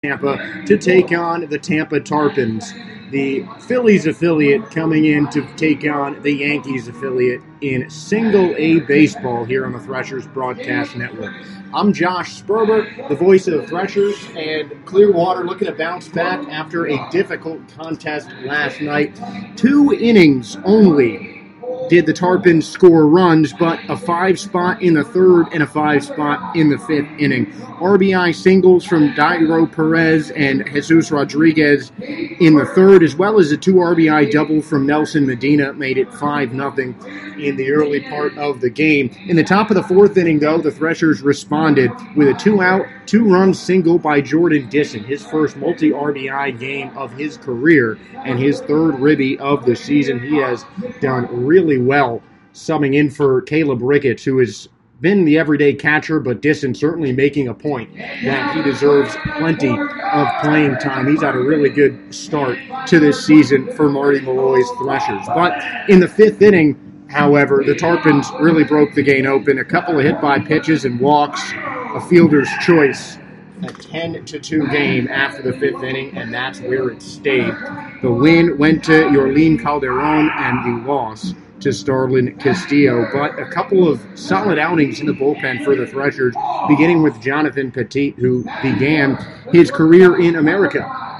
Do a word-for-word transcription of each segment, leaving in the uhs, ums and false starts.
Tampa to take on the Tampa Tarpons. The Phillies affiliate coming in to take on the Yankees affiliate in Single A baseball here on the Threshers Broadcast Network. I'm Josh Sperber, the voice of the Threshers, and Clearwater looking to bounce back after a difficult contest last night. Two innings only did the Tarpons score runs, but a five spot in the third and a five spot in the fifth inning. R B I singles from Dairo Perez and Jesus Rodriguez in the third, as well as a two R B I double from Nelson Medina, made it five nothing in the early part of the game. In the top of the fourth inning, though, the Threshers responded with a two-out, two-run single by Jordan Disson, his first multi-R B I game of his career and his third ribby of the season. He has done really well subbing in for Caleb Ricketts, who has been the everyday catcher, but Disson certainly making a point that he deserves plenty of playing time. He's had a really good start to this season for Marty Malloy's Threshers. But in the fifth inning, however, the Tarpons really broke the game open. A couple of hit-by pitches and walks, a fielder's choice. A ten to two game after the fifth inning, and that's where it stayed. The win went to Yorlin Calderon, and the loss to Starlin Castillo. But a couple of solid outings in the bullpen for the Threshers, beginning with Jonathan Petit, who began his career in America.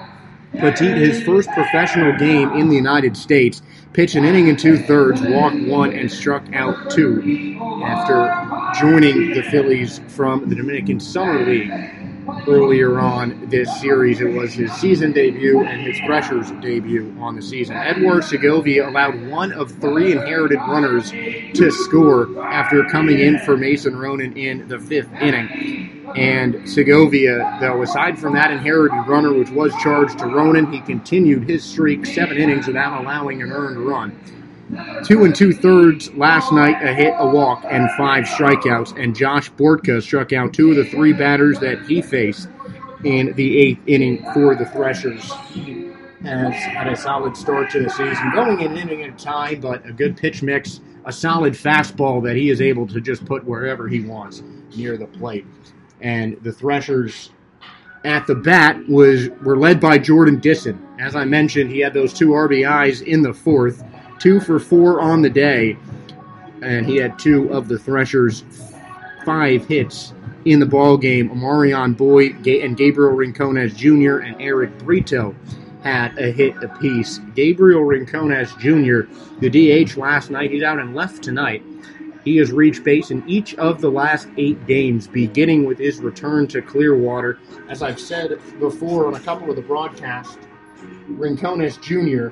Petit, his first professional game in the United States, pitched an inning and two-thirds, walked one, and struck out two after joining the Phillies from the Dominican Summer League. Earlier on this series, it was his season debut and his Threshers debut on the season. Edward Segovia allowed one of three inherited runners to score after coming in for Mason Ronan in the fifth inning. And Segovia, though, aside from that inherited runner, which was charged to Ronan, he continued his streak seven innings without allowing an earned run. Two and two-thirds last night, a hit, a walk, and five strikeouts. And Josh Bortka struck out two of the three batters that he faced in the eighth inning for the Threshers. He has had a solid start to the season, going an inning at a time, but a good pitch mix, a solid fastball that he is able to just put wherever he wants near the plate. And the Threshers at the bat was were led by Jordan Disson. As I mentioned, he had those two R B Is in the fourth. Two for four on the day, and he had two of the Threshers' five hits in the ball game. Omarion Boyd and Gabriel Rincones Junior and Eric Brito had a hit apiece. Gabriel Rincones Junior, the D H last night, he's out and left tonight. He has reached base in each of the last eight games, beginning with his return to Clearwater. As I've said before on a couple of the broadcasts, Rincones Junior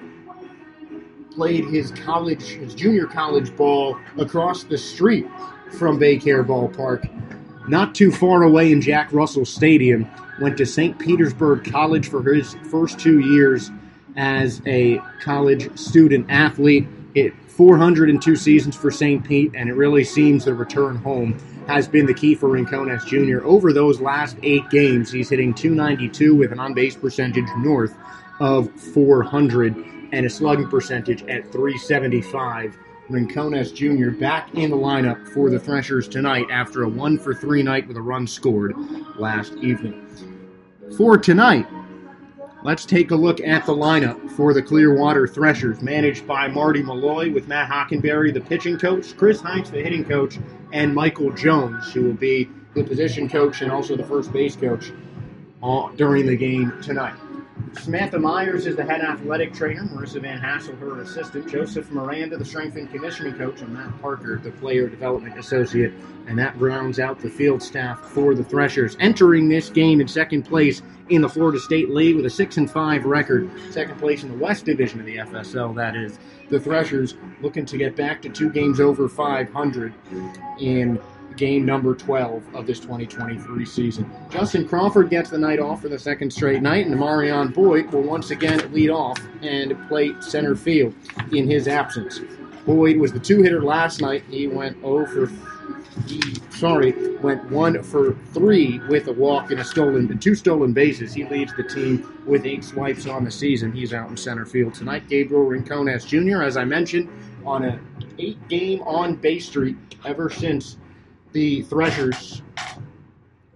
played his college, his junior college ball across the street from Baycare Ballpark, not too far away in Jack Russell Stadium. Went to Saint Petersburg College for his first two years as a college student athlete. Hit four hundred two seasons for Saint Pete, and it really seems the return home has been the key for Rincones Junior Over those last eight games, he's hitting two ninety-two with an on-base percentage north of four hundred. And a slugging percentage at three seventy-five. Rincones Junior back in the lineup for the Threshers tonight after a one for three night with a run scored last evening. For tonight, let's take a look at the lineup for the Clearwater Threshers, managed by Marty Malloy with Matt Hockenberry, the pitching coach, Chris Heinz, the hitting coach, and Michael Jones, who will be the position coach and also the first base coach uh, during the game tonight. Samantha Myers is the head athletic trainer, Marissa Van Hassel, her assistant, Joseph Miranda, the strength and conditioning coach, and Matt Parker, the player development associate. And that rounds out the field staff for the Threshers. Entering this game in second place in the Florida State League with a six and five record, second place in the West Division of the F S L, that is. The Threshers looking to get back to two games over five hundred in game number twelve of this twenty twenty-three season. Justin Crawford gets the night off for the second straight night, and Omarion Boyd will once again lead off and play center field in his absence. Boyd was the two-hitter last night. He went oh for he, sorry, went one for three with a walk and a stolen and two stolen bases. He leads the team with eight swipes on the season. He's out in center field tonight. Gabriel Rincones Junior, as I mentioned, on an eight-game on-base streak ever since the Threshers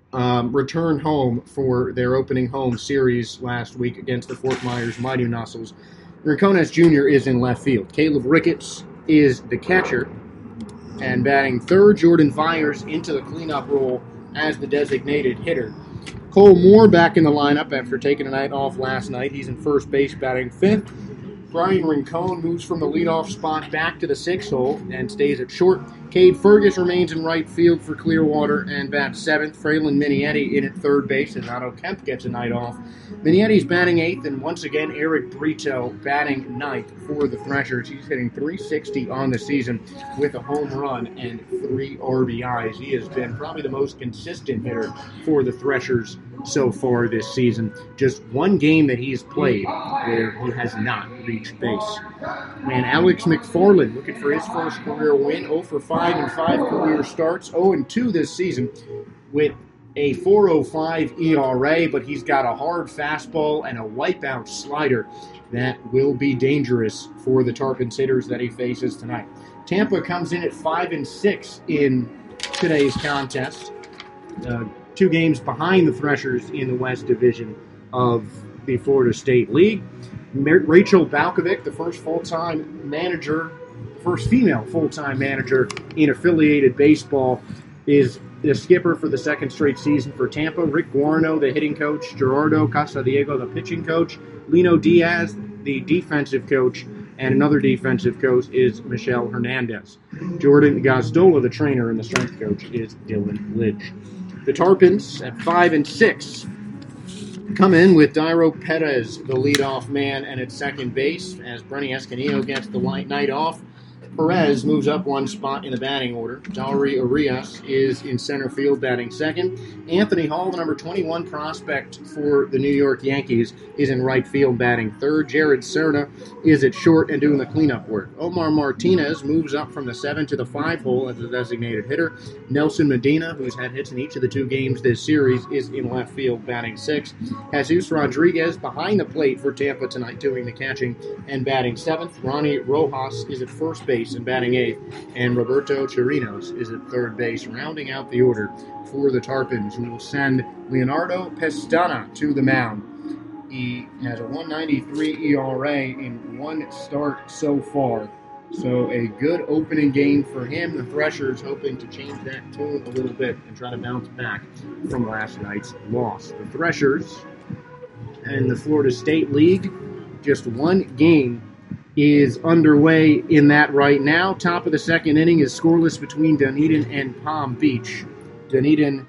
um, return home for their opening home series last week against the Fort Myers Mighty Muscles. Rincones Junior is in left field. Caleb Ricketts is the catcher. And batting third, Jordan Vyers into the cleanup role as the designated hitter. Cole Moore back in the lineup after taking a night off last night. He's in first base batting fifth. Brian Rincon moves from the leadoff spot back to the sixth hole and stays at short. Cade Fergus remains in right field for Clearwater and bats seventh. Fralin Minietti in at third base as Otto Kemp gets a night off. Minietti's batting eighth, and once again Eric Brito batting ninth for the Threshers. He's hitting three sixty on the season with a home run and three R B Is. He has been probably the most consistent hitter for the Threshers so far this season. Just one game that he's played where he has not reached base. And Alex McFarland looking for his first career win. oh for five in five career starts. oh and two this season with a four oh five E R A, but he's got a hard fastball and a wipeout slider that will be dangerous for the Tarpons hitters that he faces tonight. Tampa comes in at five and six in today's contest. Uh, two games behind the Threshers in the West Division of the Florida State League. Rachel Balkovic, the first full-time manager, first female full-time manager in affiliated baseball, is the skipper for the second straight season for Tampa. Rick Guarno, the hitting coach. Gerardo Casadiego, the pitching coach. Lino Diaz, the defensive coach. And another defensive coach is Michelle Hernandez. Jordan Gazdola, the trainer, and the strength coach is Dylan Lidge. The Tarpons at five and six come in with Dairo Perez, the leadoff man, and at second base as Brenny Escanillo gets the night off. Perez moves up one spot in the batting order. Dauri Arias is in center field batting second. Anthony Hall, the number twenty-one prospect for the New York Yankees, is in right field batting third. Jared Serna is at short and doing the cleanup work. Omar Martinez moves up from the seven to the five hole as the designated hitter. Nelson Medina, who's had hits in each of the two games this series, is in left field batting sixth. Jesus Rodriguez behind the plate for Tampa tonight doing the catching and batting seventh. Ronnie Rojas is at first base and batting eighth, and Roberto Chirinos is at third base, rounding out the order for the Tarpons, who will send Leonardo Pestana to the mound. He has a one ninety-three E R A in one start so far, so a good opening game for him. The Threshers hoping to change that tune a little bit and try to bounce back from last night's loss. The Threshers and the Florida State League, just one game is underway in that right now. Top of the second inning is scoreless between Dunedin and Palm Beach. Dunedin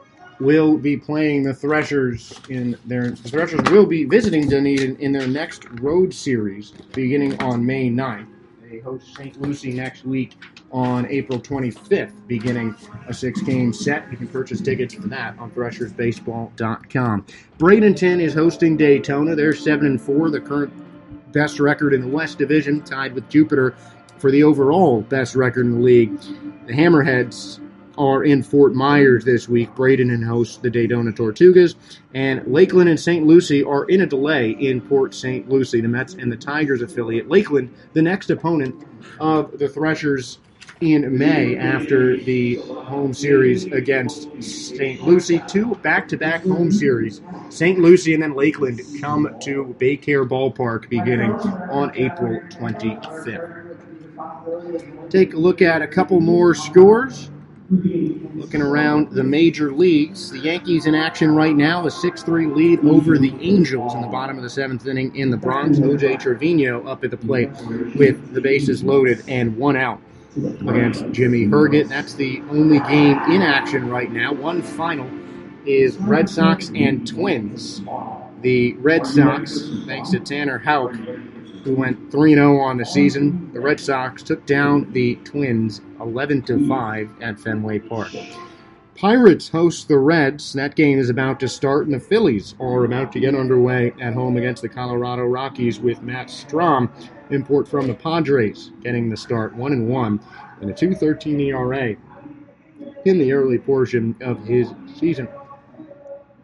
will be playing the Threshers in their the Threshers will be visiting Dunedin in their next road series beginning on May ninth. They host Saint Lucie next week on April twenty-fifth, beginning a six-game set. You can purchase tickets for that on threshers baseball dot com. Bradenton is hosting Daytona. They're seven and four, the current best record in the West Division, tied with Jupiter for the overall best record in the league. The Hammerheads are in Fort Myers this week. Bradenton hosts the Daytona Tortugas, and Lakeland and Saint Lucie are in a delay in Port Saint Lucie, the Mets and the Tigers affiliate. Lakeland, the next opponent of the Threshers in May after the home series against Saint Lucie. Two back-to-back home series. Saint Lucie and then Lakeland come to Baycare Ballpark beginning on April twenty-fifth. Take a look at a couple more scores. Looking around the major leagues, the Yankees in action right now, a six three lead over the Angels in the bottom of the seventh inning in the Bronx. O J Trevino up at the plate with the bases loaded and one out against Jimmy Herget. That's the only game in action right now. One final is Red Sox and Twins. The Red Sox, thanks to Tanner Houck, who went three and oh on the season, the Red Sox took down the Twins eleven to five at Fenway Park. Pirates host the Reds. That game is about to start, and the Phillies are about to get underway at home against the Colorado Rockies with Matt Strahm, import from the Padres, getting the start one and one and a two thirteen E R A in the early portion of his season.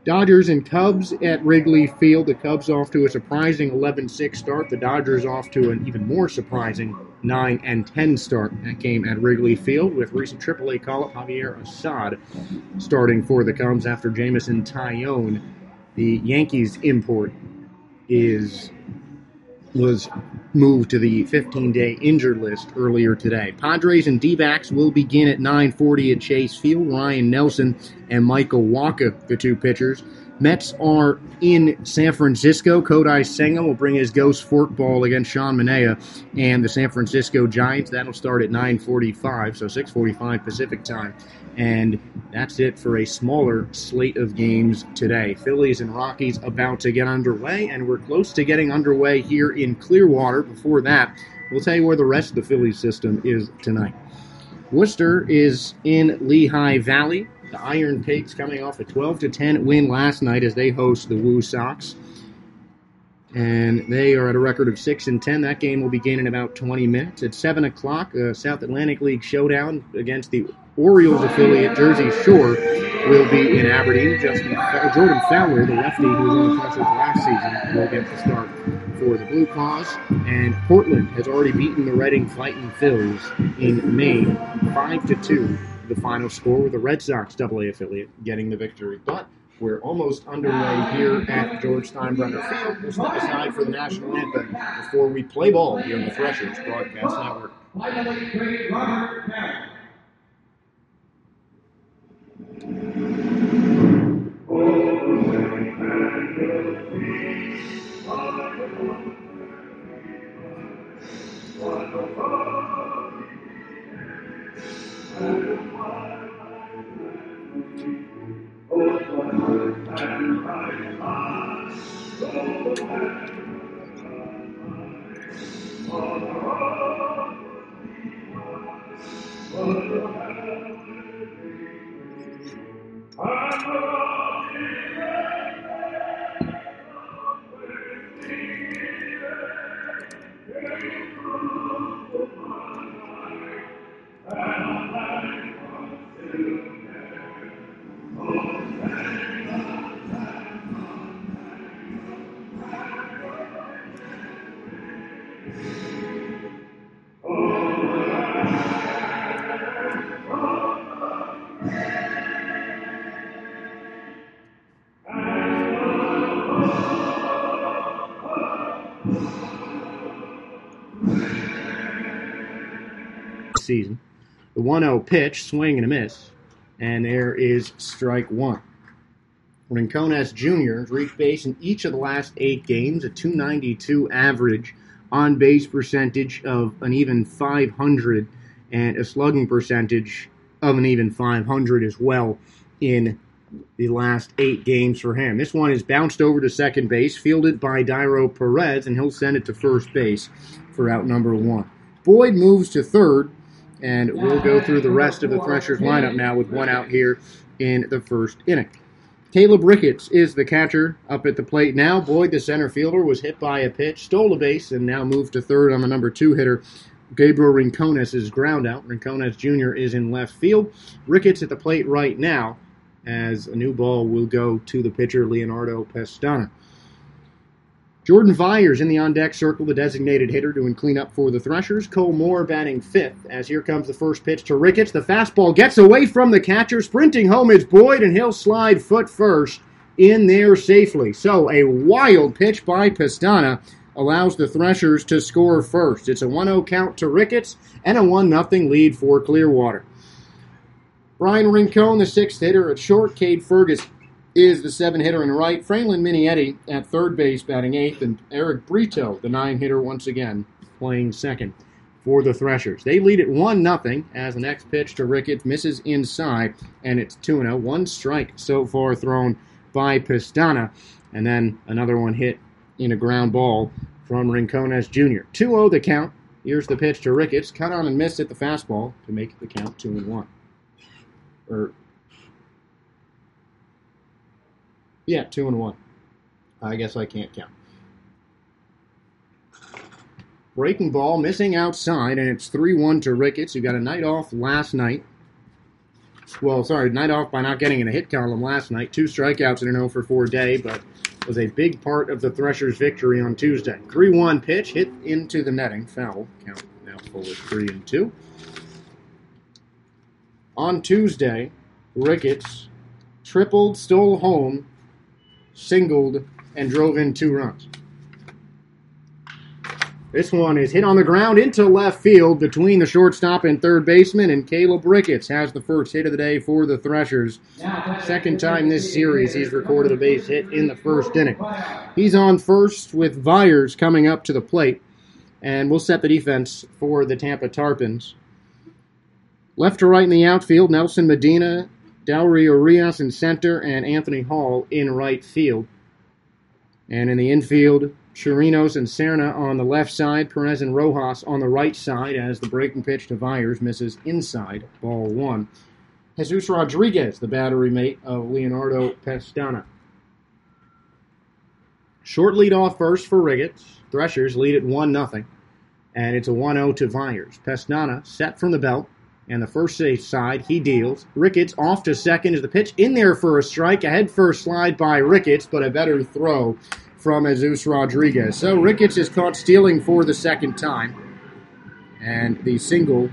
Dodgers and Cubs at Wrigley Field. The Cubs off to a surprising eleven six start. The Dodgers off to an even more surprising nine and ten start. That game at Wrigley Field with recent triple A call-up Javier Assad starting for the Cubs after Jameson Taillon, the Yankees import, is was moved to the fifteen-day injured list earlier today. Padres and D-backs will begin at nine forty at Chase Field. Ryan Nelson and Michael Wacha, the two pitchers. Mets are in San Francisco. Kodai Senga will bring his ghost forkball against Sean Manaea and the San Francisco Giants. That'll start at nine forty-five, so six forty-five Pacific time. And that's it for a smaller slate of games today. Phillies and Rockies about to get underway, and we're close to getting underway here in Clearwater. Before that, we'll tell you where the rest of the Phillies system is tonight. Worcester is in Lehigh Valley. The Iron Pigs coming off a twelve to ten win last night as they host the Woo Sox. And they are at a record of six and ten. That game will begin in about twenty minutes. At seven o'clock, a South Atlantic League showdown against the Orioles affiliate Jersey Shore will be in Aberdeen. Justin Jordan Fowler, the lefty who was on the Threshers last season, will get the start for the Blue Claws. And Portland has already beaten the Reading Fighting Phils in Maine, five to two. The final score with the Red Sox double A affiliate getting the victory. But we're almost underway here at George Steinbrenner Field. We'll step aside for the national anthem before we play ball here on the Threshers Broadcast Network. Season. The one oh pitch, swing and a miss, and there is strike one. Rincones Junior has reached base in each of the last eight games, a two ninety-two average, on-base percentage of an even five hundred, and a slugging percentage of an even five hundred as well in the last eight games for him. This one is bounced over to second base, fielded by Dairo Perez, and he'll send it to first base for out number one. Boyd moves to third, and we'll go through the rest of the Threshers lineup now with one out here in the first inning. Caleb Ricketts is the catcher up at the plate now. Boyd, the center fielder, was hit by a pitch, stole a base, and now moved to third on the number two hitter, Gabriel Rincones' ground out. Rincones Junior is in left field. Ricketts at the plate right now as a new ball will go to the pitcher, Leonardo Pestana. Jordan Vyers in the on-deck circle, the designated hitter, doing cleanup for the Threshers. Cole Moore batting fifth as here comes the first pitch to Ricketts. The fastball gets away from the catcher. Sprinting home is Boyd, and he'll slide foot first in there safely. So a wild pitch by Pestana allows the Threshers to score first. It's a one oh count to Ricketts and a one nothing lead for Clearwater. Brian Rincon, the sixth hitter at short. Cade Fergus is the seven hitter in right. Franklin Minietti at third base batting eighth, and Eric Brito, the nine hitter, once again playing second for the Threshers. They lead at one nothing as the next pitch to Ricketts misses inside, and it's two oh. One strike so far thrown by Pestana, and then another one hit in a ground ball from Rincones Junior two oh the count. Here's the pitch to Ricketts. Cut on and missed at the fastball to make the count two and one. Or Yeah, two and one. I guess I can't count. Breaking ball, missing outside, and it's three one to Ricketts, who got a night off last night well, sorry, night off by not getting in a hit column last night. Two strikeouts in an oh for four day, but was a big part of the Threshers' victory on Tuesday. three one pitch, hit into the netting, foul. Count now forward three and two. On Tuesday, Ricketts tripled, stole home, singled, and drove in two runs. This one is hit on the ground into left field between the shortstop and third baseman, and Caleb Ricketts has the first hit of the day for the Threshers. Second time this series he's recorded a base hit in the first inning. He's on first with Vyers coming up to the plate, and we'll set the defense for the Tampa Tarpons. Left to right in the outfield, Nelson Medina, Dowry Urias in center, and Anthony Hall in right field. And in the infield, Chirinos and Serna on the left side, Perez and Rojas on the right side as the breaking pitch to Vyers misses inside, ball one. Jesus Rodriguez, the battery mate of Leonardo Pestana. Short lead off first for Ricketts. Threshers lead at one nothing, and it's a one oh to Vyers. Pestana set from the belt, and the first base side, he deals. Ricketts off to second as the pitch in there for a strike. A head first slide by Ricketts, but a better throw from Jesus Rodriguez. So Ricketts is caught stealing for the second time, and the single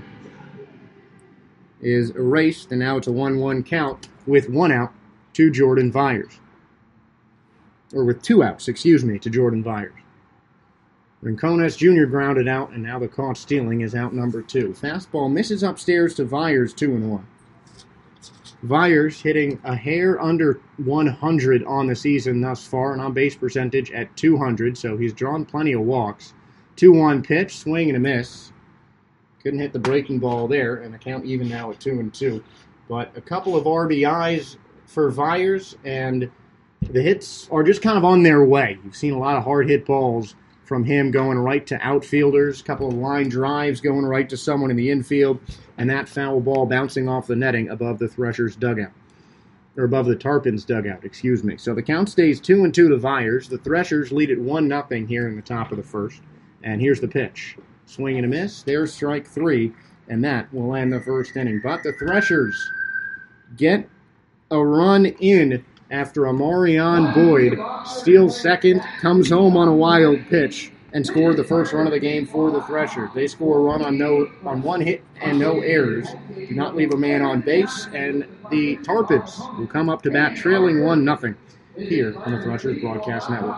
is erased, and now it's a one one count with one out to Jordan Vyers. Or with two outs, excuse me, to Jordan Vyers. Rincones Junior grounded out, and now the caught stealing is out number two. Fastball misses upstairs to Vyers, two and one. Vyers hitting a hair under one hundred on the season thus far, and on base percentage at two hundred, so he's drawn plenty of walks. two one pitch, swing and a miss. Couldn't hit the breaking ball there, and the count even now at two and two. But a couple of R B Is for Vyers, and the hits are just kind of on their way. You've seen a lot of hard hit balls from him going right to outfielders, a couple of line drives going right to someone in the infield, and that foul ball bouncing off the netting above the Threshers' dugout, or above the Tarpons' dugout, excuse me. So the count stays two and two to Vyers. The Threshers lead at one nothing here in the top of the first, and here's the pitch. Swing and a miss. There's strike three, and that will end the first inning. But the Threshers get a run in after Amarion Boyd steals second, comes home on a wild pitch, and scored the first run of the game for the Threshers. They score a run on no on one hit and no errors, do not leave a man on base, and the Tarpons will come up to bat trailing one nothing here on the Threshers Broadcast Network.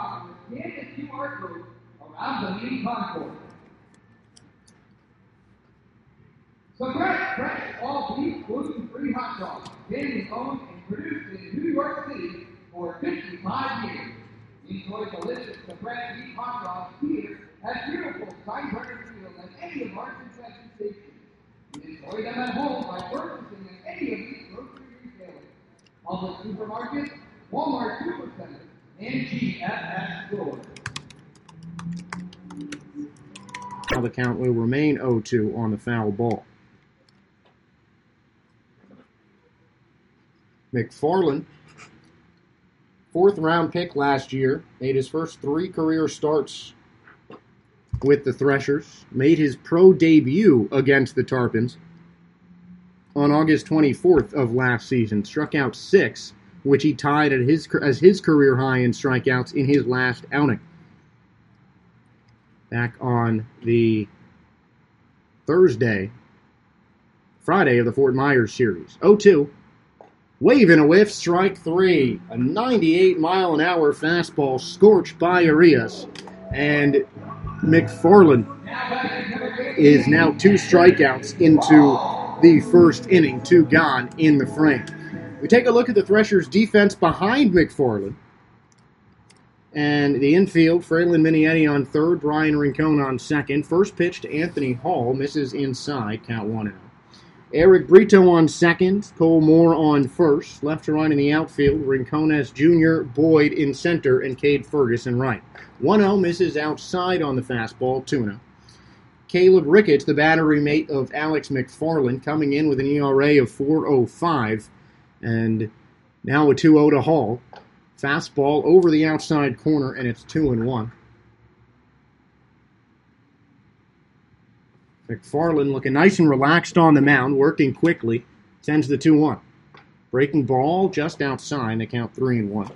So Fresh, Fresh, all beef, gluten-free hot dogs, been owned and produced in New York City for fifty-five years. Enjoy delicious Fresh beef hot dogs here at beautiful Steinbrenner Field at any of our concession stations. Enjoy them at home by purchasing at any of these grocery retailers, Publix supermarkets, Walmart supercenters, and G F S stores. Now the count will remain oh two on the foul ball. McFarland, fourth round pick last year, made his first three career starts with the Threshers, made his pro debut against the Tarpons on August twenty-fourth of last season, struck out six, which he tied at his as his career high in strikeouts in his last outing. Back on the Thursday, Friday of the Fort Myers series. oh two. Wave and a whiff, strike three. A ninety-eight mile an hour fastball scorched by Urias. And McFarland is now two strikeouts into the first inning, two gone in the frame. We take a look at the Threshers' defense behind McFarland. And the infield, Fraylin Minietti on third, Brian Rincon on second. First pitch to Anthony Hall, misses inside, count one out. Eric Brito on second, Cole Moore on first. Left to right in the outfield, Rincones Junior, Boyd in center, and Cade Ferguson right. one oh misses outside on the fastball, two oh. Caleb Ricketts, the battery mate of Alex McFarland, coming in with an E R A of four oh five. And now a two oh to Hall. Fastball over the outside corner, and it's two and one. McFarland looking nice and relaxed on the mound, working quickly, sends the two one. Breaking ball just outside. They count three and one.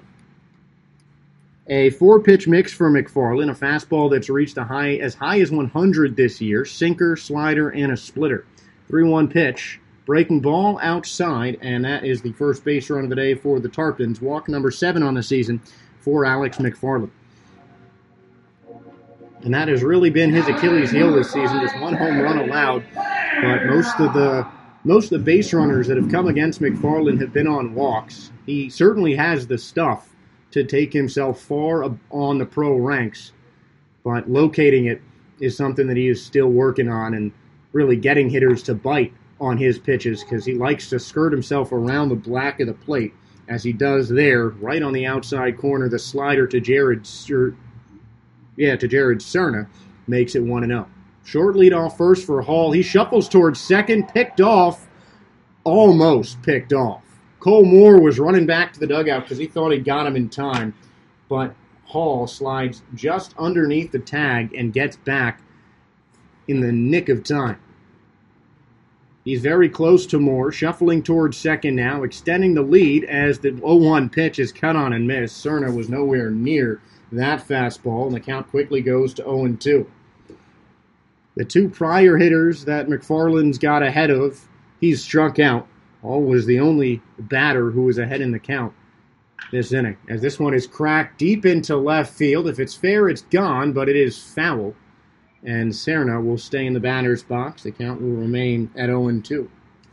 A four-pitch mix for McFarland, a fastball that's reached a high as high as one hundred this year, sinker, slider, and a splitter. three one pitch, breaking ball outside, and that is the first base run of the day for the Tarpons. Walk number seven on the season for Alex McFarland. And that has really been his Achilles heel this season, just one home run allowed. But most of the most of the base runners that have come against McFarland have been on walks. He certainly has the stuff to take himself far on the pro ranks, but locating it is something that he is still working on and really getting hitters to bite on his pitches because he likes to skirt himself around the black of the plate as he does there, right on the outside corner. The slider to Jared, yeah, to Jared Cerna makes it one and oh. Short lead off first for Hall. He shuffles towards second, picked off, almost picked off. Cole Moore was running back to the dugout because he thought he got him in time, but Hall slides just underneath the tag and gets back in the nick of time. He's very close to Moore, shuffling towards second now, extending the lead as the oh one pitch is cut on and missed. Cerna was nowhere near that fastball, and the count quickly goes to oh and two. The two prior hitters that McFarland's got ahead of, he's struck out. Hall was the only batter who was ahead in the count this inning, as this one is cracked deep into left field. If it's fair, it's gone, but it is foul, and Cerna will stay in the batter's box. The count will remain at oh and two.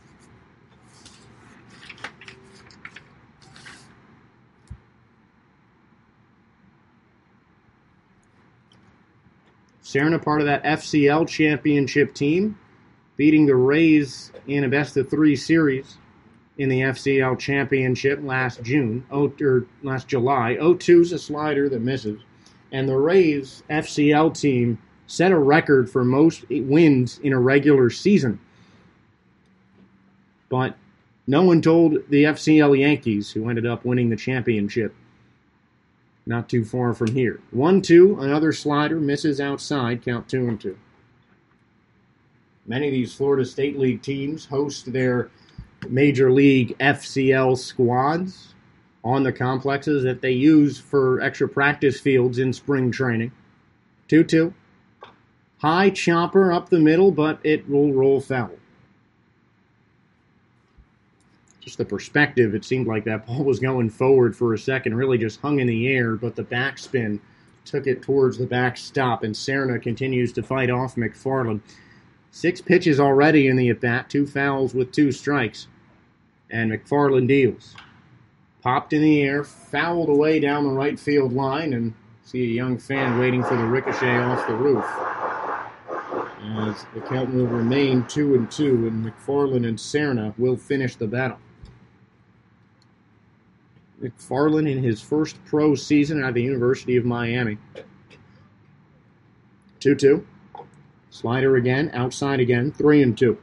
Cerna, part of that F C L championship team, beating the Rays in a best-of-three series in the F C L championship last June, or last July. oh two's a slider that misses. And the Rays F C L team set a record for most wins in a regular season. But no one told the F C L Yankees, who ended up winning the championship not too far from here. one two, another slider, misses outside, count two and two. Many of these Florida State League teams host their Major League F C L squads on the complexes that they use for extra practice fields in spring training. two two. High chopper up the middle, but it will roll foul. Just the perspective, it seemed like that ball was going forward for a second, really just hung in the air, but the backspin took it towards the backstop, and Cerna continues to fight off McFarland. Six pitches already in the at-bat, two fouls with two strikes, and McFarland deals. Popped in the air, fouled away down the right field line, and see a young fan waiting for the ricochet off the roof. As the count will remain two and two, and McFarland and Cerna will finish the battle. McFarland in his first pro season at the University of Miami. two two. Slider again, outside again, three and two.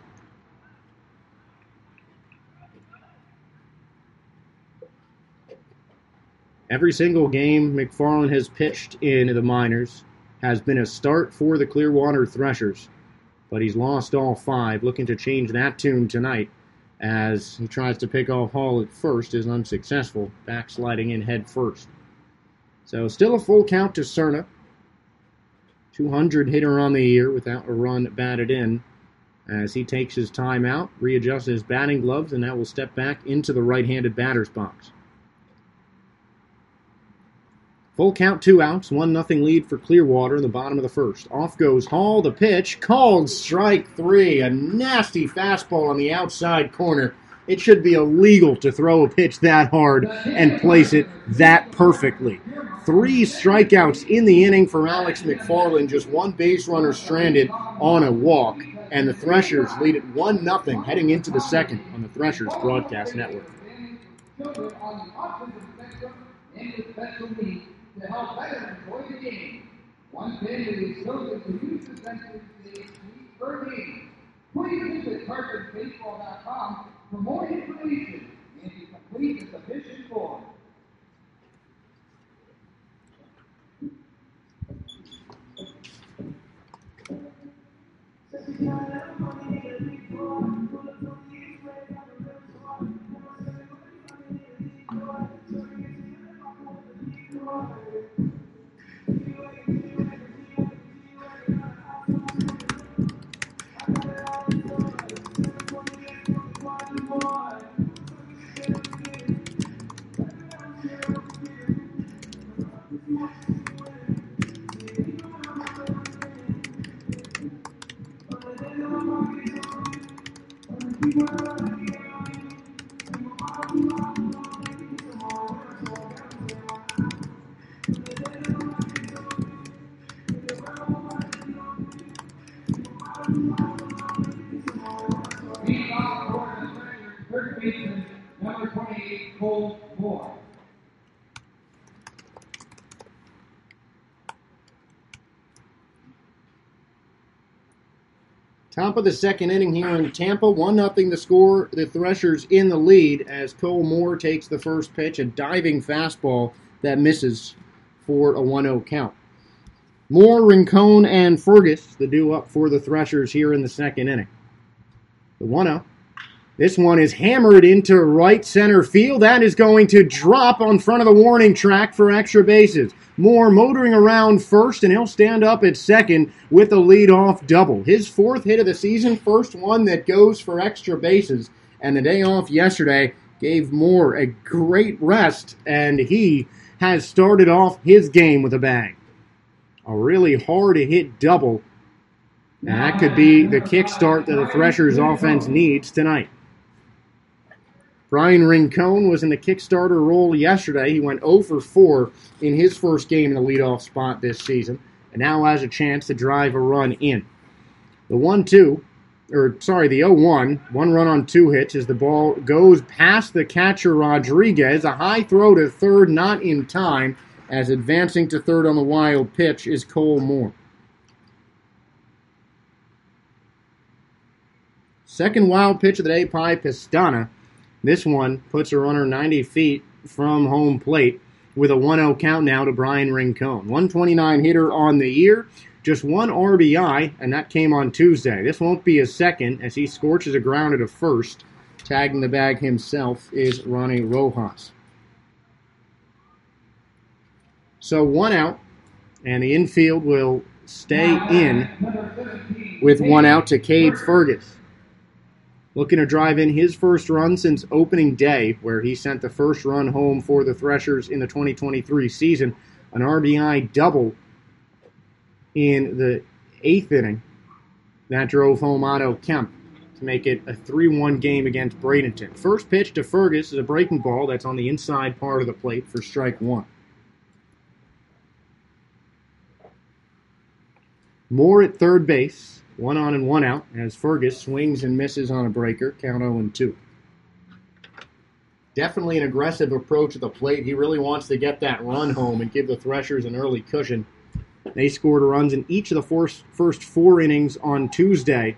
Every single game McFarland has pitched in the minors has been a start for the Clearwater Threshers, but he's lost all five. Looking to change that tune tonight as he tries to pick off Hall at first, is unsuccessful, backsliding in head first. So still a full count to Cerna. two hundred hitter on the year without a run batted in as he takes his time out, readjusts his batting gloves, and now will step back into the right-handed batter's box. Full count, two outs, one nothing lead for Clearwater in the bottom of the first. Off goes Hall, the pitch, called strike three. A nasty fastball on the outside corner. It should be illegal to throw a pitch that hard and place it that perfectly. Three strikeouts in the inning for Alex McFarland, just one base runner stranded on a walk, and the Threshers lead it one nothing heading into the second on the Threshers Broadcast Network. To help better enjoy the game, one thing that is chosen to use the senses is per game. Please visit Tarpons Baseball dot com for more information and to complete the submission form. Cole Moore. Top of the second inning here in Tampa, one nothing the score. The Threshers in the lead as Cole Moore takes the first pitch, a diving fastball that misses for a one oh count. Moore, Rincon, and Fergus, the due up for the Threshers here in the second inning. The one oh. This one is hammered into right center field. That is going to drop on front of the warning track for extra bases. Moore motoring around first, and he'll stand up at second with a leadoff double. His fourth hit of the season, first one that goes for extra bases. And the day off yesterday gave Moore a great rest, and he has started off his game with a bang. A really hard-to-hit double, and that could be the kickstart that the Threshers offense needs tonight. Brian Rincon was in the kickstarter role yesterday. He went oh for four in his first game in the leadoff spot this season, and now has a chance to drive a run in. The one two, or sorry, the oh one, one run on two hits as the ball goes past the catcher Rodriguez. A high throw to third, not in time, as advancing to third on the wild pitch is Cole Moore. Second wild pitch of the day by Pestana. This one puts a runner ninety feet from home plate with a one oh count now to Brian Rincon. one twenty-nine hitter on the year, just one R B I, and that came on Tuesday. This won't be his second as he scorches a grounder to first. Tagging the bag himself is Ronnie Rojas. So one out, and the infield will stay in with one out to Cade Fergus. Looking to drive in his first run since opening day, where he sent the first run home for the Threshers in the twenty twenty-three season. An R B I double in the eighth inning. That drove home Otto Kemp to make it a three one game against Bradenton. First pitch to Fergus is a breaking ball that's on the inside part of the plate for strike one. Moore at third base. One on and one out as Fergus swings and misses on a breaker. Count oh and two. Definitely an aggressive approach at the plate. He really wants to get that run home and give the Threshers an early cushion. They scored runs in each of the first, first four innings on Tuesday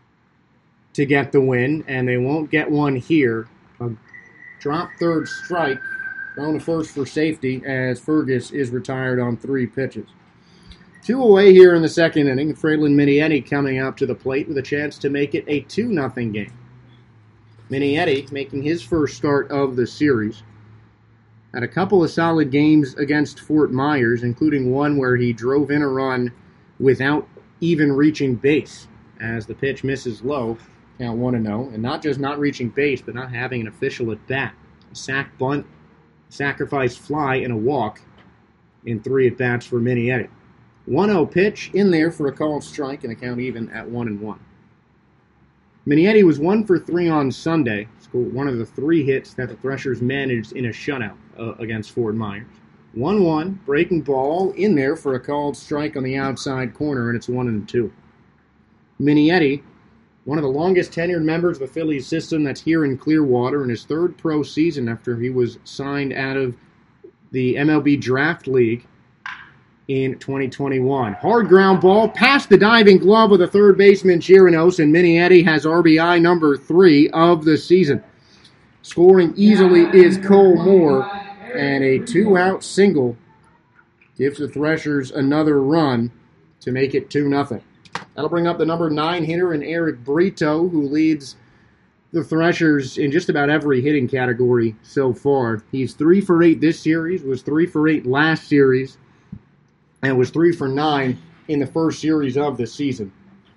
to get the win, and they won't get one here. A drop third strike, thrown to first for safety as Fergus is retired on three pitches. Two away here in the second inning. Fraylin Minietti coming up to the plate with a chance to make it a two nothing game. Minietti making his first start of the series. Had a couple of solid games against Fort Myers, including one where he drove in a run without even reaching base as the pitch misses low. Count one and oh. And not just not reaching base, but not having an official at bat. A sack bunt, sacrifice fly, and a walk in three at bats for Minietti. one oh pitch in there for a called strike and a count even at one and one. Minietti was one for three on Sunday, scored one of the three hits that the Threshers managed in a shutout uh, against Fort Myers. one one, breaking ball in there for a called strike on the outside corner, and it's one and two. Minietti, one of the longest tenured members of the Phillies system that's here in Clearwater in his third pro season after he was signed out of the M L B Draft League in twenty twenty-one. Hard ground ball past the diving glove of the third baseman Chirinos, and Minietti has R B I number three of the season. Scoring easily is Cole Moore, and a two-out single gives the Threshers another run to make it two nothing. That'll bring up the number nine hitter in Eric Brito, who leads the Threshers in just about every hitting category so far. He's three for eight this series, was three for eight last series, and was three for nine in the first series of the season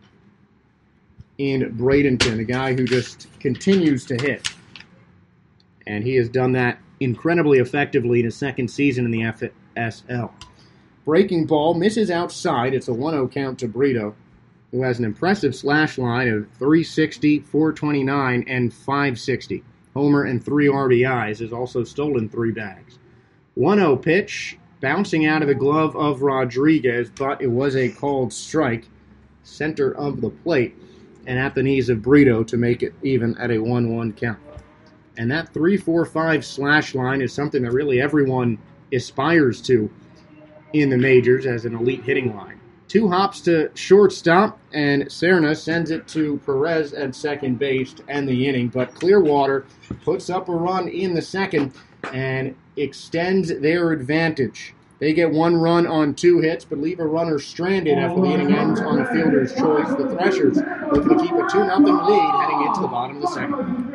in Bradenton, a guy who just continues to hit. And he has done that incredibly effectively in his second season in the F S L. Breaking ball misses outside. It's a one oh count to Brito, who has an impressive slash line of three sixty, four twenty-nine, and five sixty. Homer and three R B Is, has also stolen three bags. one oh pitch, bouncing out of the glove of Rodriguez, but it was a called strike, center of the plate, and at the knees of Brito to make it even at a one one count. And that three four five slash line is something that really everyone aspires to in the majors as an elite hitting line. Two hops to shortstop, and Serna sends it to Perez at second base to end the inning. But Clearwater puts up a run in the second and extends their advantage. They get one run on two hits, but leave a runner stranded after the inning ends on a fielder's choice. The Threshers look to keep a two nothing lead heading into the bottom of the second.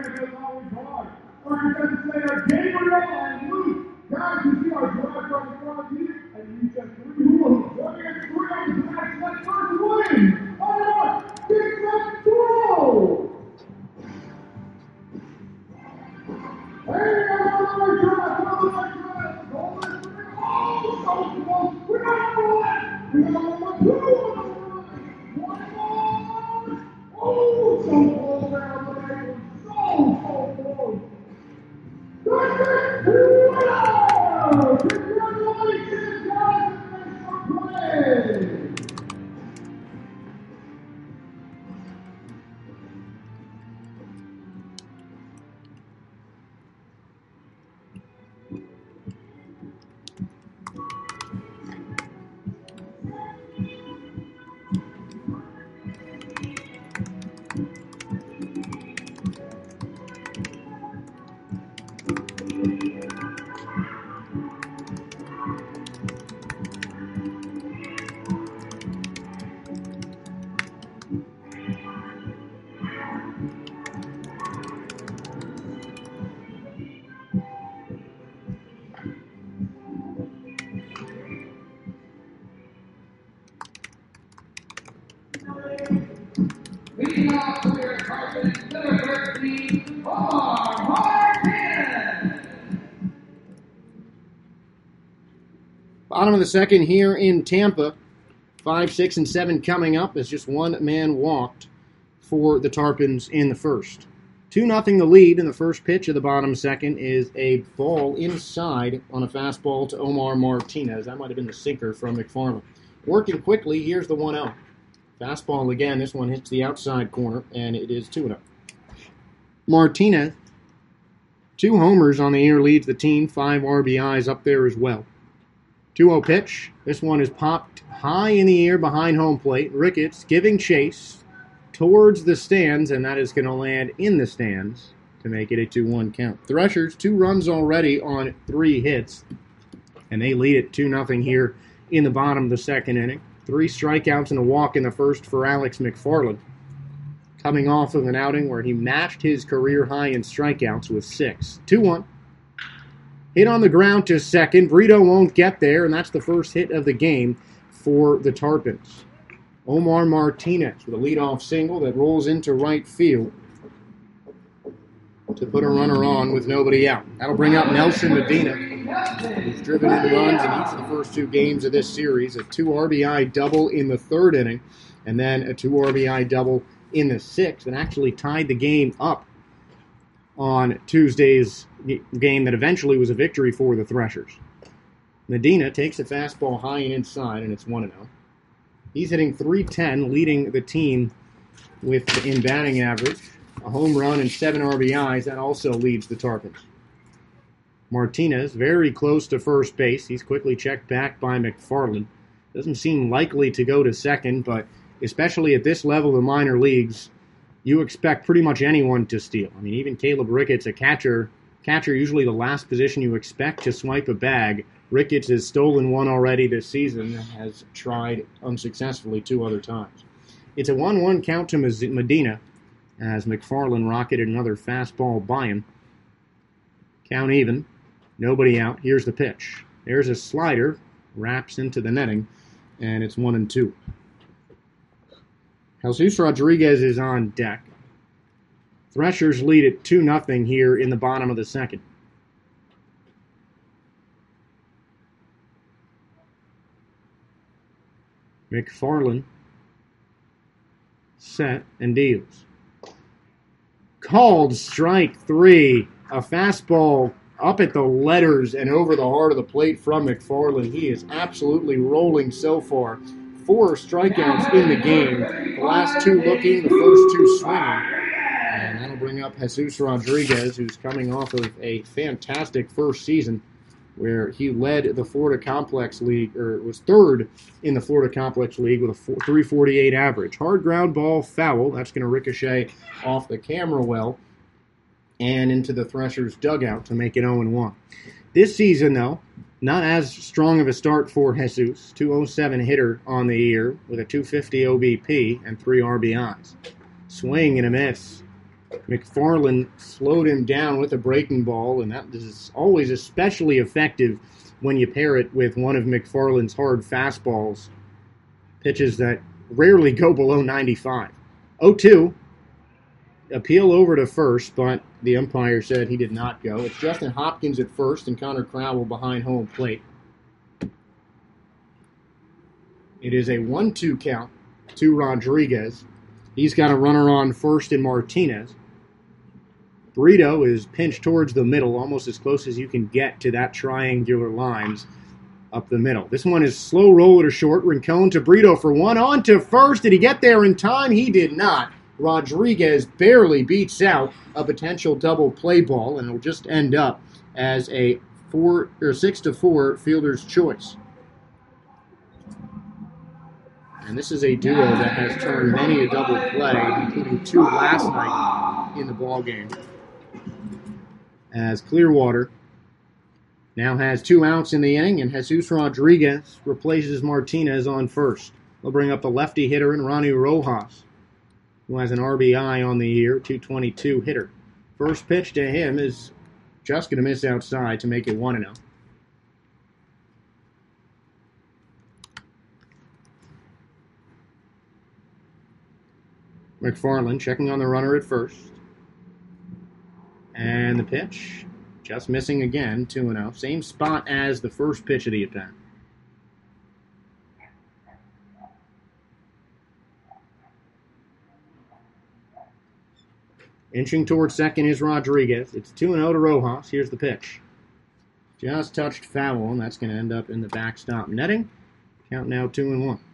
Bottom of the second here in Tampa. Five, six, and seven coming up as just one man walked for the Tarpons in the first. two nothing the lead in the first pitch of the bottom second is a ball inside on a fastball to Omar Martinez. That might have been the sinker from McFarland. Working quickly, here's the one oh. Fastball again, this one hits the outside corner, and it is two oh. Martinez, two homers on the year, leads the team, five R B Is up there as well. two oh pitch. This one is popped high in the air behind home plate. Ricketts giving chase towards the stands, and that is going to land in the stands to make it a two one count. Threshers, two runs already on three hits, and they lead it two nothing here in the bottom of the second inning. Three strikeouts and a walk in the first for Alex McFarland, coming off of an outing where he matched his career high in strikeouts with six. two one. Hit on the ground to second. Brito won't get there, and that's the first hit of the game for the Tarpons. Omar Martinez with a leadoff single that rolls into right field to put a runner on with nobody out. That'll bring up Nelson Medina, who's driven in runs in each of the first two games of this series. A two R B I double in the third inning, and then a two R B I double in the sixth, and actually tied the game up on Tuesday's game that eventually was a victory for the Threshers. Medina takes a fastball high and inside, and it's one oh. He's hitting three ten, leading the team with in batting average. A home run and seven R B Is. That also leads the Tarpons. Martinez, very close to first base. He's quickly checked back by McFarland. Doesn't seem likely to go to second, but especially at this level of the minor leagues, you expect pretty much anyone to steal. I mean, even Caleb Ricketts, a catcher, catcher usually the last position you expect to swipe a bag. Ricketts has stolen one already this season, has tried unsuccessfully two other times. It's a one one count to Medina as McFarland rocketed another fastball by him. Count even. Nobody out. Here's the pitch. There's a slider, wraps into the netting, and it's one and two. Jesus Rodriguez is on deck. Threshers lead at two nothing here in the bottom of the second. McFarland set and deals. Called strike three. A fastball up at the letters and over the heart of the plate from McFarland. He is absolutely rolling so far. Four strikeouts in the game. The last two looking, the first two swinging. And that'll bring bring up Jesus Rodriguez, who's coming off of a fantastic first season where he led the Florida Complex League, or was third in the Florida Complex League with a three forty-eight average. Hard ground ball foul. That's going to ricochet off the camera well and into the Threshers' dugout to make it oh and one. This season, though, not as strong of a start for Jesus. two oh seven hitter on the year with a two fifty O B P and three R B Is. Swing and a miss. McFarland slowed him down with a breaking ball, and that is always especially effective when you pair it with one of McFarland's hard fastballs, pitches that rarely go below ninety-five. oh two, appeal over to first, but the umpire said he did not go. It's Justin Hopkins at first and Connor Crowell behind home plate. It is a one two count to Rodriguez. He's got a runner on first in Martinez. Brito is pinched towards the middle, almost as close as you can get to that triangular lines up the middle. This one is slow roller to short. Rincon to Brito for one. On to first. Did he get there in time? He did not. Rodriguez barely beats out a potential double play ball, and it'll just end up as a four or six to four fielder's choice. And this is a duo that has turned many a double play, including two last night in the ball game. As Clearwater now has two outs in the inning, and Jesus Rodriguez replaces Martinez on first. They'll bring up the lefty hitter in Ronnie Rojas, who has an R B I on the year, two twenty-two hitter. First pitch to him is just going to miss outside to make it one and oh. McFarland checking on the runner at first. And the pitch, just missing again, two and oh. Same spot as the first pitch of the at-bat. Inching towards second is Rodriguez. It's two and oh to Rojas. Here's the pitch. Just touched foul, and that's going to end up in the backstop netting. Count now two and one.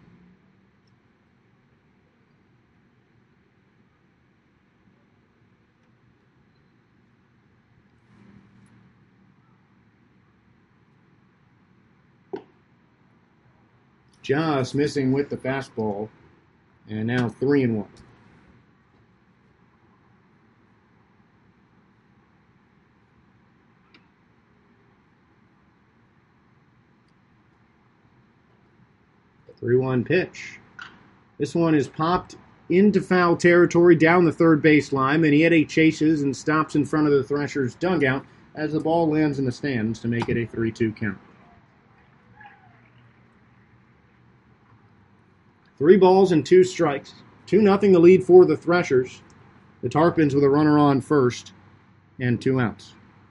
Just missing with the fastball, and now three and one. three one pitch. This one is popped into foul territory down the third base line, and Eddie chases and stops in front of the Threshers' dugout as the ball lands in the stands to make it a three two count. Three balls and two strikes. two nothing the lead for the Threshers. The Tarpons with a runner on first and two outs.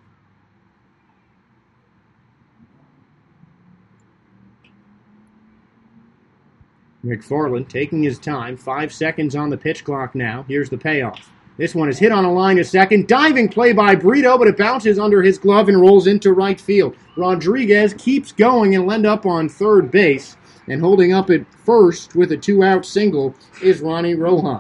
McFarland taking his time. Five seconds on the pitch clock now. Here's the payoff. This one is hit on a line to second. Diving play by Brito, but it bounces under his glove and rolls into right field. Rodriguez keeps going and will end up on third base. And holding up at first with a two-out single is Ronnie Rojas.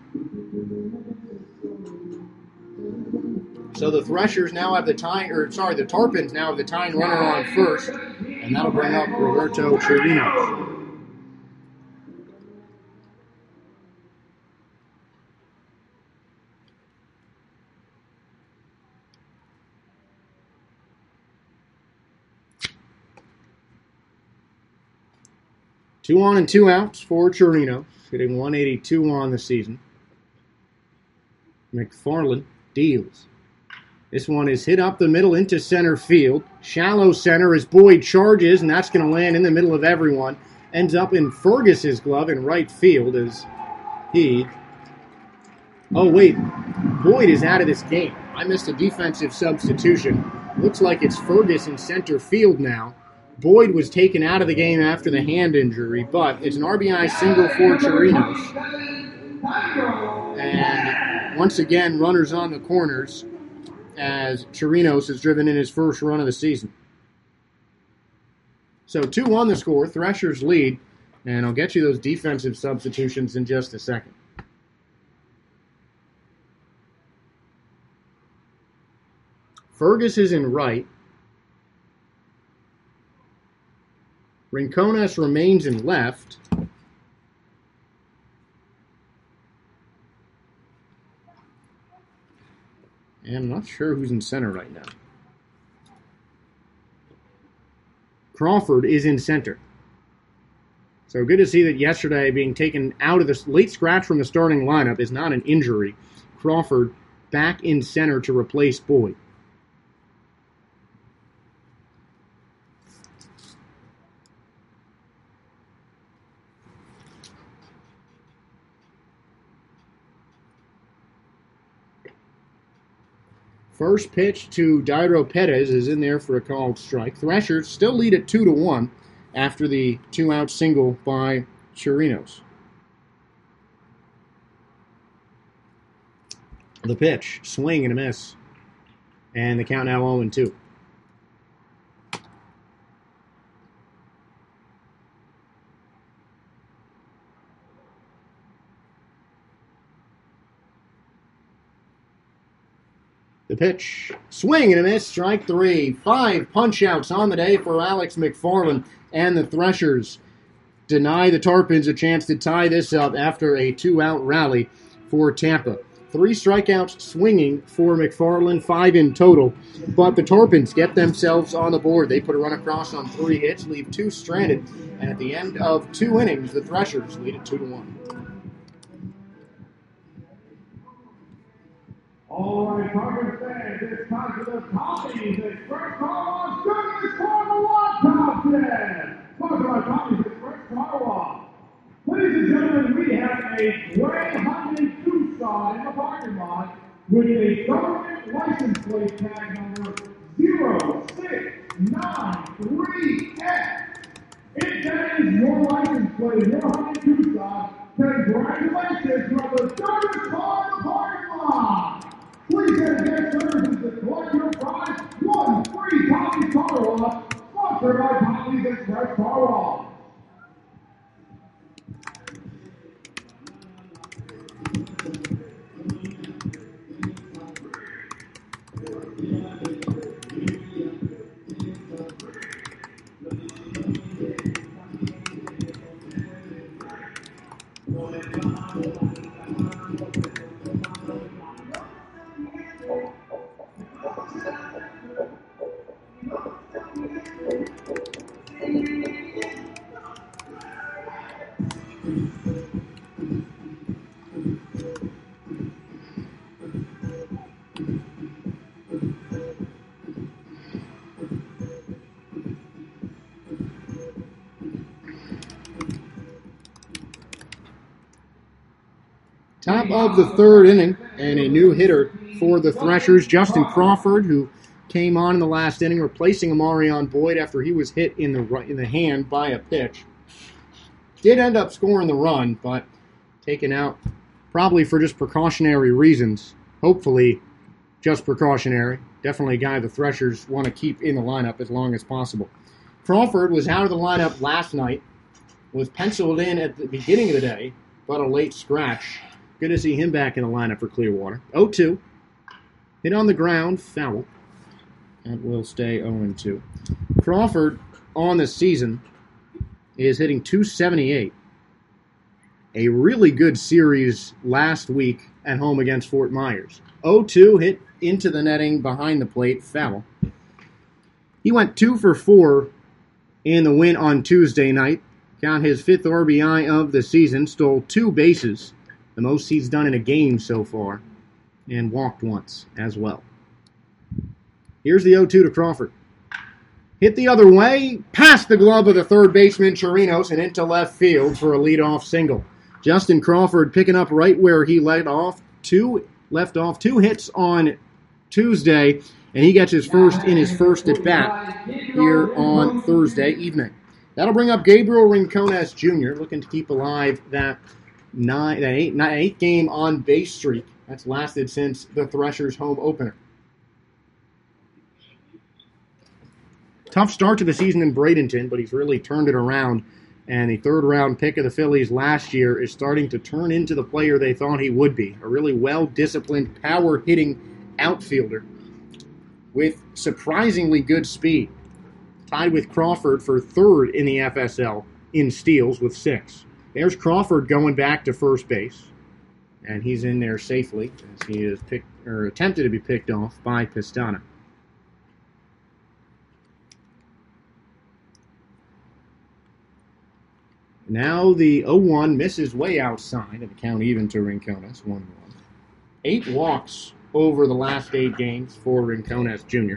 So the Threshers now have the tying, or sorry, the Tarpons now have the tying runner on first, and that'll bring up Roberto Chirinos. Two on and two outs for Chirinos, hitting one eighty-two on the season. McFarland deals. This one is hit up the middle into center field. Shallow center as Boyd charges, and that's going to land in the middle of everyone. Ends up in Fergus's glove in right field as he... Oh, wait. Boyd is out of this game. I missed a defensive substitution. Looks like it's Fergus in center field now. Boyd was taken out of the game after the hand injury, but it's an R B I single for Chirinos. And once again, runners on the corners as Chirinos is driven in his first run of the season. So two one the score, Threshers lead, and I'll get you those defensive substitutions in just a second. Fergus is in right. Rincones remains in left. And I'm not sure who's in center right now. Crawford is in center. So good to see that yesterday being taken out of the late scratch from the starting lineup is not an injury. Crawford back in center to replace Boyd. First pitch to Dairo Perez is in there for a called strike. Threshers still lead at two to one after the two-out single by Chirinos. The pitch, swing and a miss, and the count now oh and two. The pitch, swing and a miss, strike three. Five punch-outs on the day for Alex McFarland, and the Threshers deny the Tarpons a chance to tie this up after a two-out rally for Tampa. Three strikeouts swinging for McFarland, five in total, but the Tarpons get themselves on the board. They put a run across on three hits, leave two stranded, and at the end of two innings, the Threshers lead at two to one. All right, Target fans, it's time for the Tommies Express Car Wash Goodness for the Lot Top ten. Sponsored by Tommies Express Car Wash. Ladies and gentlemen, we have a gray Hyundai Tucson in the parking lot with a government license plate tag number zero six nine three X. If that is your license plate, your Hyundai Tucson, congratulations, you have the darkest car in the parking lot. Please get guest services to collect your prize. One free Tommy's Car Wash, sponsored by Tommy's Express Car Wash. Top of the third inning, and a new hitter for the Threshers, Justin Crawford, who came on in the last inning, replacing Amarion Boyd after he was hit in the right, in the hand by a pitch. Did end up scoring the run, but taken out probably for just precautionary reasons. Hopefully, just precautionary. Definitely a guy the Threshers want to keep in the lineup as long as possible. Crawford was out of the lineup last night, was penciled in at the beginning of the day, but a late scratch. Good to see him back in the lineup for Clearwater. oh two. Hit on the ground, foul. And will stay oh and two. Crawford, on the season, is hitting two seventy-eight. A really good series last week at home against Fort Myers. oh two, hit into the netting behind the plate, foul. He went two for four in the win on Tuesday night. Got his fifth R B I of the season, stole two bases, the most he's done in a game so far, and walked once as well. Here's the oh two to Crawford. Hit the other way, past the glove of the third baseman, Chirinos, and into left field for a leadoff single. Justin Crawford picking up right where he led off, two left off, two hits on Tuesday, and he gets his first in his first at bat here on Thursday evening. That'll bring up Gabriel Rincones Junior, looking to keep alive that nine, that eight, nine, eight game on base streak that's lasted since the Threshers' home opener. Tough start to the season in Bradenton, but he's really turned it around. And the third-round pick of the Phillies last year is starting to turn into the player they thought he would be. A really well-disciplined, power-hitting outfielder with surprisingly good speed, tied with Crawford for third in the F S L in steals with six. There's Crawford going back to first base, and he's in there safely as he is picked or attempted to be picked off by Pestana. Now the oh one misses way outside of the count even to Rincones, one one. Eight walks over the last eight games for Rincones Junior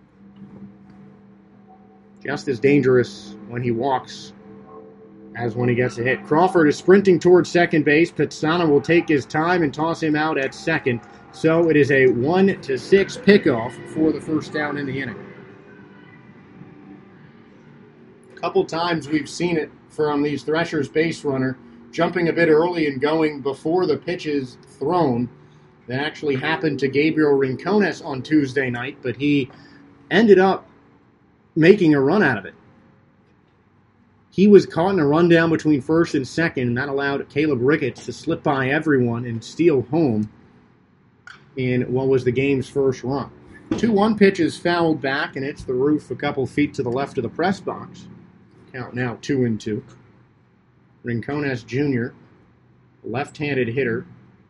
Just as dangerous when he walks as when he gets a hit. Crawford is sprinting towards second base. Pestana will take his time and toss him out at second. So it is a one to six pickoff for the first down in the inning. A couple times we've seen it from these Threshers base runner jumping a bit early and going before the pitch is thrown. That actually happened to Gabriel Rincones on Tuesday night, but he ended up making a run out of it. He was caught in a rundown between first and second, and that allowed Caleb Ricketts to slip by everyone and steal home in what was the game's first run. two one pitch is fouled back, and it's the roof a couple feet to the left of the press box. Count now two and two. Rincones Junior, left-handed hitter,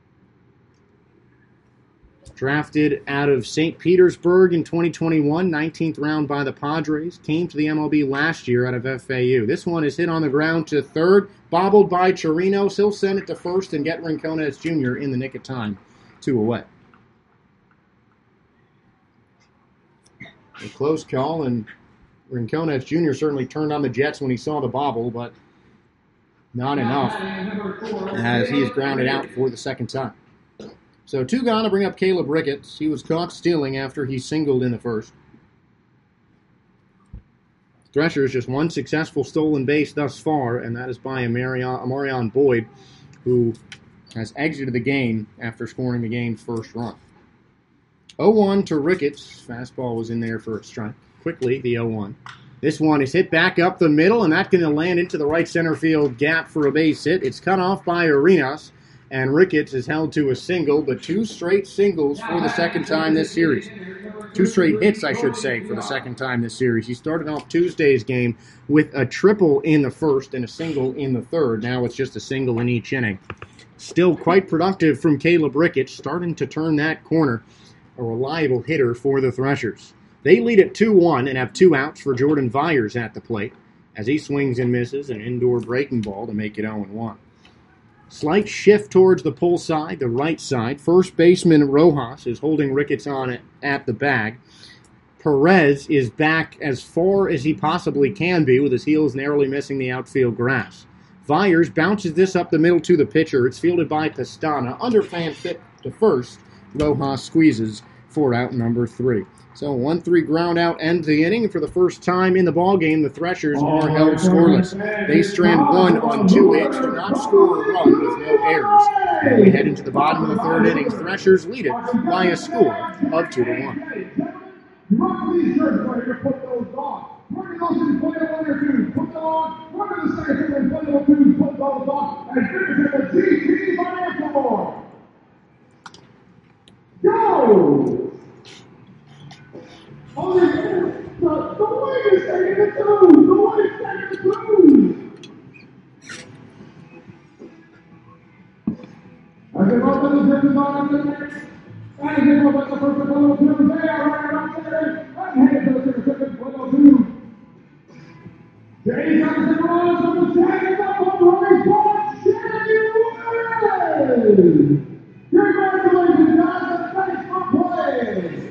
drafted out of Saint Petersburg in twenty twenty-one, nineteenth round by the Padres, came to the M L B last year out of F A U. This one is hit on the ground to third, bobbled by Chirinos. He'll send it to first and get Rincones Junior in the nick of time, two away. A close call, and Rincones Junior certainly turned on the Jets when he saw the bobble, but not enough as he is grounded out for the second time. So two gone to bring up Caleb Ricketts. He was caught stealing after he singled in the first. Threshers just one successful stolen base thus far, and that is by Amarion, Amarion Boyd, who has exited the game after scoring the game's first run. oh one to Ricketts. Fastball was in there for a strike. Quickly, the oh one. This one is hit back up the middle, and that's going to land into the right center field gap for a base hit. It's cut off by Arenas, and Ricketts is held to a single, but two straight singles for the second time this series. Two straight hits, I should say, for the second time this series. He started off Tuesday's game with a triple in the first and a single in the third. Now it's just a single in each inning. Still quite productive from Caleb Ricketts, starting to turn that corner. A reliable hitter for the Threshers. They lead at two one and have two outs for Jordan Vyers at the plate as he swings and misses an indoor breaking ball to make it oh one. Slight shift towards the pull side, the right side. First baseman Rojas is holding Ricketts on at the bag. Perez is back as far as he possibly can be with his heels narrowly missing the outfield grass. Vyers bounces this up the middle to the pitcher. It's fielded by Pestana. Underhand fit to first. Rojas squeezes for out number three. So one three ground out ends the inning. For the first time in the ballgame, the Threshers are held scoreless. They strand one on two hits, do not score a run with no errors. And we head into the bottom of the third inning. Threshers lead it by a score of two to one. You want these shirts right here, put those on. We're going to play one or two. Put them on. We're going to say it and play one or two. Put those on. And finish it with G T Financial Board. Go! Oh, the, the way is taking the two. The way is taking the two. As they roll to the judges on the next. And they roll back the first of all two. They are right around second. And headed to the second, one oh two. Jay Johnson runs on the second up on the right spot. Sherry Williams. Congratulations, Johnson. Thanks for playing.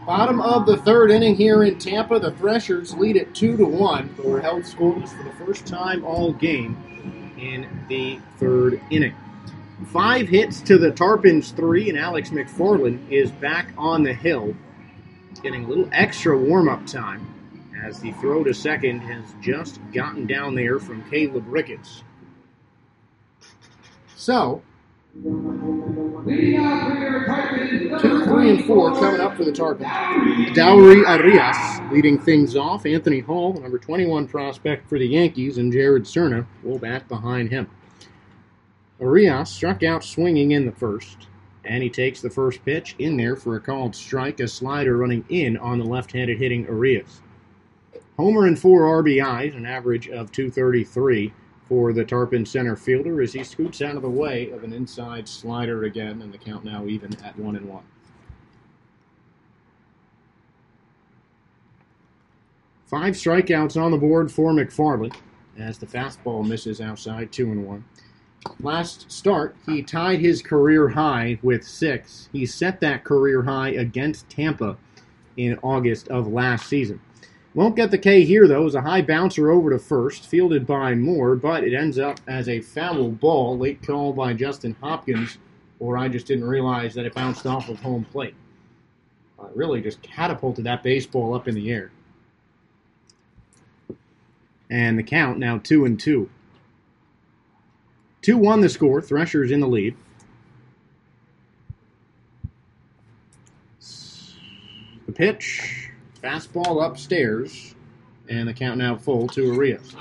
Bottom of the third inning here in Tampa. The Threshers lead it two to one, but were held scoreless for the first time all game in the third inning. Five hits to the Tarpons three, and Alex McFarland is back on the hill, getting a little extra warm-up time as the throw to second has just gotten down there from Caleb Ricketts. So, two, three, and four coming up for the Tarpons. Dowry Arias leading things off. Anthony Hall, number twenty-one prospect for the Yankees, and Jared Cerna will bat behind him. Arias struck out swinging in the first, and he takes the first pitch in there for a called strike, a slider running in on the left-handed hitting Arias. Homer and four R B Is, an average of two thirty-three for the Tarpon center fielder as he scoots out of the way of an inside slider again, and the count now even at one and one. Five strikeouts on the board for McFarland as the fastball misses outside, two and one. Last start, he tied his career high with six. He set that career high against Tampa in August of last season. Won't get the K here, though. It was a high bouncer over to first, fielded by Moore, but it ends up as a foul ball. Late call by Justin Hopkins, or I just didn't realize that it bounced off of home plate. Uh, really just catapulted that baseball up in the air. And the count now two and two. two one the score. Threshers in the lead. The pitch. Fastball upstairs, and the count now full to Arias.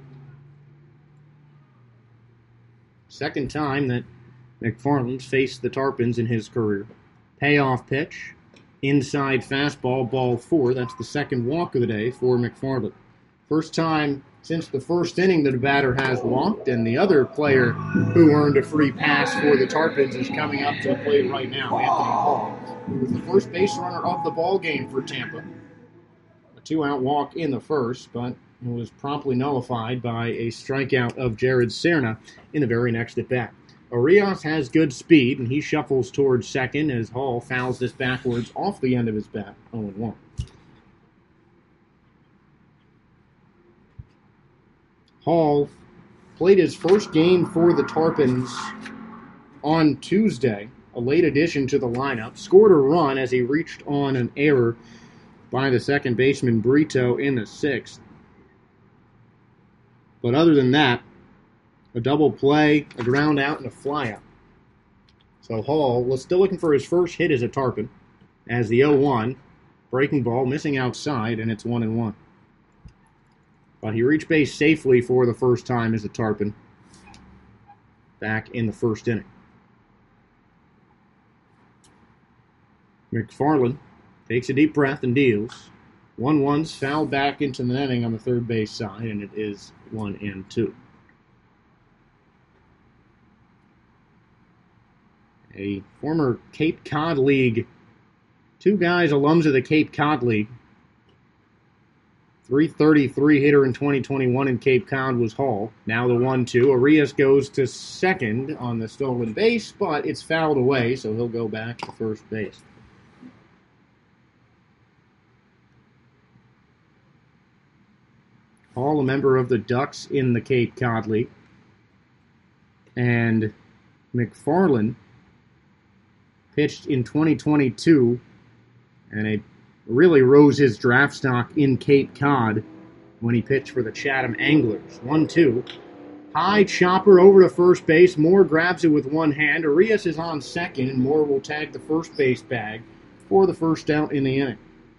Second time that McFarland's faced the Tarpons in his career. Payoff pitch, inside fastball, ball four. That's the second walk of the day for McFarland. First time since the first inning that the batter has walked, and the other player who earned a free pass for the Tarpons is coming up to the plate right now, Anthony Hall, who was the first base runner of the ball game for Tampa. Two-out walk in the first, but it was promptly nullified by a strikeout of Jared Cerna in the very next at-bat. Arias has good speed, and he shuffles towards second as Hall fouls this backwards off the end of his bat, oh and one. Hall played his first game for the Tarpons on Tuesday, a late addition to the lineup, scored a run as he reached on an error by the second baseman Brito in the sixth. But other than that, a double play, a ground out, and a flyout. So Hall was still looking for his first hit as a Tarpon, as the oh one, breaking ball, missing outside, and it's one and one. But he reached base safely for the first time as a Tarpon back in the first inning. McFarland takes a deep breath and deals. one one's fouled back into the netting on the third base side, and it is one and two. A former Cape Cod League, two guys alums of the Cape Cod League. three thirty-three hitter in twenty twenty-one in Cape Cod was Hall. Now the one two. Arias goes to second on the stolen base, but it's fouled away, so he'll go back to first base. Hall, a member of the Ducks in the Cape Cod League. And McFarland pitched in twenty twenty-two, and it really rose his draft stock in Cape Cod when he pitched for the Chatham Anglers. one two. High chopper over to first base. Moore grabs it with one hand. Arias is on second, and Moore will tag the first base bag for the first out in the inning.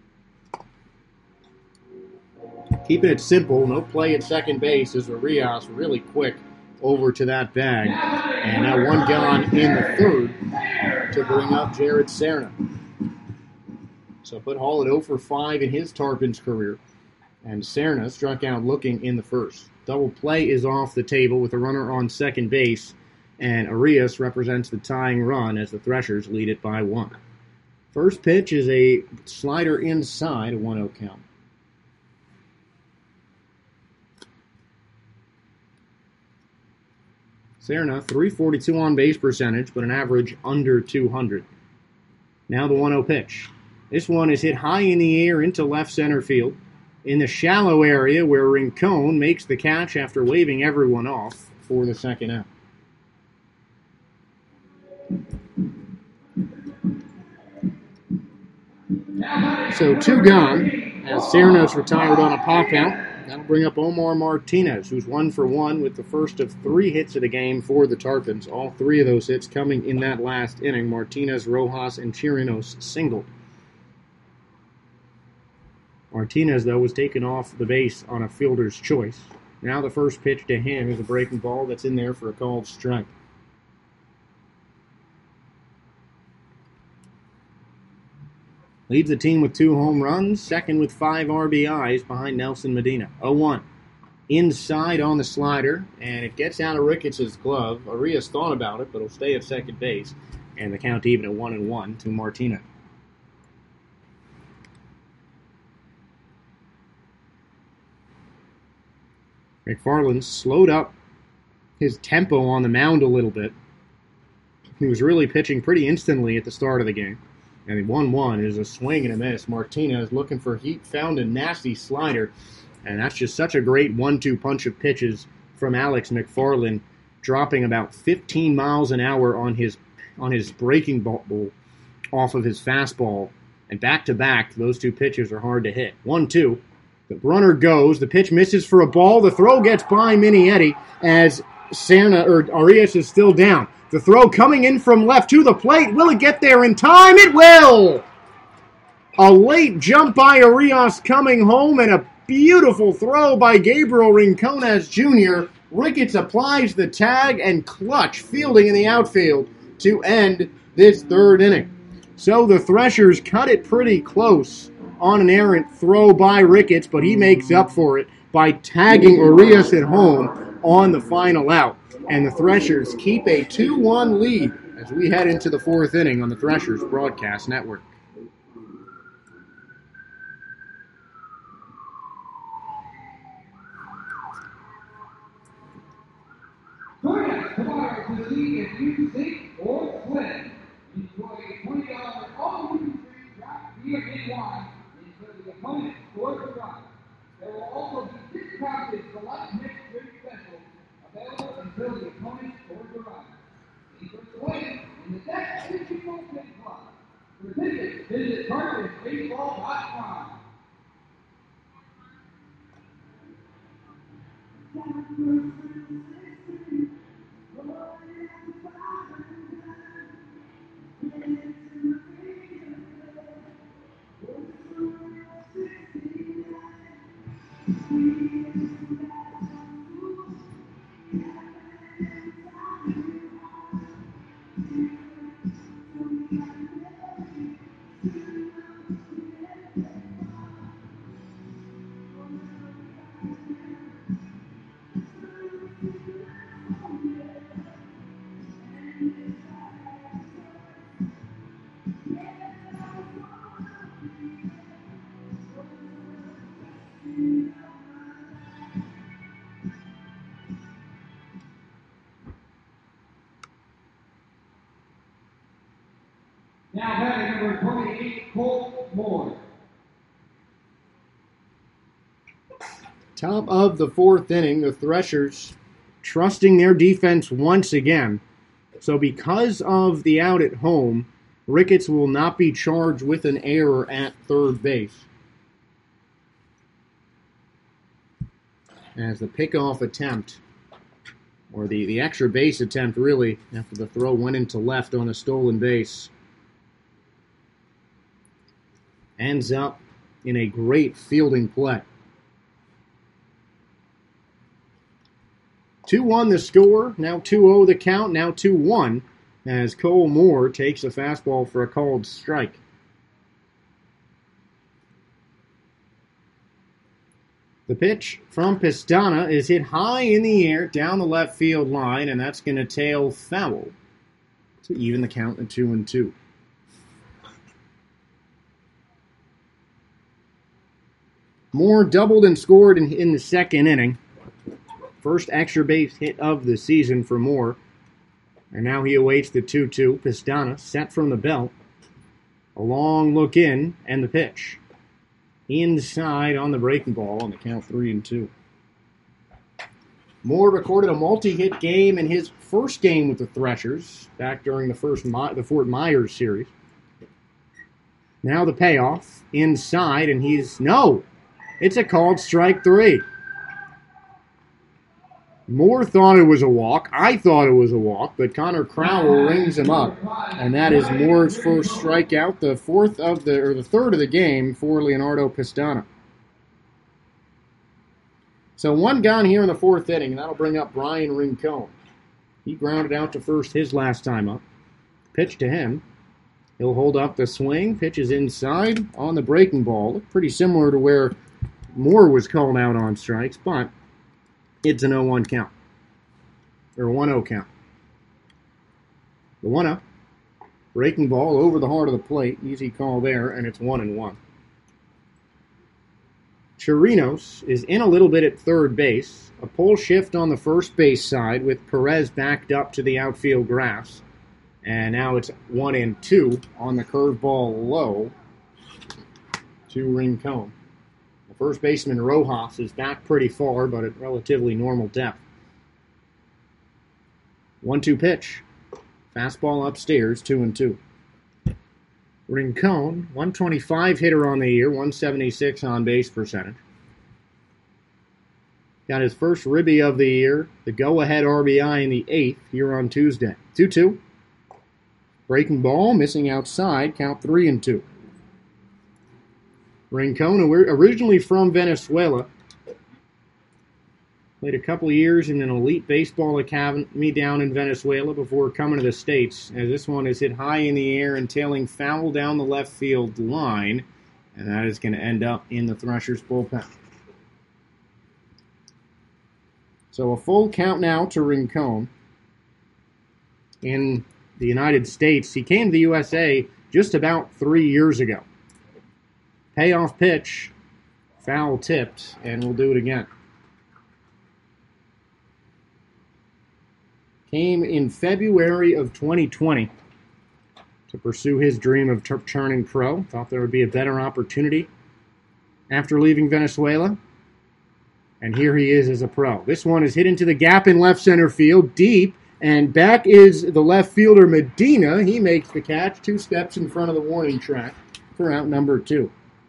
Keeping it simple, no play at second base as Arias really quick over to that bag. And now one gone in the third to bring up Jared Cerna. So put Hall at oh for five in his Tarpons career. And Cerna struck out looking in the first. Double play is off the table with a runner on second base. And Arias represents the tying run as the Threshers lead it by one. First pitch is a slider inside, a one oh count. Cerna, three forty-two on base percentage, but an average under two hundred. Now the one oh pitch. This one is hit high in the air into left center field in the shallow area where Rincon makes the catch after waving everyone off for the second out. So two gone as Sernos retired on a pop out. That'll bring up Omar Martinez, who's one for one with the first of three hits of the game for the Tarpons. All three of those hits coming in that last inning. Martinez, Rojas, and Chirinos singled. Martinez, though, was taken off the base on a fielder's choice. Now the first pitch to him is a breaking ball that's in there for a called strike. Leads the team with two home runs, second with five R B Is behind Nelson Medina. oh one. Inside on the slider, and it gets out of Ricketts' glove. Arias thought about it, but he'll stay at second base. And the count even at one and one to Martinez. McFarland slowed up his tempo on the mound a little bit. He was really pitching pretty instantly at the start of the game. And the one one is a swing and a miss. Martinez looking for heat, found a nasty slider. And that's just such a great one two punch of pitches from Alex McFarland, dropping about fifteen miles an hour on his on his breaking ball off of his fastball. And back-to-back, those two pitches are hard to hit. one two. The runner goes. The pitch misses for a ball. The throw gets by Minietti as Serna, or Arias is still down. The throw coming in from left to the plate. Will it get there in time? It will! A late jump by Arias coming home and a beautiful throw by Gabriel Rincones Junior Ricketts applies the tag and clutch fielding in the outfield to end this third inning. So the Threshers cut it pretty close on an errant throw by Ricketts, but he makes up for it by tagging Arias at home on the final out. And the Threshers keep a two one lead as we head into the fourth inning on the Threshers Broadcast Network. Join us tomorrow to see if you sink or swim. Enjoy a twenty dollars all-you-can-drink draft beer and wine until the opponent scores a run. There will also be discounted select mixed drink specials available until the opponent scores a run. Interest away in the Deck Baseball Pit Club. For tickets, visit target baseball dot com. Now batting number twenty-eight, Colt Moore. Top of the fourth inning, the Threshers trusting their defense once again. So because of the out at home, Ricketts will not be charged with an error at third base. As the pickoff attempt, or the, the extra base attempt really, after the throw went into left on a stolen base, ends up in a great fielding play. two one the score, now two oh the count, now two one as Cole Moore takes a fastball for a called strike. The pitch from Pistana is hit high in the air down the left field line, and that's going to tail foul to even the count at two and two. Moore doubled and scored in, in the second inning. First extra base hit of the season for Moore. And now he awaits the two two. Pistana set from the belt. A long look in, and the pitch. Inside on the breaking ball on the count three and two. Moore recorded a multi-hit game in his first game with the Threshers back during the first the Fort Myers series. Now the payoff inside, and he's no. It's a called strike three. Moore thought it was a walk. I thought it was a walk, but Connor Crowell rings him up, and that is Moore's first strikeout, the fourth of the or the third of the game for Leonardo Pestana. So one gone here in the fourth inning, and that'll bring up Brian Rincon. He grounded out to first his last time up. Pitch to him. He'll hold up the swing. Pitches inside on the breaking ball. Looked pretty similar to where Moore was called out on strikes, but it's an oh one count. Or one oh count. The one oh. Breaking ball over the heart of the plate. Easy call there, and it's one and one. Chirinos is in a little bit at third base. A pole shift on the first base side with Perez backed up to the outfield grass. And now it's one and two on the curveball low to Rincon. The first baseman Rojas is back pretty far, but at relatively normal depth. one two pitch. Fastball upstairs, two and two. Rincon, one twenty-five hitter on the year, one seventy-six on base percentage. Got his first ribby of the year, the go-ahead R B I in the eighth here on Tuesday. two two. Breaking ball, missing outside, count three and two. Rincon, originally from Venezuela, played a couple years in an elite baseball academy down in Venezuela before coming to the States. As this one is hit high in the air and tailing foul down the left field line, and that is going to end up in the Threshers bullpen. So a full count now to Rincon. In the United States, he came to the U S A just about three years ago. Payoff pitch, foul tipped, and we'll do it again. Came in February of twenty twenty to pursue his dream of t- turning pro. Thought there would be a better opportunity after leaving Venezuela. And here he is as a pro. This one is hit into the gap in left center field, deep, and back is the left fielder Medina. He makes the catch, two steps in front of the warning track for out number two.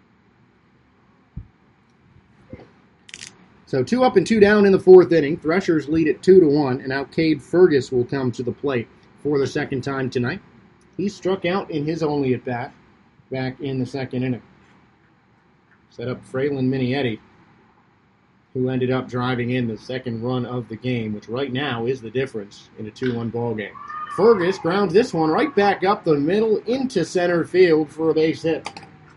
So two up and two down in the fourth inning. Threshers lead at two to one, and now Cade Fergus will come to the plate for the second time tonight. He struck out in his only at bat back in the second inning. Set up Fraylin Minietti, who ended up driving in the second run of the game, which right now is the difference in a two one ball game. Fergus grounds this one right back up the middle into center field for a base hit.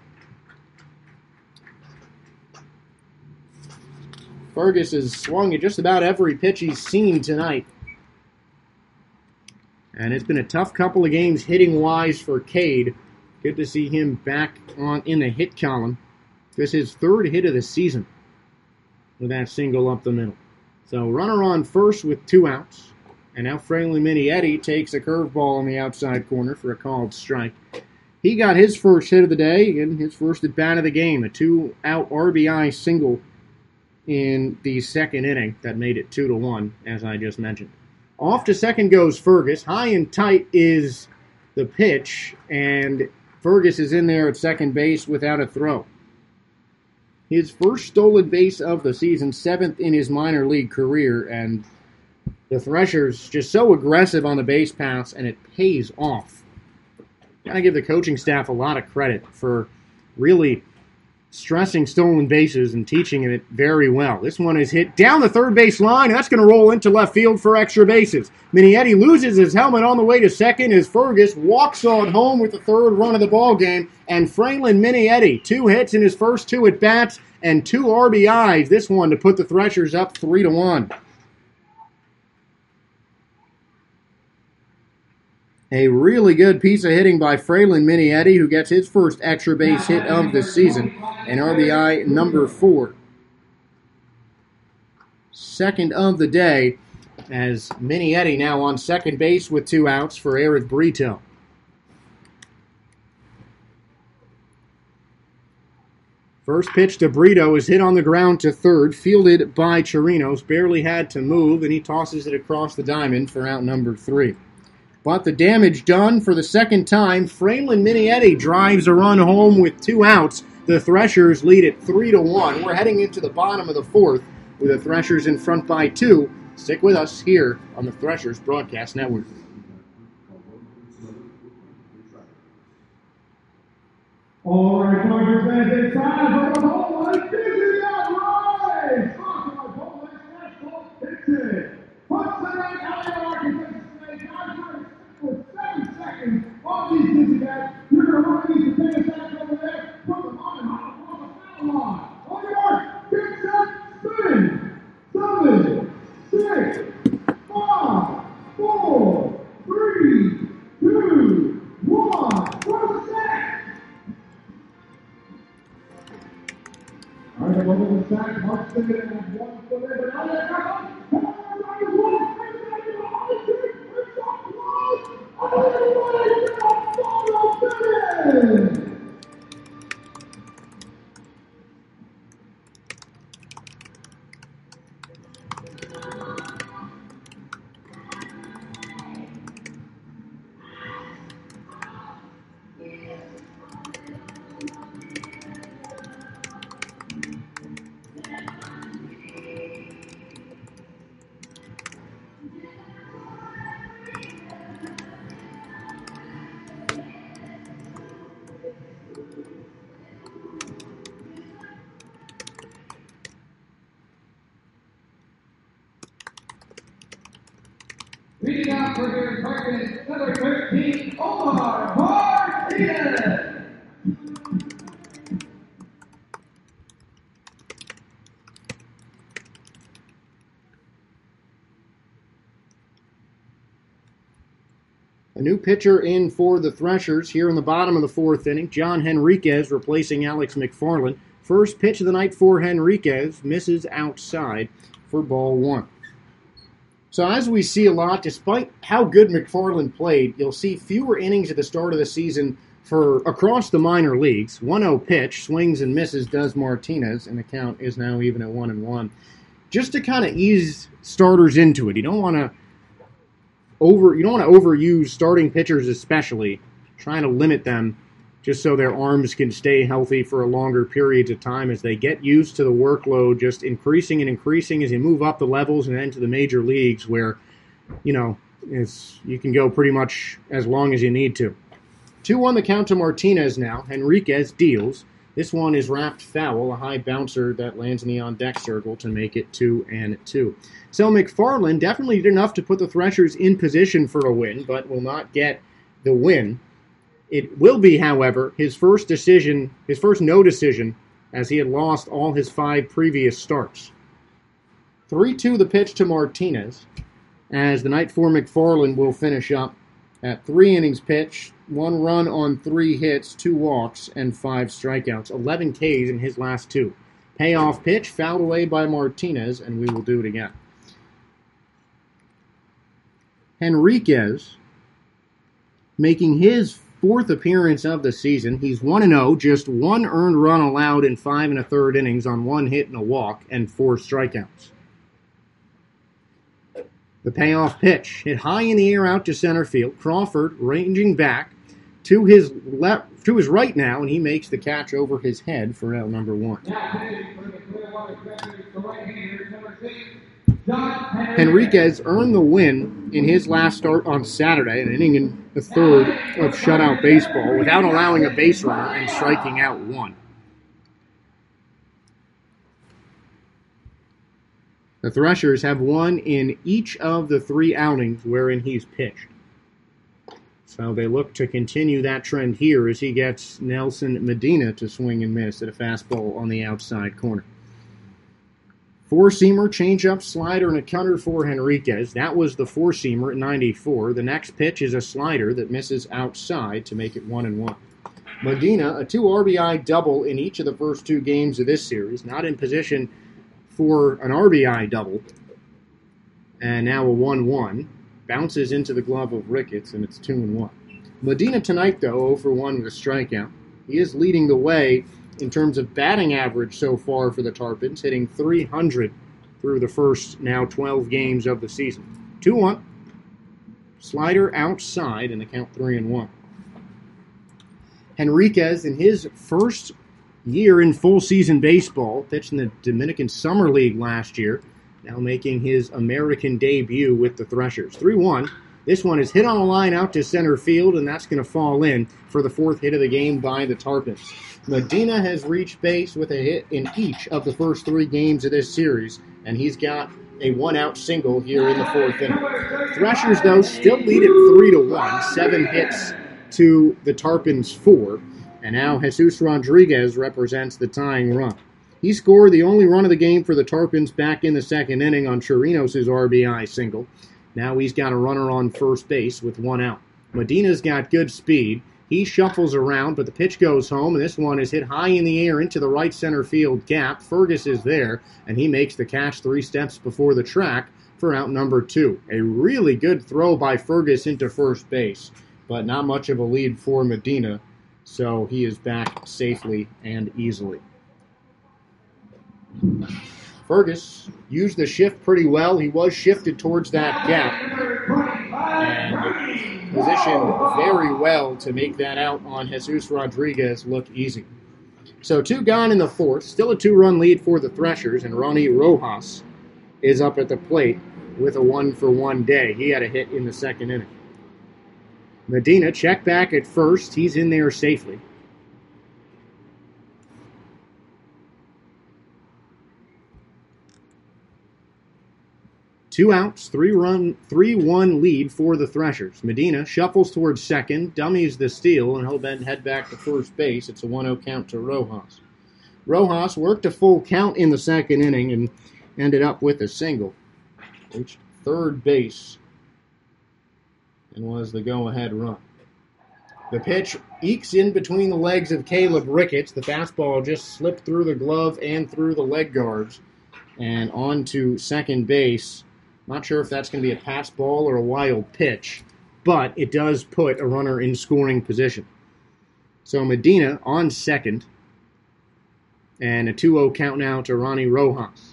Fergus has swung at just about every pitch he's seen tonight. And it's been a tough couple of games hitting-wise for Cade. Good to see him back on in the hit column. This is his third hit of the season with that single up the middle. So runner on first with two outs. And now Fraylin Minietti takes a curveball in the outside corner for a called strike. He got his first hit of the day and his first at bat of the game. A two-out R B I single in the second inning that made it two to one, as I just mentioned. Off to second goes Fergus. High and tight is the pitch, and Fergus is in there at second base without a throw. His first stolen base of the season, seventh in his minor league career, and the Threshers just so aggressive on the base paths, and it pays off. Gotta give the coaching staff a lot of credit for really stressing stolen bases and teaching it very well. This one is hit down the third base line. That's going to roll into left field for extra bases. Minietti loses his helmet on the way to second as Fergus walks on home with the third run of the ball game. And Fraylin Minietti, two hits in his first two at-bats and two R B Is. This one to put the Threshers up three to one. A really good piece of hitting by Fraylin Minietti, who gets his first extra base hit of the season, and R B I number four. Second of the day, as Minietti now on second base with two outs for Eric Brito. First pitch to Brito is hit on the ground to third, fielded by Chirinos. Barely had to move, and he tosses it across the diamond for out number three. But the damage done for the second time. Fralin Minietti drives a run home with two outs. The Threshers lead it three to one. We're heading into the bottom of the fourth with the Threshers in front by two. Stick with us here on the Threshers Broadcast Network. All right, Chargers fans, it's time for the Ball Light Disney Outright! Sponsored by Ball Light Asphalt Pitching. Punch the right out of the architects today. Guys, we're for seven seconds on these Disney bats. You're going to run these potato sacks over there. Put them on and hop on the foul line. On your mark, get set, spin. Seven, six, five, four, three, two, one. Where's the sack? All right, over the sack, Mark Stiggett and one foot in, but now they're back on. Come on, everybody, one, everybody, one, two, three, four, close. Everybody, get up, follow, finish. Reading out for your target, number thirteen, Omar Martinez. A new pitcher in for the Threshers here in the bottom of the fourth inning. John Henriquez replacing Alex McFarland. First pitch of the night for Henriquez misses outside for ball one. So as we see a lot, despite how good McFarland played, you'll see fewer innings at the start of the season for across the minor leagues. one oh pitch, swings and misses does Martinez, and the count is now even at one and one. Just to kind of ease starters into it. You don't want to over you don't want to overuse starting pitchers, especially trying to limit them just so their arms can stay healthy for a longer periods of time as they get used to the workload just increasing and increasing as you move up the levels and into the major leagues where, you know, it's, you can go pretty much as long as you need to. two one the count to Martinez now. Henriquez deals. This one is wrapped foul, a high bouncer that lands in the on-deck circle to make it two and two. So McFarland definitely did enough to put the Threshers in position for a win, but will not get the win. It will be, however, his first decision, his first no decision, as he had lost all his five previous starts. three two the pitch to Martinez, as the night for McFarland will finish up at three innings pitched, one run on three hits, two walks, and five strikeouts. eleven Ks in his last two. Payoff pitch, fouled away by Martinez, and we will do it again. Henriquez, making his fourth appearance of the season. He's one and oh, just one earned run allowed in five and a third innings on one hit and a walk, and four strikeouts. The payoff pitch, hit high in the air out to center field. Crawford ranging back to his left, to his right now, and he makes the catch over his head for out number one. Henriquez earned the win in his last start on Saturday, an inning and a third of shutout baseball, without allowing a base runner and striking out one. The Threshers have won in each of the three outings wherein he's pitched. So they look to continue that trend here as he gets Nelson Medina to swing and miss at a fastball on the outside corner. Four-seamer, changeup, slider, and a cutter for Henriquez. That was the four-seamer at ninety-four. The next pitch is a slider that misses outside to make it one and one. Medina, a two R B I double in each of the first two games of this series. Not in position for an R B I double. And now a one one. Bounces into the glove of Ricketts, and it's two and one. Medina tonight, though, oh for one with a strikeout. He is leading the way in terms of batting average so far for the Tarpons, hitting three hundred through the first now twelve games of the season. two one. Slider outside, and the count three and one. Henriquez, in his first year in full season baseball, pitched in the Dominican Summer League last year, now making his American debut with the Threshers. three one. This one is hit on a line out to center field, and that's going to fall in for the fourth hit of the game by the Tarpons. Medina has reached base with a hit in each of the first three games of this series, and he's got a one-out single here in the fourth inning. Threshers, though, still lead it three to one, seven hits to the Tarpons four, and now Jesus Rodriguez represents the tying run. He scored the only run of the game for the Tarpons back in the second inning on Chirinos' R B I single. Now he's got a runner on first base with one out. Medina's got good speed. He shuffles around, but the pitch goes home, and this one is hit high in the air into the right center field gap. Fergus is there, and he makes the catch three steps before the track for out number two. A really good throw by Fergus into first base, but not much of a lead for Medina, so he is back safely and easily. Fergus used the shift pretty well. He was shifted towards that gap and positioned very well to make that out on Jesus Rodriguez look easy. So two gone in the fourth. Still a two-run lead for the Threshers, and Ronnie Rojas is up at the plate with a one-for-one day. He had a hit in the second inning. Medina checked back at first. He's in there safely. Two outs, three-run, three-one lead for the Threshers. Medina shuffles towards second, dummies the steal, and he'll then head back to first base. It's a one oh count to Rojas. Rojas worked a full count in the second inning and ended up with a single. Reached third base and was the go-ahead run. The pitch ekes in between the legs of Caleb Ricketts. The fastball just slipped through the glove and through the leg guards and onto second base. Not sure if that's going to be a pass ball or a wild pitch, but it does put a runner in scoring position. So Medina on second, and a two oh count now to Ronnie Rojas.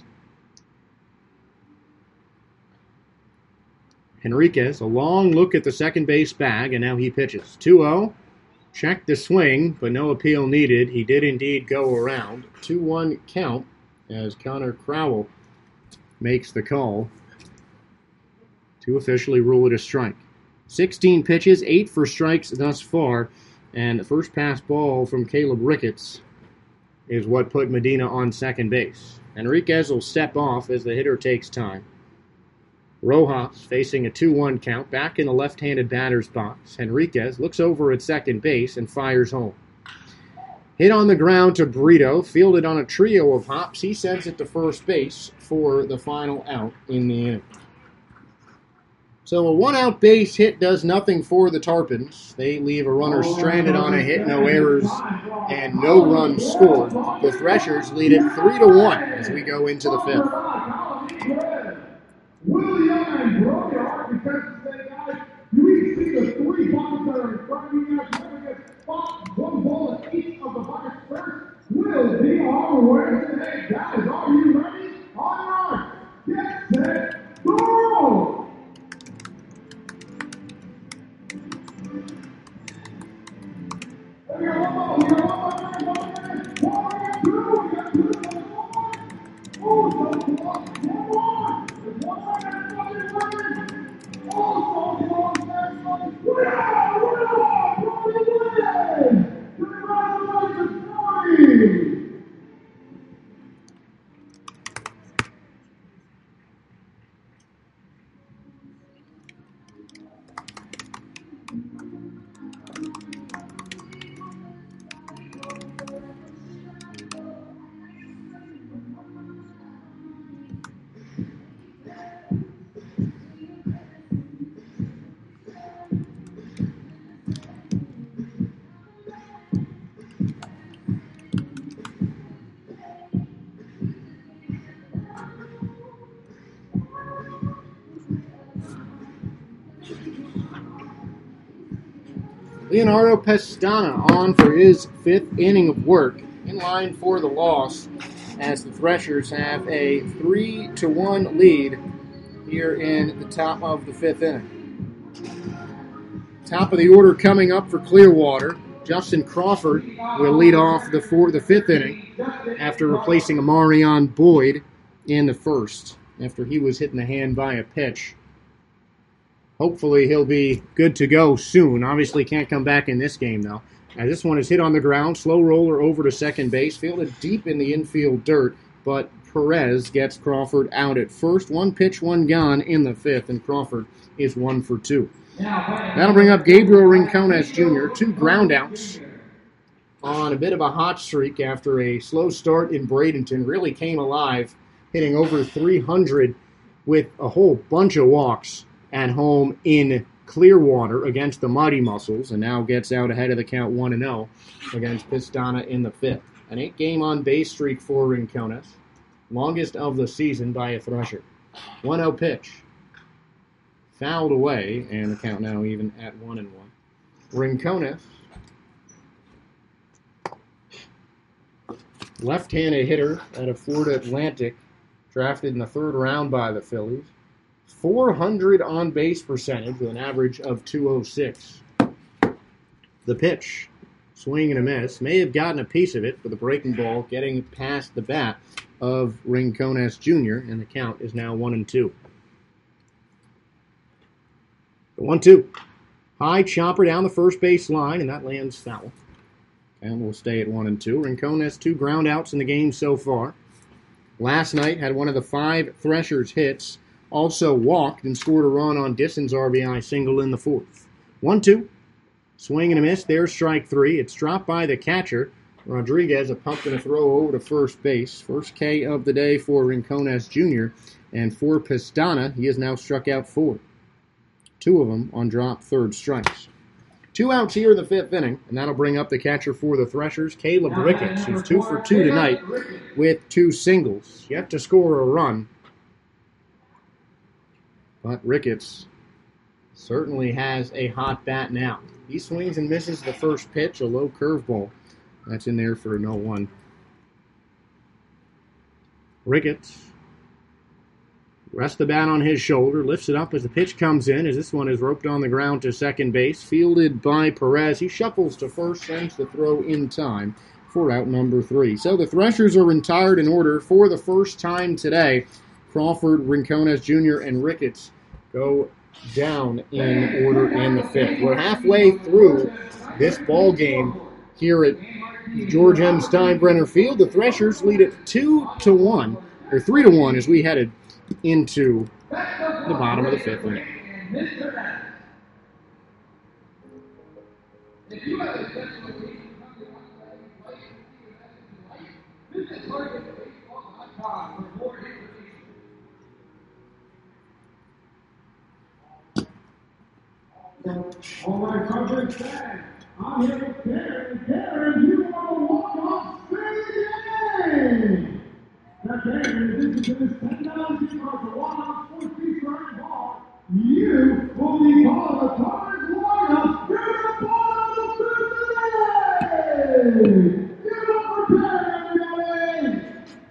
Henriquez, a long look at the second base bag, and now he pitches. two oh, checked the swing, but no appeal needed. He did indeed go around. two one count as Connor Crowell makes the call to officially rule it a strike. sixteen pitches, eight for strikes thus far, and the first pass ball from Caleb Ricketts is what put Medina on second base. Henriquez will step off as the hitter takes time. Rojas facing a two one count, back in the left-handed batter's box. Henriquez looks over at second base and fires home. Hit on the ground to Brito, fielded on a trio of hops. He sends it to first base for the final out in the inning. So a one-out base hit does nothing for the Tarpons. They leave a runner stranded on a hit, no errors, and no runs scored. The Threshers lead it three to one as we go into the fifth. Willie Young and Brody are defensive say, guys, you see the three buckets that are in front of you guys. Remember this spot, one ball at each of the buckets first. Will be on the way today. Guys, are you ready? On your get set, go! We got one more, we got one more, one more, one more, we got two, we got two, one more. Oh, so close, one more. One more, everybody, ready. Oh, so close, everybody. We are, we are, Brody wins. Congratulations, Brody. Leonardo Pestana on for his fifth inning of work. in line for the loss as the Threshers have a three to one lead here in the top of the fifth inning. Top of the order coming up for Clearwater. Justin Crawford will lead off the four, the fifth inning after replacing Amarion Boyd in the first after he was hit in the hand by a pitch. Hopefully he'll be good to go soon. Obviously can't come back in this game though. Now this one is hit on the ground, slow roller over to second base, fielded deep in the infield dirt, but Perez gets Crawford out at first. One pitch, one gone in the fifth, and Crawford is one for two. That'll bring up Gabriel Rincones Junior Two groundouts on a bit of a hot streak after a slow start in Bradenton. Really came alive, hitting over three hundred with a whole bunch of walks at home in Clearwater against the Mighty Muscles, and now gets out ahead of the count one and oh against Pistana in the fifth. An eight-game on-base streak for Rincones, longest of the season by a Thresher. one oh pitch. Fouled away, and the count now even at one and one. Rincones, left-handed hitter out of Florida Atlantic, drafted in the third round by the Phillies. four hundred on-base percentage with an average of two oh six. The pitch, swing and a miss, may have gotten a piece of it, but the breaking ball getting past the bat of Rincones Junior, and the count is now one and two. The one two. High chopper down the first base line, and that lands foul. And we'll stay at one and two. Rincones two ground outs in the game so far. Last night had one of the five Threshers hits. Also walked and scored a run on Disson's R B I single in the fourth. one two. Swing and a miss. There's strike three. It's dropped by the catcher. Rodriguez, a pump and a throw over to first base. First K of the day for Rincones Junior And for Pistana, he has now struck out four. Two of them on drop third strikes. Two outs here in the fifth inning, and that'll bring up the catcher for the Threshers, Caleb Ricketts, who's two for two tonight with two singles. Yet to score a run. But Ricketts certainly has a hot bat now. He swings and misses the first pitch, a low curveball. That's in there for an oh one. Ricketts rests the bat on his shoulder, lifts it up as the pitch comes in, as this one is roped on the ground to second base, fielded by Perez. He shuffles to first, sends the throw in time for out number three. So the Threshers are retired in order for the first time today. Crawford, Rincones Junior, and Ricketts go down in order in the fifth. We're halfway through this ball game here at George M. Steinbrenner Field. The Threshers lead it two to one, or three to one, as we headed into the bottom of the fifth inning. If you have a special occasion, come to one play, play, visit target baseball dot com for more information. All right, Sergeant Stan, I'm here with Karen. Karen, you are the walk-off game. Now, Karen, in addition to this ten dollars you are the walk-off sports feature ball, you will be called the Cardinals lineup here at the bottom of the fifth inning. Give it up for Karen, everybody.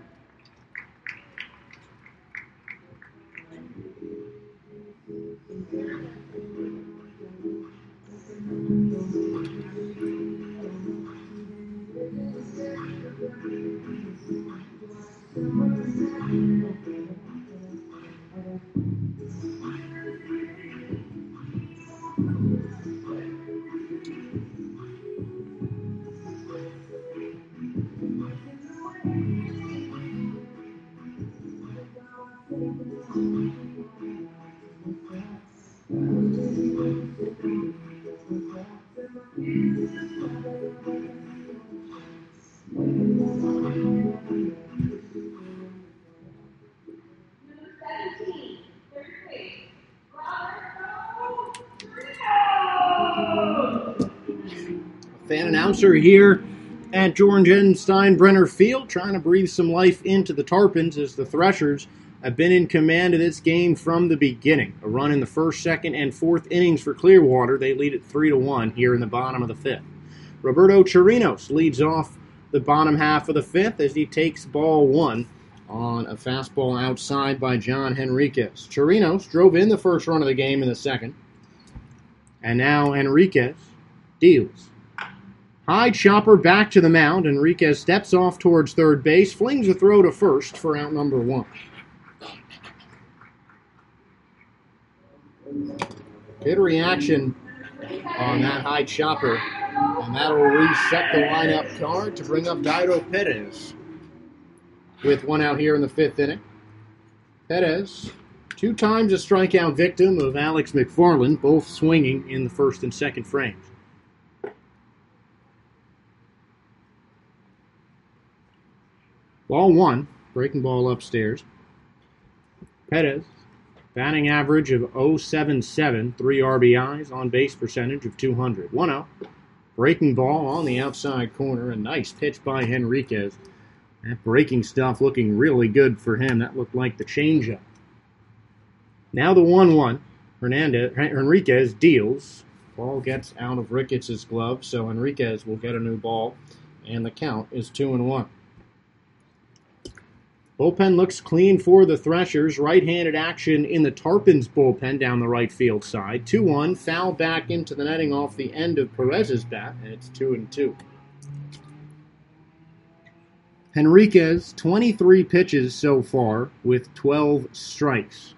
Fan announcer here at George M. Steinbrenner Field, trying to breathe some life into the Tarpons as the Threshers have been in command of this game from the beginning. A run in the first, second, and fourth innings for Clearwater. They lead it three to one here in the bottom of the fifth. Roberto Chirinos leads off the bottom half of the fifth as he takes ball one on a fastball outside by John Henriquez. Chirinos drove in the first run of the game in the second. And now Henriquez deals. High chopper back to the mound. Henriquez steps off towards third base, flings a throw to first for out number one. Good reaction on that high chopper, and that'll reset the lineup card to bring up Dairo Perez with one out here in the fifth inning. Perez, two times a strikeout victim of Alex McFarland, both swinging in the first and second frames. Ball one, breaking ball upstairs. Perez, batting average of oh seven seven, three R B Is, on base percentage of two hundred. one oh, breaking ball on the outside corner, a nice pitch by Henriquez. That breaking stuff looking really good for him. That looked like the changeup. Now the one one. Hernandez, Henriquez deals. Ball gets out of Ricketts' glove, so Henriquez will get a new ball, and the count is two and one. Bullpen looks clean for the Threshers. Right-handed action in the Tarpons bullpen down the right field side. two one, foul back into the netting off the end of Perez's bat, and it's two and two. Henriquez, twenty-three pitches so far with twelve strikes.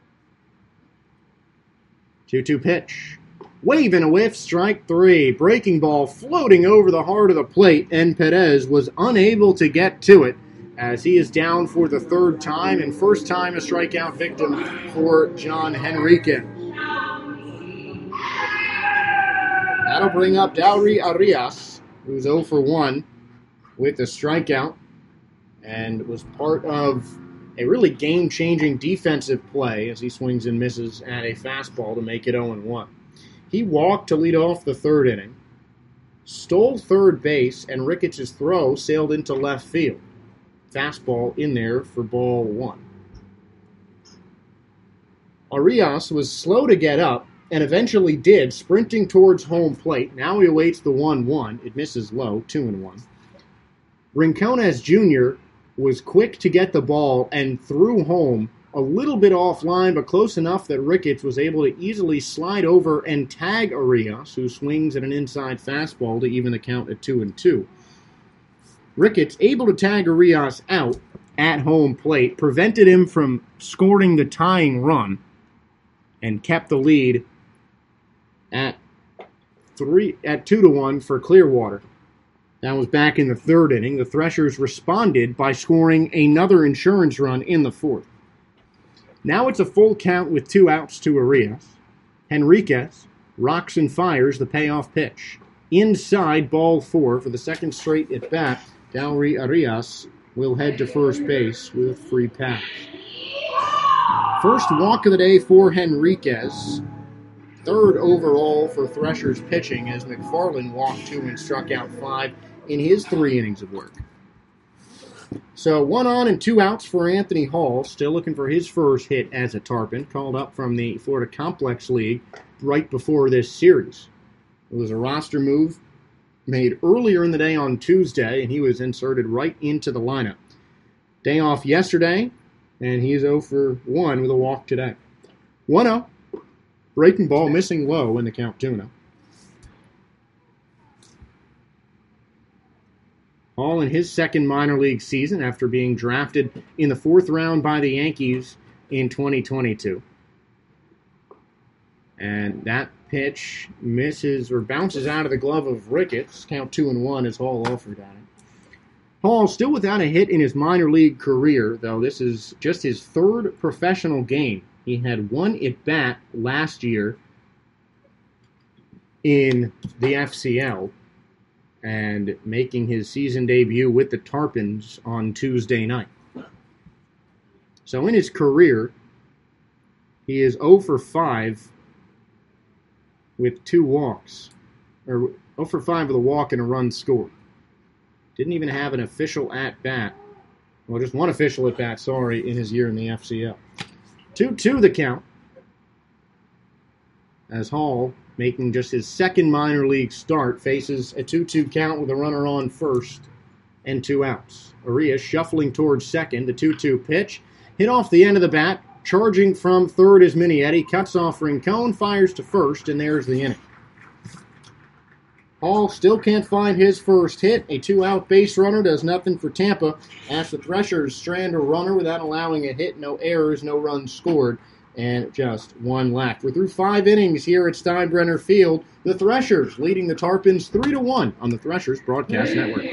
two two pitch. Wave and a whiff, strike three. Breaking ball floating over the heart of the plate, and Perez was unable to get to it as he is down for the third time and first time a strikeout victim for John Henriquez. That'll bring up Dauri Arias, who's oh for one with a strikeout and was part of a really game-changing defensive play as he swings and misses at a fastball to make it oh and one. He walked to lead off the third inning, stole third base, and Ricketts' throw sailed into left field. Fastball in there for ball one. Arias was slow to get up and eventually did, sprinting towards home plate. Now he awaits the one one. It misses low, two and one. Rincones Junior was quick to get the ball and threw home a little bit offline, but close enough that Ricketts was able to easily slide over and tag Arias, who swings at an inside fastball to even the count at two and two. Ricketts, able to tag Arias out at home plate, prevented him from scoring the tying run and kept the lead at three at two to one for Clearwater. That was back in the third inning. The Threshers responded by scoring another insurance run in the fourth. Now it's a full count with two outs to Arias. Henriquez rocks and fires the payoff pitch. Inside, ball four for the second straight at bat. Dauri Arias will head to first base with a free pass. First walk of the day for Henriquez. Third overall for Threshers pitching as McFarland walked two and struck out five in his three innings of work. So one on and two outs for Anthony Hall, still looking for his first hit as a Tarpon, called up from the Florida Complex League right before this series. It was a roster move made earlier in the day on Tuesday, and he was inserted right into the lineup. Day off yesterday, and he's oh for one with a walk today. one oh, breaking ball missing low in the count two oh. Hall in his second minor league season after being drafted in the fourth round by the Yankees in twenty twenty-two. And that pitch misses or bounces out of the glove of Ricketts. Count two and one as Hall offered at it. Hall still without a hit in his minor league career, though this is just his third professional game. He had one at bat last year in the F C L and making his season debut with the Tarpons on Tuesday night. So in his career, he is oh for five with two walks, or oh for five with a walk and a run scored. Didn't even have an official at-bat, well, just one official at-bat, sorry, in his year in the F C L. two two the count, as Hall, making just his second minor league start, faces a two two count with a runner on first and two outs. Arias shuffling towards second. The two two pitch. Hit off the end of the bat. Charging from third is Minietti. Cuts off Rincon. Fires to first, and there's the inning. Hall still can't find his first hit. A two-out base runner does nothing for Tampa as the Threshers strand a runner without allowing a hit. No errors, no runs scored, and just one left. We're through five innings here at Steinbrenner Field. The Threshers leading the Tarpons three to one on the Threshers Broadcast Network.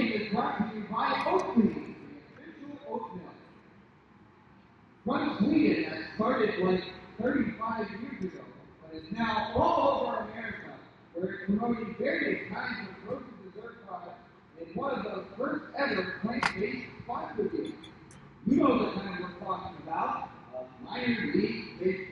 One Sweden that started like thirty-five years ago, but is now all over America, where it's promoting various kinds of frozen dessert products in one of the first ever plant-based sponsor games. You know the kind we're talking about, uh, minor league baseball.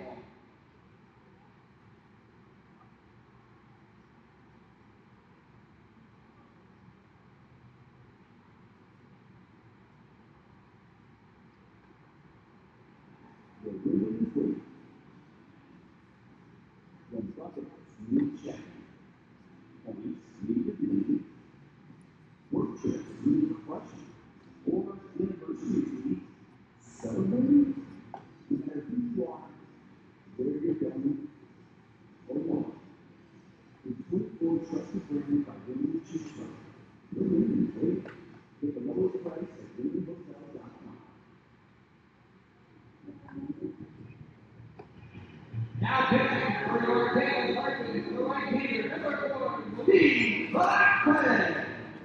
Now pitching for your Tampa Tarpons is the right-hander, number four, Steve Blackman.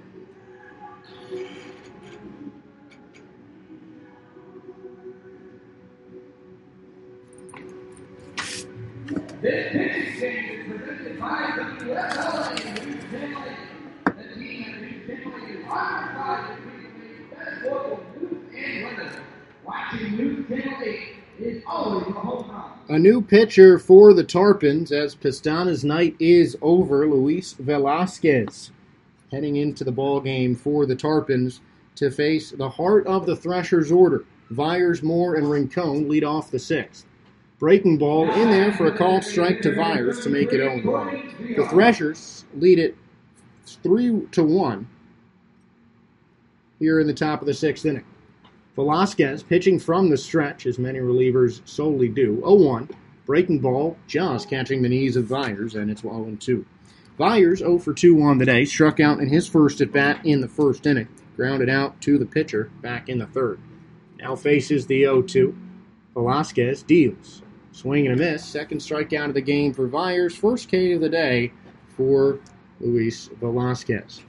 This pitching change is presented by W F L A and News Channel. The team at News Channel is occupied between the best local news and weather. Watching News Channel eight is always a home run. A new pitcher for the Tarpons as Pestana's night is over. Luis Velasquez heading into the ball game for the Tarpons to face the heart of the Threshers order. Vyers, Moore, and Rincon lead off the sixth. Breaking ball in there for a called strike to Vyers to make it oh one. The Threshers lead it three to one here in the top of the sixth inning. Velasquez pitching from the stretch, as many relievers solely do. oh one. Breaking ball just catching the knees of Vyers, and it's oh two. Vyers oh for two on the day. Struck out in his first at-bat in the first inning. Grounded out to the pitcher back in the third. Now faces the oh two. Velasquez deals. Swing and a miss. Second strikeout of the game for Vyers. First K of the day for Luis Velasquez.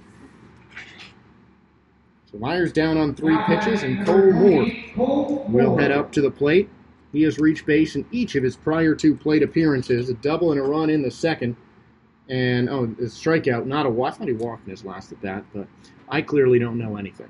So Vyers down on three pitches, and Cole Moore will head up to the plate. He has reached base in each of his prior two plate appearances, a double and a run in the second, and, oh, a strikeout, not a walk. I thought he walked in his last at bat, but I clearly don't know anything.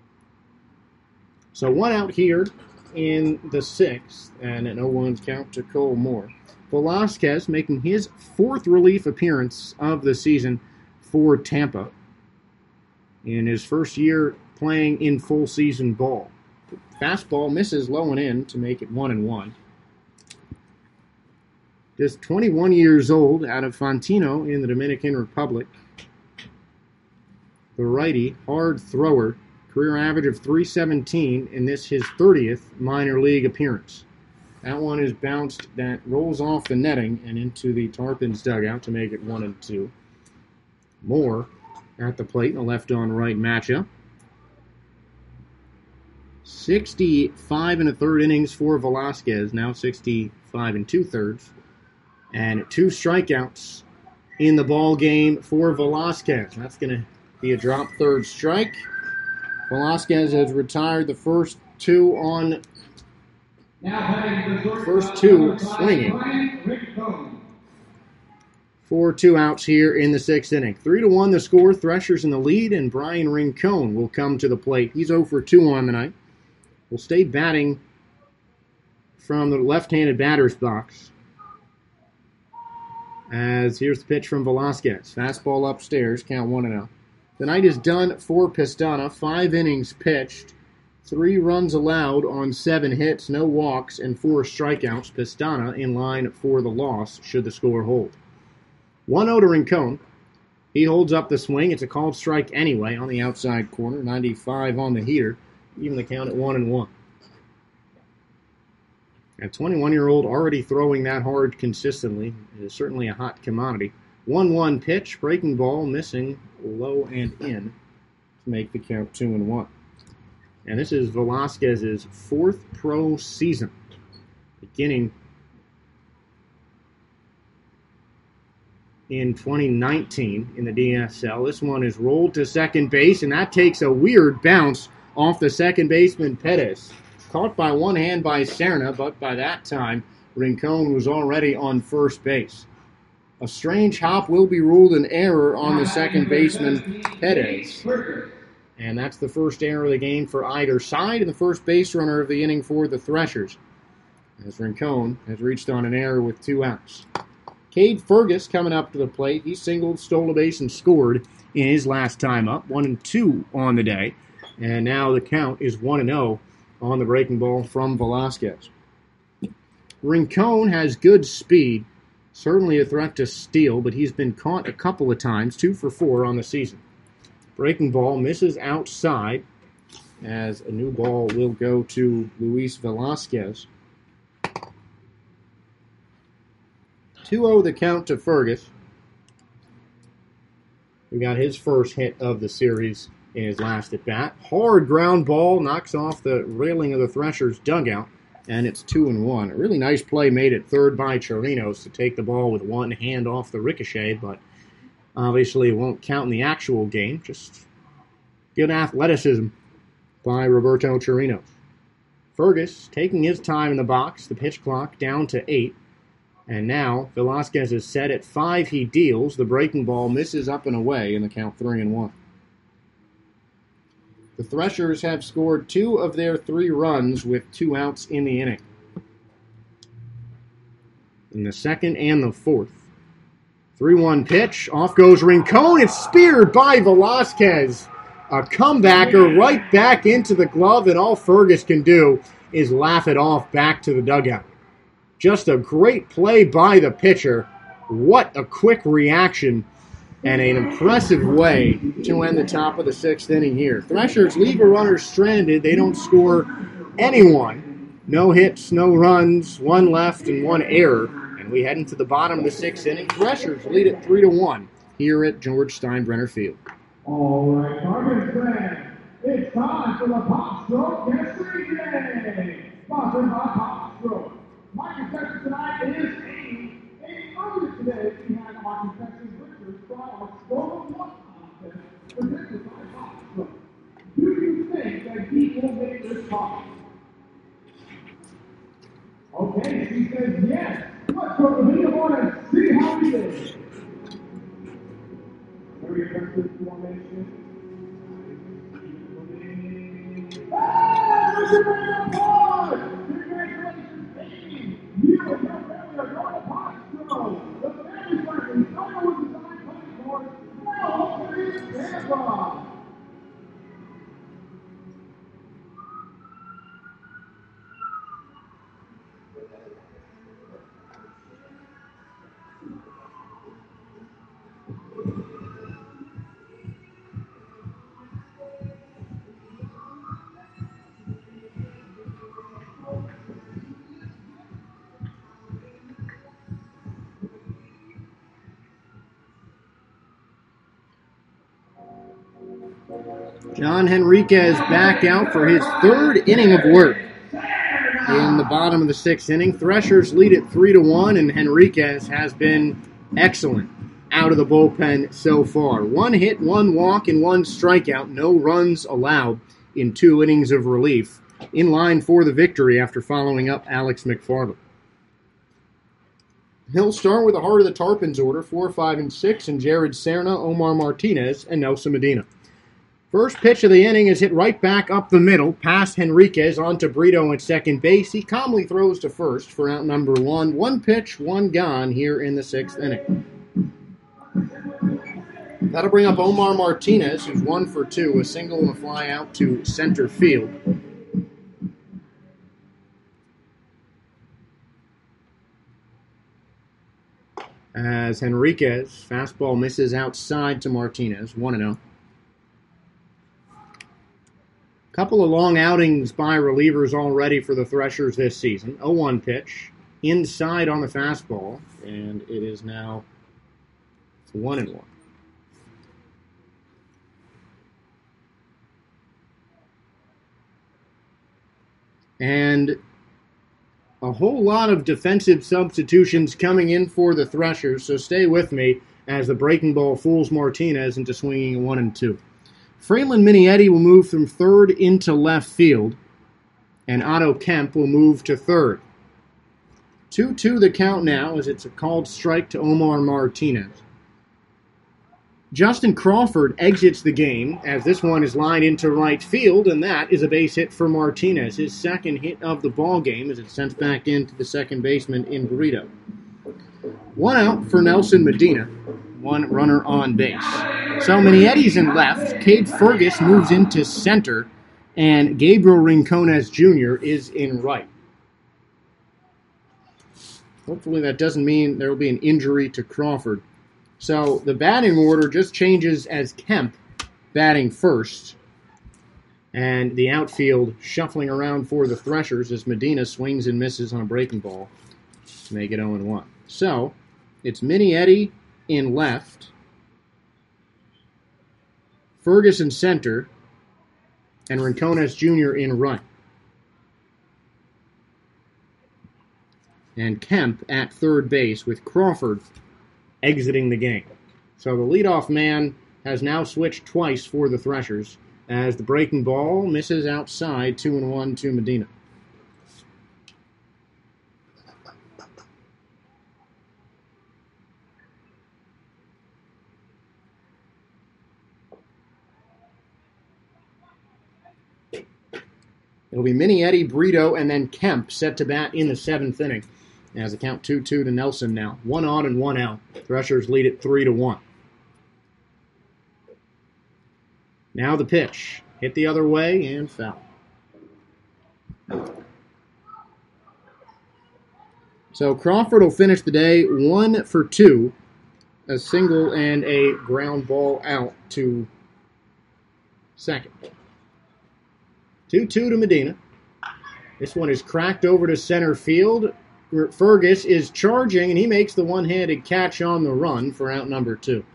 So one out here in the sixth, and an oh one count to Cole Moore. Velasquez making his fourth relief appearance of the season for Tampa in his first year playing in full season ball. Fastball misses low and in to make it one and one. Just twenty-one years old, out of Fontino in the Dominican Republic. The righty, hard thrower, career average of three seventeen in this his thirtieth minor league appearance. That one is bounced, that rolls off the netting and into the Tarpons dugout to make it one and two. Moore at the plate in a left on right matchup. sixty-five and a third innings for Velasquez, now sixty-five and two thirds. And two strikeouts in the ball game for Velasquez. That's going to be a drop third strike. Velasquez has retired the first two on first two swinging. For two outs here in the sixth inning. Three to one the score. Threshers in the lead, and Brian Rincon will come to the plate. He's oh for two on the night. Will stay batting from the left-handed batter's box. As here's the pitch from Velasquez. Fastball upstairs, count one and oh. The night is done for Pestana. Five innings pitched. Three runs allowed on seven hits, no walks, and four strikeouts. Pestana in line for the loss should the score hold. one oh to Rincon. He holds up the swing. It's a called strike anyway on the outside corner. ninety-five on the heater. Even the count at one and one. A twenty-one-year-old already throwing that hard consistently is certainly a hot commodity. one one pitch, breaking ball, missing low and in to make the count two and one. And this is Velasquez's fourth pro season, beginning in twenty nineteen in the D S L. This one is rolled to second base, and that takes a weird bounce off the second baseman Perez. Caught by one hand by Serna, but by that time, Rincon was already on first base. A strange hop will be ruled an error on the second baseman Perez. And that's the first error of the game for either side, and the first base runner of the inning for the Threshers, as Rincon has reached on an error with two outs. Cade Fergus coming up to the plate. He singled, stole a base, and scored in his last time up. One and two on the day. And now the count is one and oh on the breaking ball from Velasquez. Rincon has good speed. Certainly a threat to steal, but he's been caught a couple of times, two for four on the season. Breaking ball misses outside, as a new ball will go to Luis Velasquez. two oh the count to Fergus, who got his first hit of the series in his last at-bat. Hard ground ball knocks off the railing of the Threshers' dugout, and it's two and one. A really nice play made at third by Chirinos to take the ball with one hand off the ricochet, but obviously it won't count in the actual game. Just good athleticism by Roberto Chirinos. Fergus taking his time in the box, the pitch clock down to eight. And now Velasquez is set at five. He deals. The breaking ball misses up and away in the count three and one. The Threshers have scored two of their three runs with two outs in the inning. In the second and the fourth. three one pitch. Off goes Rincon. It's speared by Velasquez. A comebacker right back into the glove, and all Fergus can do is laugh it off back to the dugout. Just a great play by the pitcher. What a quick reaction and an impressive way to end the top of the sixth inning here. Threshers leave a runner stranded. They don't score anyone. No hits, no runs, one left and one error. And we head into the bottom of the sixth inning. Threshers lead it three to one here at George Steinbrenner Field. All right, Target fans, it's time for the Pop Stroke History Day. Sponsored by Pop Stroke. My contestant tonight is Amy. Amy, earlier today we had my contestant Richard try our Stroke of Luck contest presented by Pop Stroke. Do you think that he will make this possible? Okay, she says yes. Let's go to the video board and see how he did. Very aggressive formation. Hey, Richard made a board! Congratulations, Amy! You and your family are going to Pop-Stroke. The family friendly Tiger Woods design playing board now open in Tampa. John Henriquez back out for his third inning of work in the bottom of the sixth inning. Threshers lead it three to one, and Henriquez has been excellent out of the bullpen so far. One hit, one walk, and one strikeout. No runs allowed in two innings of relief. In line for the victory after following up Alex McFarland. He'll start with the heart of the Tarpons order, four, five, and six, and Jared Serna, Omar Martinez, and Nelson Medina. First pitch of the inning is hit right back up the middle, past Henriquez onto Brito at second base. He calmly throws to first for out number one. One pitch, one gone here in the sixth inning. That'll bring up Omar Martinez, who's one for two, a single and a fly out to center field. as Henriquez, fastball misses outside to Martinez, one and oh. Couple of long outings by relievers already for the Threshers this season. oh one pitch, inside on the fastball, and it is now one and one. And a whole lot of defensive substitutions coming in for the Threshers, so stay with me as the breaking ball fools Martinez into swinging one and two. Freeland Minietti will move from third into left field, and Otto Kemp will move to third. two two the count now as it's a called strike to Omar Martinez. Justin Crawford exits the game as this one is lined into right field, and that is a base hit for Martinez, his second hit of the ball game as it's sent back into the second baseman in Burrito. One out for Nelson Medina, one runner on base. So Minietti's in left, Cade Fergus moves into center, and Gabriel Rincones Junior is in right. Hopefully that doesn't mean there will be an injury to Crawford. So the batting order just changes as Kemp batting first, and the outfield shuffling around for the Threshers as Medina swings and misses on a breaking ball to make it oh and one. So it's Minietti in left, Fergus in center, and Rincones Junior in right. And Kemp at third base with Crawford exiting the game. So the leadoff man has now switched twice for the Threshers as the breaking ball misses outside, two and one to Medina. It'll be Minietti, Brito, and then Kemp set to bat in the seventh inning. As the count two two to Nelson now. One on and one out. Threshers lead it three to one. Now the pitch. Hit the other way and foul. So Crawford will finish the day one for two. A single and a ground ball out to second. two two to Medina. This one is cracked over to center field. Fergus is charging, and he makes the one-handed catch on the run for out number two.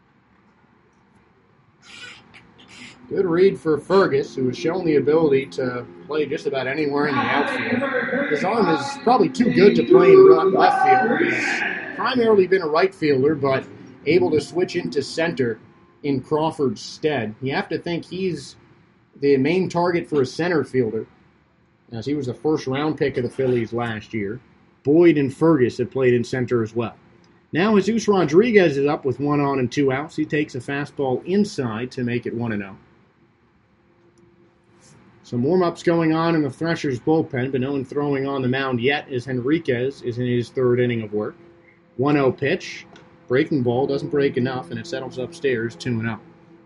Good read for Fergus, who has shown the ability to play just about anywhere in the outfield. His arm is probably too good to play in left field. He's primarily been a right fielder, but able to switch into center in Crawford's stead. You have to think he's the main target for a center fielder, as he was the first-round pick of the Phillies last year. Boyd and Fergus have played in center as well. Now Jesus Rodriguez is up with one on and two outs. He takes a fastball inside to make it one and oh. Some warm-ups going on in the Threshers bullpen, but no one throwing on the mound yet as Henriquez is in his third inning of work. one oh pitch. Breaking ball doesn't break enough, and it settles upstairs two and oh.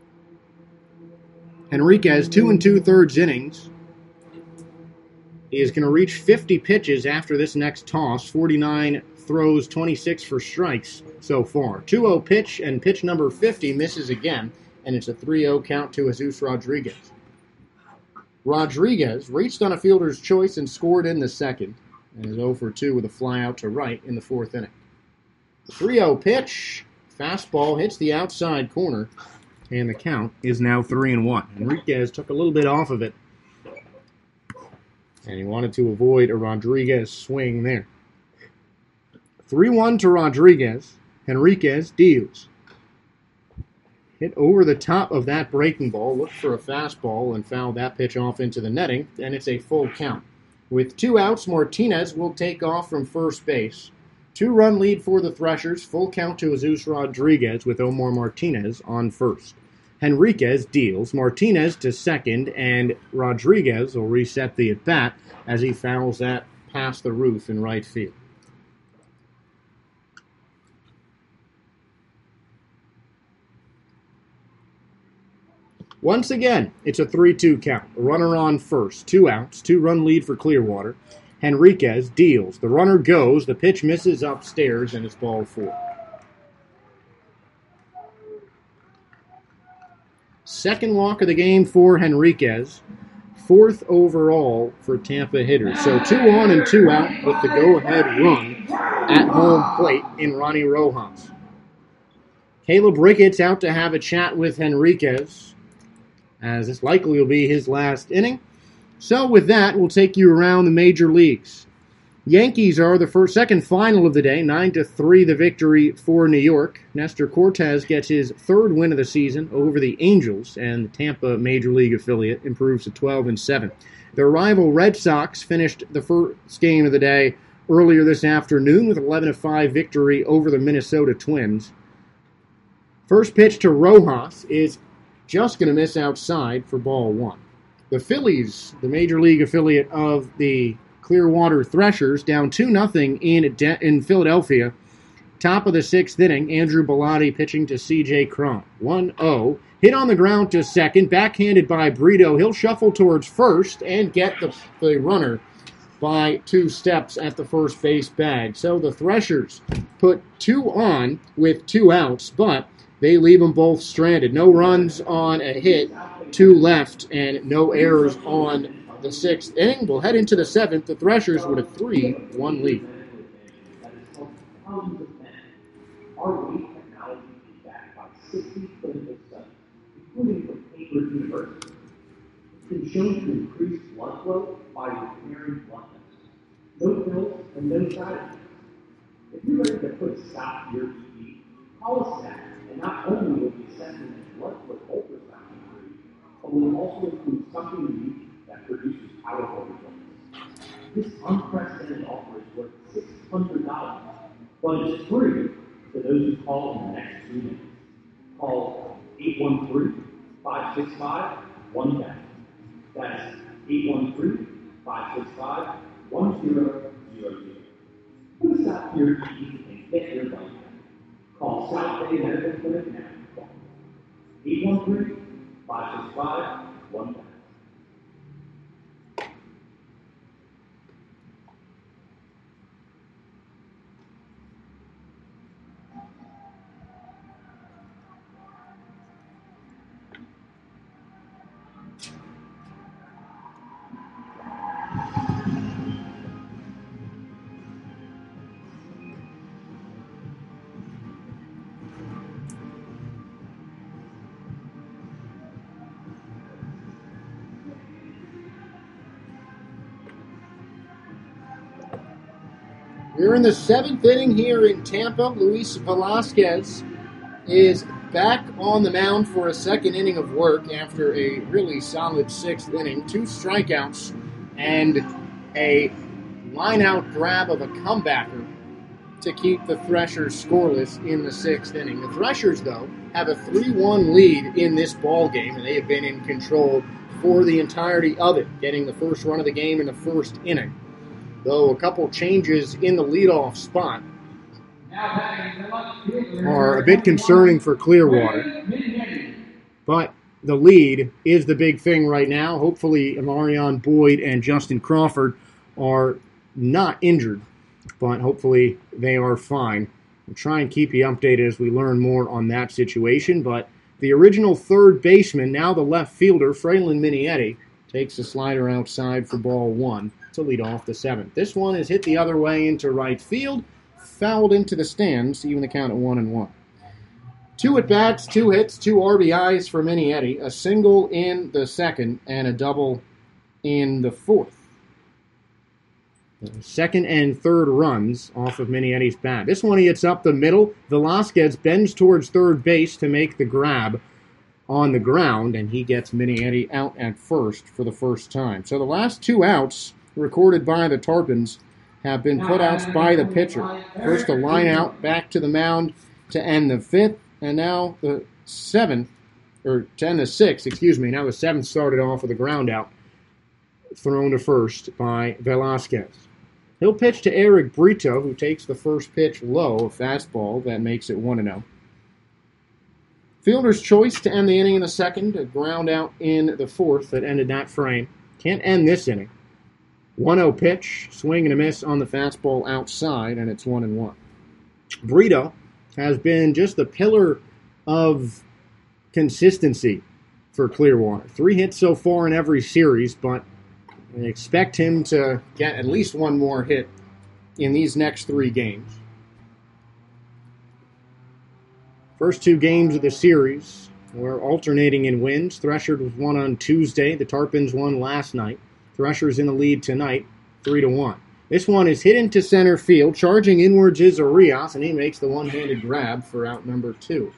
Henriquez, two and two-thirds innings. He is going to reach fifty pitches after this next toss. forty-nine throws, twenty-six for strikes so far. two oh pitch, and pitch number fifty misses again, and it's a three oh count to Jesus Rodriguez. Rodriguez reached on a fielder's choice and scored in the second, and is oh for two with a fly out to right in the fourth inning. three oh pitch, fastball hits the outside corner, and the count is now three and one. Henriquez took a little bit off of it, and he wanted to avoid a Rodriguez swing there. three one to Rodriguez. Henriquez deals. Hit over the top of that breaking ball, looked for a fastball, and fouled that pitch off into the netting, and it's a full count. With two outs, Martinez will take off from first base. Two-run lead for the Threshers, full count to Jesus Rodriguez with Omar Martinez on first. Henriquez deals, Martinez to second, and Rodriguez will reset the at-bat as he fouls that past the roof in right field. Once again, it's a three two count. A runner on first, two outs, two-run lead for Clearwater. Henriquez deals. The runner goes, the pitch misses upstairs, and it's ball four. second walk of the game for Henriquez, fourth overall for Tampa hitters. So two on and two out with the go-ahead run at home plate in Ronnie Rojas. Caleb Ricketts out to have a chat with Henriquez, as this likely will be his last inning. So with that, we'll take you around the major leagues. Yankees are the first, second final of the day, nine to three the victory for New York. Nestor Cortes gets his third win of the season over the Angels, and the Tampa Major League affiliate improves to twelve and seven. Their rival Red Sox finished the first game of the day earlier this afternoon with eleven to five victory over the Minnesota Twins. First pitch to Rojas is just going to miss outside for ball one. The Phillies, the Major League affiliate of the Clearwater Threshers, down two nothing in De- in Philadelphia. Top of the sixth inning, Andrew Bellotti pitching to C J Cron. one oh. Hit on the ground to second, backhanded by Brito. He'll shuffle towards first and get the, the runner by two steps at the first base bag. So the Threshers put two on with two outs, but they leave them both stranded. No runs on a hit, two left, and no errors on the sixth inning. We'll head into the seventh. The Threshers with a three one lead. Our weight technology is backed by sixty clinical studies, including from Cambridge University. It's been shown to increase blood flow by repairing blood vessels. No pills and no side effects. If you're ready to put a stop to your B P, call us now, and not only will we assess the blood flow ultrasound degree, but we'll also include something unique that produces powerful results. This unprecedented offer is worth six hundred dollars, but it's free to those who call in the next two minutes. Call eight one three, five six five, one thousand. That's eight one three, five six five, one zero zero zero. Put a stop to your B P and get your life back. Call South Bay Medical Clinic now. eight one three, five six five, one thousand. We're in the seventh inning here in Tampa. Luis Velasquez is back on the mound for a second inning of work after a really solid sixth inning. Two strikeouts and a line-out grab of a comebacker to keep the Threshers scoreless in the sixth inning. The Threshers, though, have a three one lead in this ball game, and they have been in control for the entirety of it, getting the first run of the game in the first inning. Though a couple changes in the leadoff spot are a bit concerning for Clearwater. But the lead is the big thing right now. Hopefully, Marion Boyd and Justin Crawford are not injured, but hopefully they are fine. We'll try and keep you updated as we learn more on that situation. But the original third baseman, now the left fielder, Fraylin Minietti, takes the slider outside for ball one to lead off the seventh. This one is hit the other way into right field, fouled into the stands, even the count at one and one. Two at-bats, two hits, two R B Is for Minietti, a single in the second, and a double in the fourth. Second and third runs off of Minietti's bat. This one he hits up the middle. Velasquez bends towards third base to make the grab on the ground, and he gets Minietti out at first for the first time. So the last two outs recorded by the Tarpons have been put outs by the pitcher. First a line out back to the mound to end the fifth, and now the seventh, or to end the sixth, excuse me. Now the seventh started off with a ground out thrown to first by Velasquez. He'll pitch to Eric Brito, who takes the first pitch low, a fastball that makes it one and oh. Fielder's choice to end the inning in the second, a ground out in the fourth that ended that frame. Can't end this inning. one oh pitch, swing and a miss on the fastball outside, and it's one and one. Brito has been just the pillar of consistency for Clearwater. Three hits so far in every series, but I expect him to get at least one more hit in these next three games. First two games of the series were alternating in wins. Threshers was won on Tuesday. The Tarpons won last night. Threshers in the lead tonight, three to one. This one is hit into center field. Charging inwards is Arias, and he makes the one-handed grab for out number two.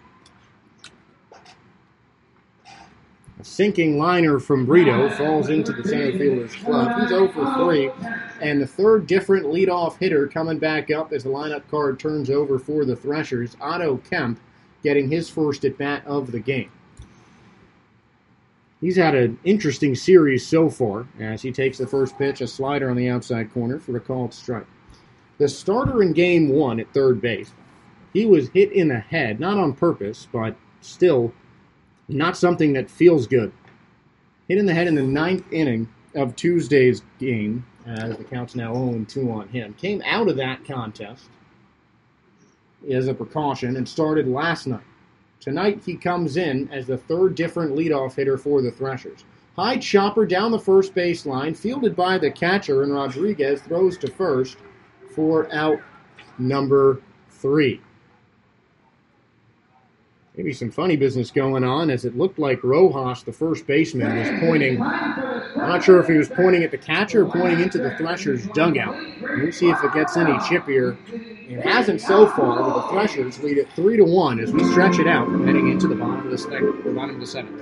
A sinking liner from Brito falls into the center fielder's glove. He's oh for three, and the third different leadoff hitter coming back up as the lineup card turns over for the Threshers. Otto Kemp getting his first at-bat of the game. He's had an interesting series so far as he takes the first pitch, a slider on the outside corner for a called strike. The starter in game one at third base, he was hit in the head, not on purpose, but still not something that feels good. Hit in the head in the ninth inning of Tuesday's game, as the count's now oh and two on him. Came out of that contest as a precaution and started last night. Tonight he comes in as the third different leadoff hitter for the Threshers. High chopper down the first baseline, fielded by the catcher, and Rodriguez throws to first for out number three. Maybe some funny business going on, as it looked like Rojas, the first baseman, was pointing. I'm not sure if he was pointing at the catcher or pointing into the Threshers' dugout. We'll see if it gets any chippier. It hasn't so far, but the Threshers lead it three to one as we stretch it out, heading into the bottom of the second, the bottom of the seventh.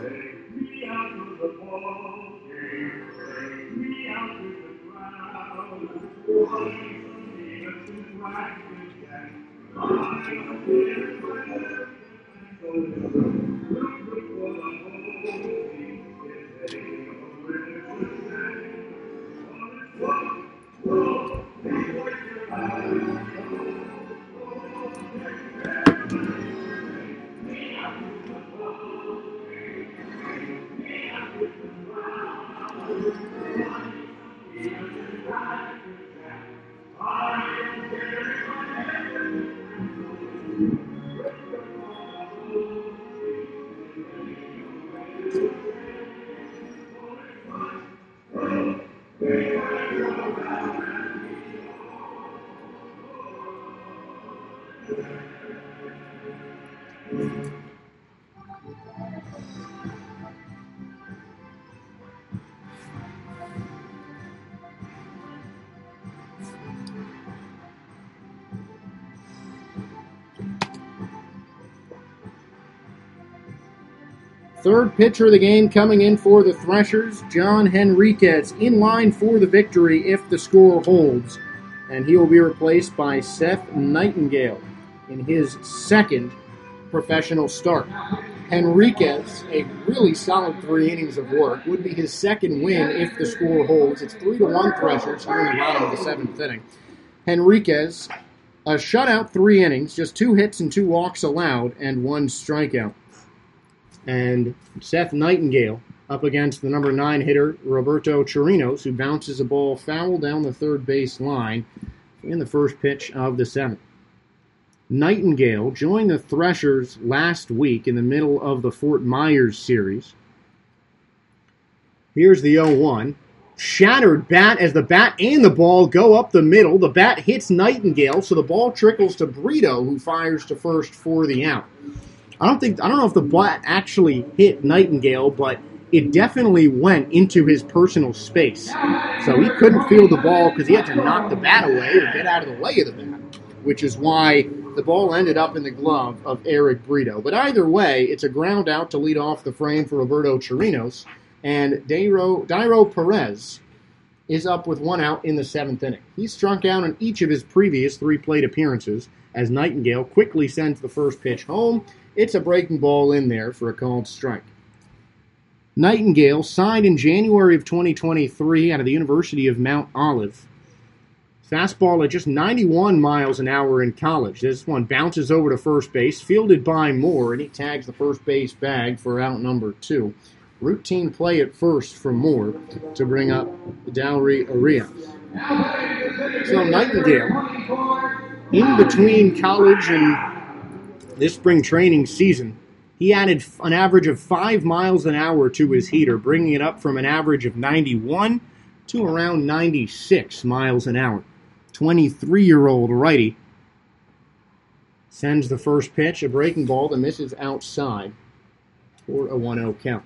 Third pitcher of the game coming in for the Threshers, John Henriquez, in line for the victory if the score holds. And he will be replaced by Seth Nightingale in his second professional start. Henriquez, a really solid three innings of work, would be his second win if the score holds. It's three to one Threshers here in the bottom of the seventh inning. Henriquez, a shutout three innings, just two hits and two walks allowed, and one strikeout. And Seth Nightingale up against the number nine hitter, Roberto Chirinos, who bounces a ball foul down the third base line in the first pitch of the seventh. Nightingale joined the Threshers last week in the middle of the Fort Myers series. Here's the oh one. Shattered bat as the bat and the ball go up the middle. The bat hits Nightingale, so the ball trickles to Brito, who fires to first for the out. I don't think I don't know if the bat actually hit Nightingale, but it definitely went into his personal space. So he couldn't field the ball because he had to knock the bat away or get out of the way of the bat, which is why the ball ended up in the glove of Eric Brito. But either way, it's a ground out to lead off the frame for Roberto Chirinos, and Dairo, Dairo Perez is up with one out in the seventh inning. He struck out in each of his previous three plate appearances as Nightingale quickly sends the first pitch home. It's a breaking ball in there for a called strike. Nightingale signed in January of twenty twenty-three out of the University of Mount Olive. Fastball at just ninety-one miles an hour in college. This one bounces over to first base, fielded by Moore, and he tags the first base bag for out number two. Routine play at first from Moore to bring up Dowry Arias. So Nightingale, in between college and this spring training season, He added an average of five miles an hour to his heater, bringing it up from an average of ninety-one to around ninety-six miles an hour. twenty-three-year-old righty sends the first pitch, a breaking ball that misses outside for a one oh count.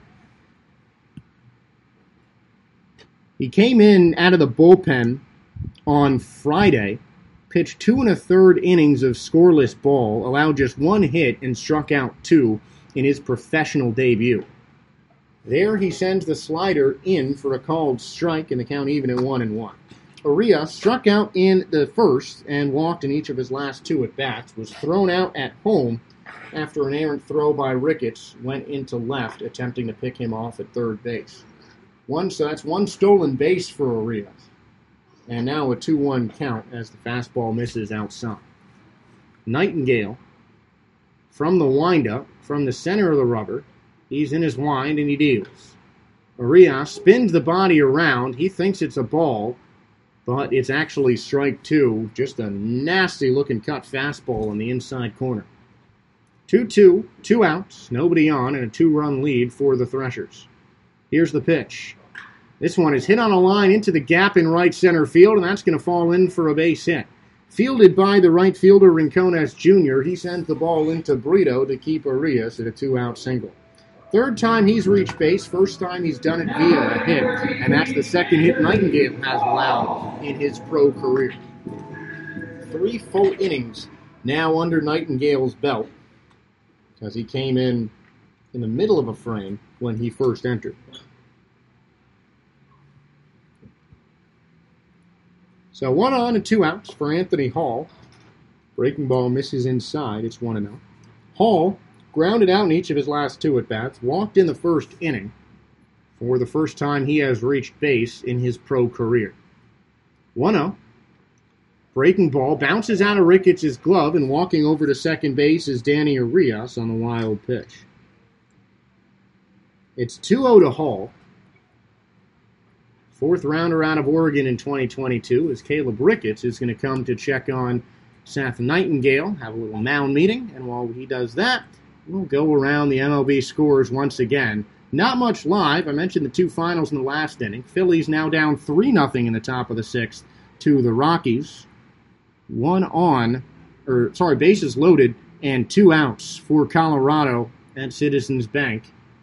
He came in out of the bullpen on Friday, pitched two and a third innings of scoreless ball, allowed just one hit, and struck out two in his professional debut. There he sends the slider in for a called strike, and the count even at one and one. Urias struck out in the first and walked in each of his last two at-bats, was thrown out at home after an errant throw by Ricketts went into left, attempting to pick him off at third base. One, so that's one stolen base for Urias. And now a two one count as the fastball misses outside. Nightingale, from the windup, from the center of the rubber, he's in his wind and he deals. Urias spins the body around. He thinks it's a ball, but it's actually strike two. Just a nasty-looking cut fastball in the inside corner. two two, two outs, nobody on, and a two-run lead for the Threshers. Here's the pitch. This one is hit on a line into the gap in right center field, and that's going to fall in for a base hit. Fielded by the right fielder Rincones Junior, he sends the ball into Brito to keep Urias at a two-out single. Third time he's reached base, first time he's done it via a hit, and that's the second hit Nightingale has allowed in his pro career. Three full innings now under Nightingale's belt, as he came in in the middle of a frame when he first entered. So one on and two outs for Anthony Hall. Breaking ball misses inside. It's one and oh. Hall grounded out in each of his last two at-bats, walked in the first inning for the first time he has reached base in his pro career. one oh. Breaking ball bounces out of Ricketts' glove, and walking over to second base is Danny Urias on the wild pitch. It's two oh to Hall. Fourth rounder out of Oregon in twenty twenty-two is Caleb Ricketts, who's going to come to check on Seth Nightingale, have a little mound meeting, and while he does that, we'll go around the M L B scores once again. Not much live. I mentioned the two finals in the last inning. Phillies now down three nothing in the top of the sixth to the Rockies. One on, or sorry, bases loaded, and two outs for Colorado at Citizens Bank.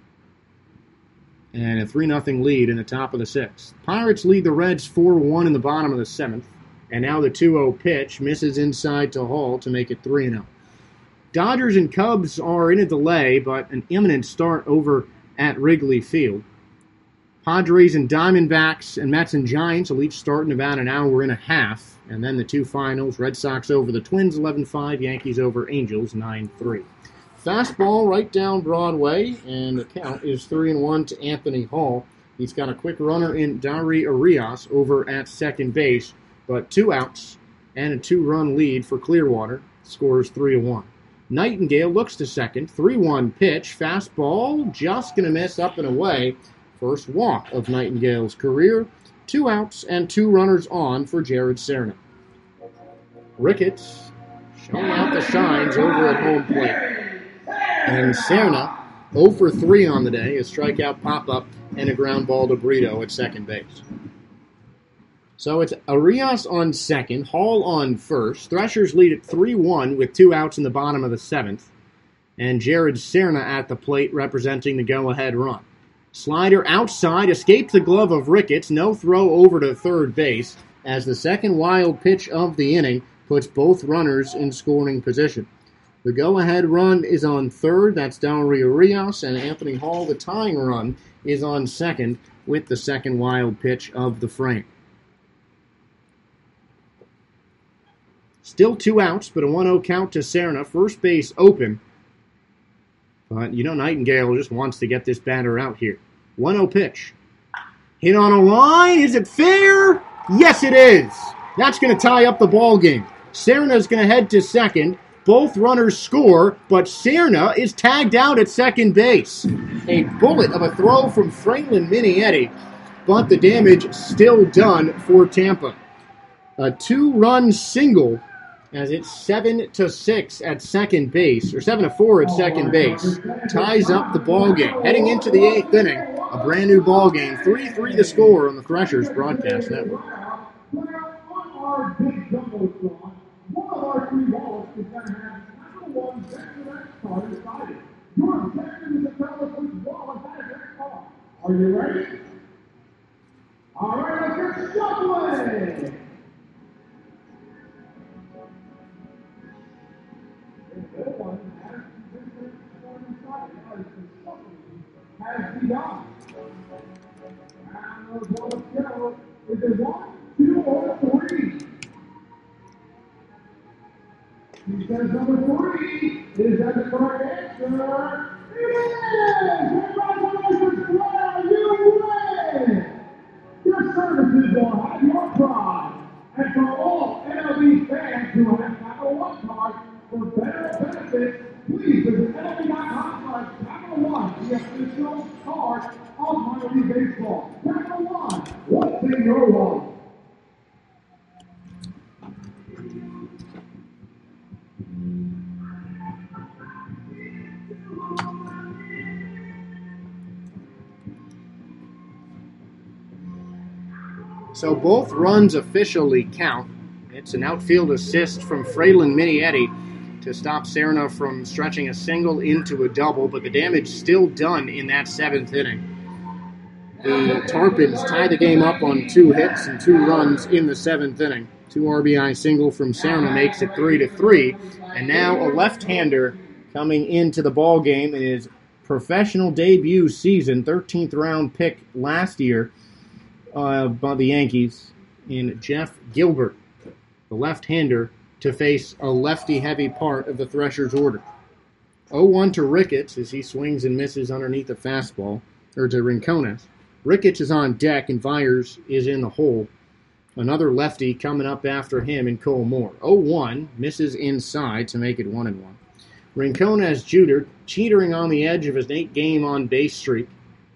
And a three nothing lead in the top of the sixth. Pirates lead the Reds four one in the bottom of the seventh. And now the two oh pitch misses inside to Hall to make it three and oh. Dodgers and Cubs are in a delay, but an imminent start over at Wrigley Field. Padres and Diamondbacks and Mets and Giants will each start in about an hour and a half. And then the two finals, Red Sox over the Twins eleven five, Yankees over Angels nine three. Fastball right down Broadway, and the count is three and one to Anthony Hall. He's got a quick runner in Dari Urias over at second base, but two outs and a two-run lead for Clearwater. Scores three to one. Nightingale looks to second. three one pitch. Fastball just going to miss up and away. First walk of Nightingale's career. Two outs and two runners on for Jared Serna. Ricketts showing out the signs over at home plate. And Serna, oh for three on the day, a strikeout pop-up and a ground ball to Brito at second base. So it's Urias on second, Hall on first. Threshers lead at three one with two outs in the bottom of the seventh. And Jared Serna at the plate representing the go-ahead run. Slider outside, escaped the glove of Ricketts, no throw over to third base, as the second wild pitch of the inning puts both runners in scoring position. The go-ahead run is on third. That's Dari Urias, and Anthony Hall, the tying run, is on second with the second wild pitch of the frame. Still two outs, but a one oh count to Serna. First base open. But, you know, Nightingale just wants to get this batter out here. one oh pitch. Hit on a line. Is it fair? Yes, it is. That's going to tie up the ball game. Serna's going to head to second. Both runners score, but Serna is tagged out at second base. A bullet of a throw from Franklin Minietti, but the damage still done for Tampa. A two-run single as it's seven to six at second base, or seven to four at second base, ties up the ball game. Heading into the eighth inning, a brand new ball game, three three the score on the Threshers Broadcast Network. One of our three balls is going to have number one back to that card decided. Your objective is to tell us which ball has that card. Are you ready? All right, let's get shuffling. The good one has been decided. The shuffling has begun. And those balls go. Is it one, two, or three? He says number three. Is that the correct answer? It is! Congratulations, Glenn! You win! Your services will have your pride. And for all N L B fans who have Capital One cards for better benefits, please visit N L B dot com slash Capital One, the official card of minor league baseball. Capital One, one thing you're wrong. So both runs officially count. It's an outfield assist from Fraylin Minietti to stop Serna from stretching a single into a double, but the damage still done in that seventh inning. The Tarpons tie the game up on two hits and two runs in the seventh inning. Two R B I single from Serna makes it three to three, and now a left-hander coming into the ball game in his professional debut season, thirteenth round pick last year. Uh, by the Yankees in Jeff Gilbert, the left-hander, to face a lefty-heavy part of the Threshers' order. oh one to Ricketts as he swings and misses underneath the fastball, or to Rincones. Ricketts is on deck and Viers is in the hole. Another lefty coming up after him in Cole Moore. oh one misses inside to make it one and one. Rincones Junior teetering on the edge of his eight-game on-base streak,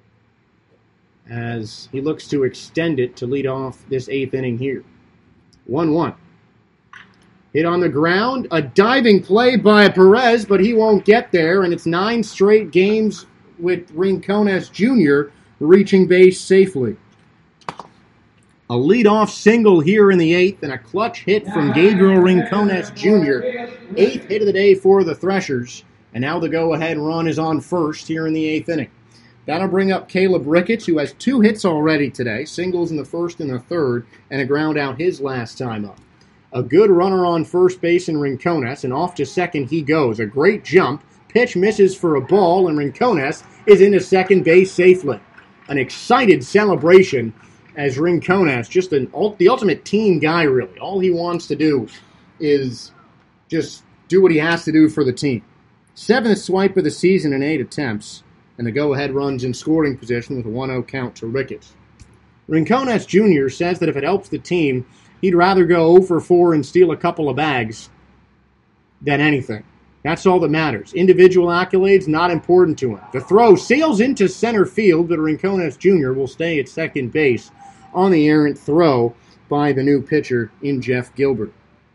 as he looks to extend it to lead off this eighth inning here. one one. Hit on the ground, a diving play by Perez, but he won't get there, and it's nine straight games with Rincones Junior reaching base safely. A leadoff single here in the eighth, and a clutch hit from Gabriel Rincones Junior Eighth hit of the day for the Threshers, and now the go-ahead run is on first here in the eighth inning. That'll bring up Caleb Ricketts, who has two hits already today, singles in the first and the third, and a ground out his last time up. A good runner on first base in Rincones, and off to second he goes. A great jump, pitch misses for a ball, and Rincones is into second base safely. An excited celebration as Rincones, just an, the ultimate team guy, really. All he wants to do is just do what he has to do for the team. Seventh swipe of the season in eight attempts, and the go-ahead runs in scoring position with a one oh count to Ricketts. Rincones Junior says that if it helps the team, he'd rather go oh for four and steal a couple of bags than anything. That's all that matters. Individual accolades, not important to him. The throw sails into center field, but Rincones Junior will stay at second base on the errant throw by the new pitcher in Jeff Gilbert.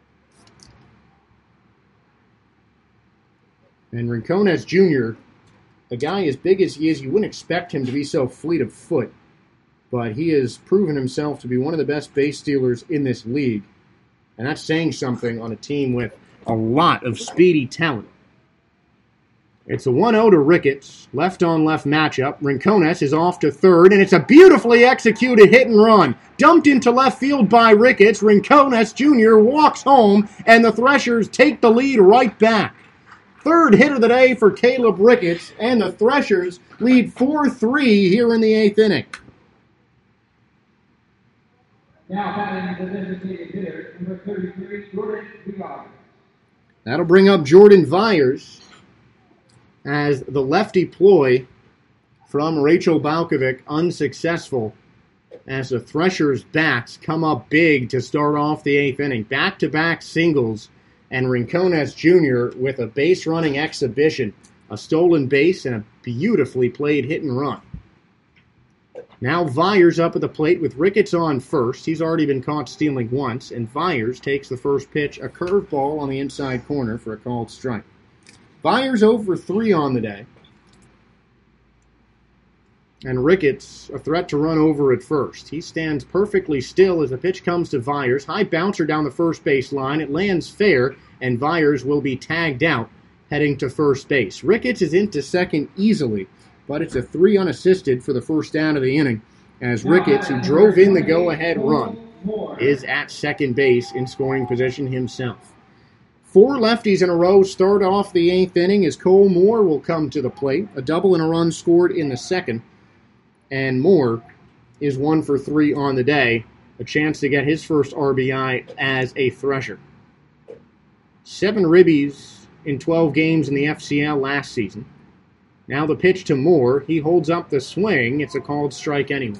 And Rincones Junior, a guy as big as he is, you wouldn't expect him to be so fleet of foot, but he has proven himself to be one of the best base stealers in this league, and that's saying something on a team with a lot of speedy talent. It's a one oh to Ricketts, left-on-left matchup. Rincones is off to third, and it's a beautifully executed hit and run. Dumped into left field by Ricketts. Rincones Junior walks home, and the Threshers take the lead right back. Third hit of the day for Caleb Ricketts, and the Threshers lead four three here in the eighth inning. Now batting the designated hitter, number thirty-three, Jordan Viers. That'll bring up Jordan Viers as the lefty ploy from Rachel Balkovic unsuccessful as the Threshers' bats come up big to start off the eighth inning. Back-to-back singles, and Rincones Junior with a base-running exhibition, a stolen base, and a beautifully played hit and run. Now Vyers up at the plate with Ricketts on first. He's already been caught stealing once, and Vyers takes the first pitch, a curveball on the inside corner for a called strike. Vyers over three on the day. And Ricketts, a threat to run over at first. He stands perfectly still as the pitch comes to Vyers. High bouncer down the first base line. It lands fair, and Vyers will be tagged out, heading to first base. Ricketts is into second easily, but it's a three unassisted for the first down of the inning, as Ricketts, who drove in the go-ahead run, is at second base in scoring position himself. Four lefties in a row start off the eighth inning as Cole Moore will come to the plate. A double and a run scored in the second, and Moore is one for three on the day, a chance to get his first R B I as a Thresher. Seven ribbies in twelve games in the F C L last season. Now the pitch to Moore. He holds up the swing. It's a called strike anyway.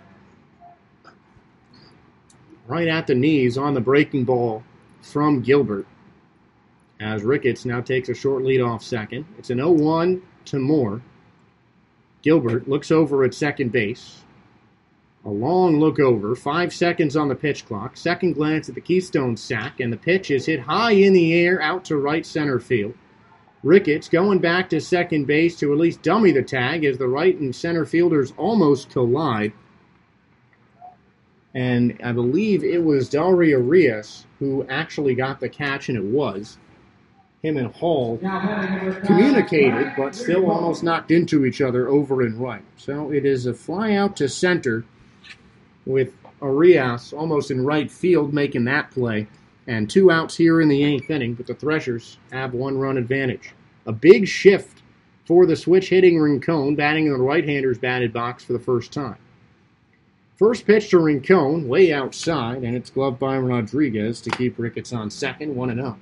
Right at the knees on the breaking ball from Gilbert, as Ricketts now takes a short lead off second. It's an oh one to Moore. Gilbert looks over at second base. A long look over. Five seconds on the pitch clock. Second glance at the Keystone sack, and the pitch is hit high in the air out to right center field. Ricketts going back to second base to at least dummy the tag as the right and center fielders almost collide. And I believe it was Dauri Arias who actually got the catch, and it was. Him and Hall communicated, but still almost knocked into each other over and right. So it is a fly out to center with Arias almost in right field making that play. And two outs here in the eighth inning, but the Threshers have one-run advantage. A big shift for the switch-hitting Rincon, batting in the right-hander's batted box for the first time. First pitch to Rincon, way outside, and it's gloved by Rodriguez to keep Ricketts on second, one and oh.